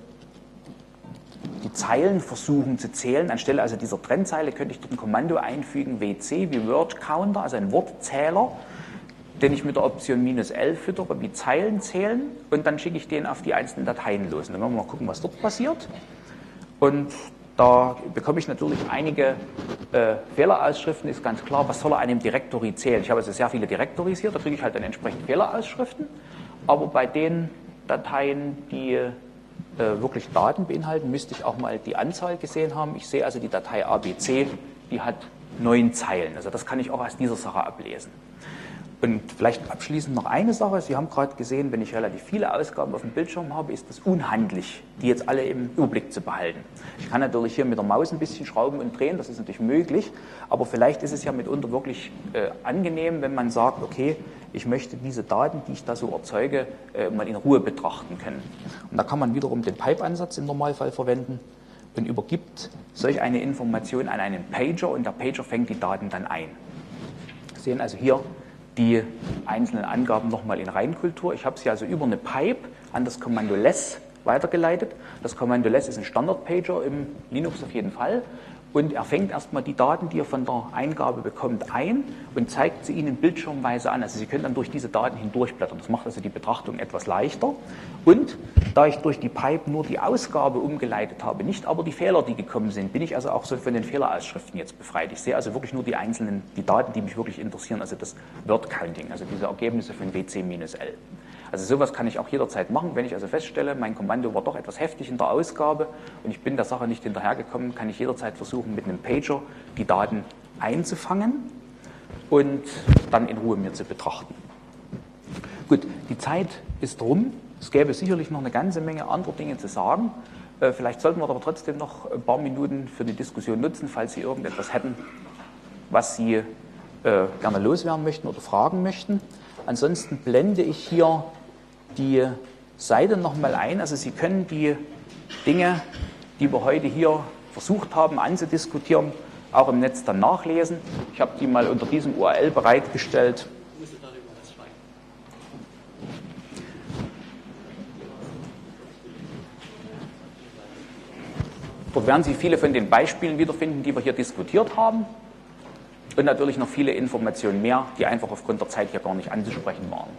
Speaker 2: die Zeilen versuchen zu zählen. Anstelle also dieser Trennzeile könnte ich dort ein Kommando einfügen, WC, wie Word Counter, also ein Wortzähler, den ich mit der Option -L füttere, wie Zeilen zählen, und dann schicke ich den auf die einzelnen Dateien los. Und dann werden wir mal gucken, was dort passiert. Und da bekomme ich natürlich einige Fehlerausschriften, ist ganz klar, was soll er einem Directory zählen? Ich habe also sehr viele Directories hier, da kriege ich halt dann entsprechend Fehlerausschriften, aber bei den Dateien, die wirklich Daten beinhalten, müsste ich auch mal die Anzahl gesehen haben. Ich sehe also die Datei ABC, die hat 9 Zeilen. Also das kann ich auch aus dieser Sache ablesen. Und vielleicht abschließend noch eine Sache. Sie haben gerade gesehen, wenn ich relativ viele Ausgaben auf dem Bildschirm habe, ist es unhandlich, die jetzt alle im Überblick zu behalten. Ich kann natürlich hier mit der Maus ein bisschen schrauben und drehen, das ist natürlich möglich, aber vielleicht ist es ja mitunter wirklich angenehm, wenn man sagt, okay, ich möchte diese Daten, die ich da so erzeuge, mal in Ruhe betrachten können. Und da kann man wiederum den Pipe-Ansatz im Normalfall verwenden und übergibt solch eine Information an einen Pager und der Pager fängt die Daten dann ein. Sie sehen also hier die einzelnen Angaben nochmal in Reinkultur. Ich habe sie also über eine Pipe an das Kommando less weitergeleitet. Das Kommando less ist ein Standard-Pager im Linux auf jeden Fall. Und er fängt erstmal die Daten, die er von der Eingabe bekommt, ein und zeigt sie Ihnen bildschirmweise an. Also Sie können dann durch diese Daten hindurchblättern. Das macht also die Betrachtung etwas leichter. Und da ich durch die Pipe nur die Ausgabe umgeleitet habe, nicht aber die Fehler, die gekommen sind, bin ich also auch so von den Fehlerausschriften jetzt befreit. Ich sehe also wirklich nur die Daten, die mich wirklich interessieren, also das Word Counting, also diese Ergebnisse von WC-L. Also sowas kann ich auch jederzeit machen. Wenn ich also feststelle, mein Kommando war doch etwas heftig in der Ausgabe und ich bin der Sache nicht hinterhergekommen, kann ich jederzeit versuchen, mit einem Pager die Daten einzufangen und dann in Ruhe mir zu betrachten. Gut, die Zeit ist rum. Es gäbe sicherlich noch eine ganze Menge anderer Dinge zu sagen. Vielleicht sollten wir aber trotzdem noch ein paar Minuten für die Diskussion nutzen, falls Sie irgendetwas hätten, was Sie gerne loswerden möchten oder fragen möchten. Ansonsten blende ich hier die Seite nochmal ein. Also Sie können die Dinge, die wir heute hier versucht haben anzudiskutieren, auch im Netz dann nachlesen. Ich habe die mal unter diesem URL bereitgestellt. Dort werden Sie viele von den Beispielen wiederfinden, die wir hier diskutiert haben. Und natürlich noch viele Informationen mehr, die einfach aufgrund der Zeit hier gar nicht anzusprechen waren.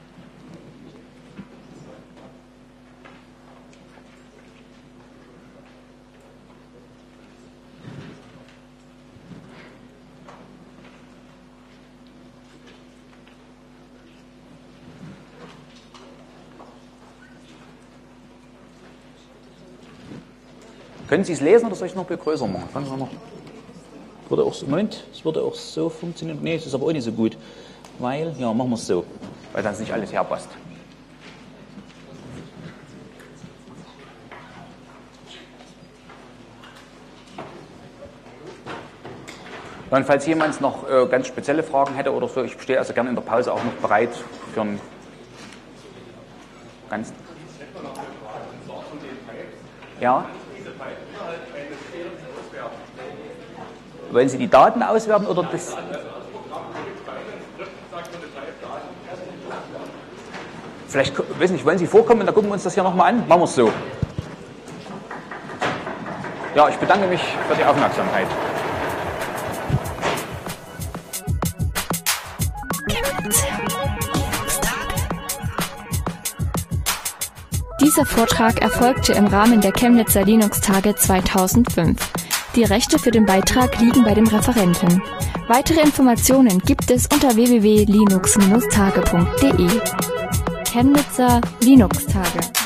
Speaker 2: Können Sie es lesen oder soll ich es noch ein bisschen größer machen? Fangen wir noch. Würde auch so, Moment, es würde auch so funktionieren. Nee, es ist aber auch nicht so gut. Weil, ja, machen wir es so. Weil dann nicht alles herpasst. Und falls jemand noch ganz spezielle Fragen hätte oder so, ich stehe also gerne in der Pause auch noch bereit für ein ganz. Ja? Wollen Sie die Daten auswerten oder das? Vielleicht, weiß nicht, wollen Sie vorkommen, dann gucken wir uns das hier nochmal an. Machen wir es so. Ja, ich bedanke mich für die Aufmerksamkeit.
Speaker 1: Dieser Vortrag erfolgte im Rahmen der Chemnitzer Linux-Tage 2005. Die Rechte für den Beitrag liegen bei dem Referenten. Weitere Informationen gibt es unter www.linux-tage.de. Chemnitzer Linux-Tage.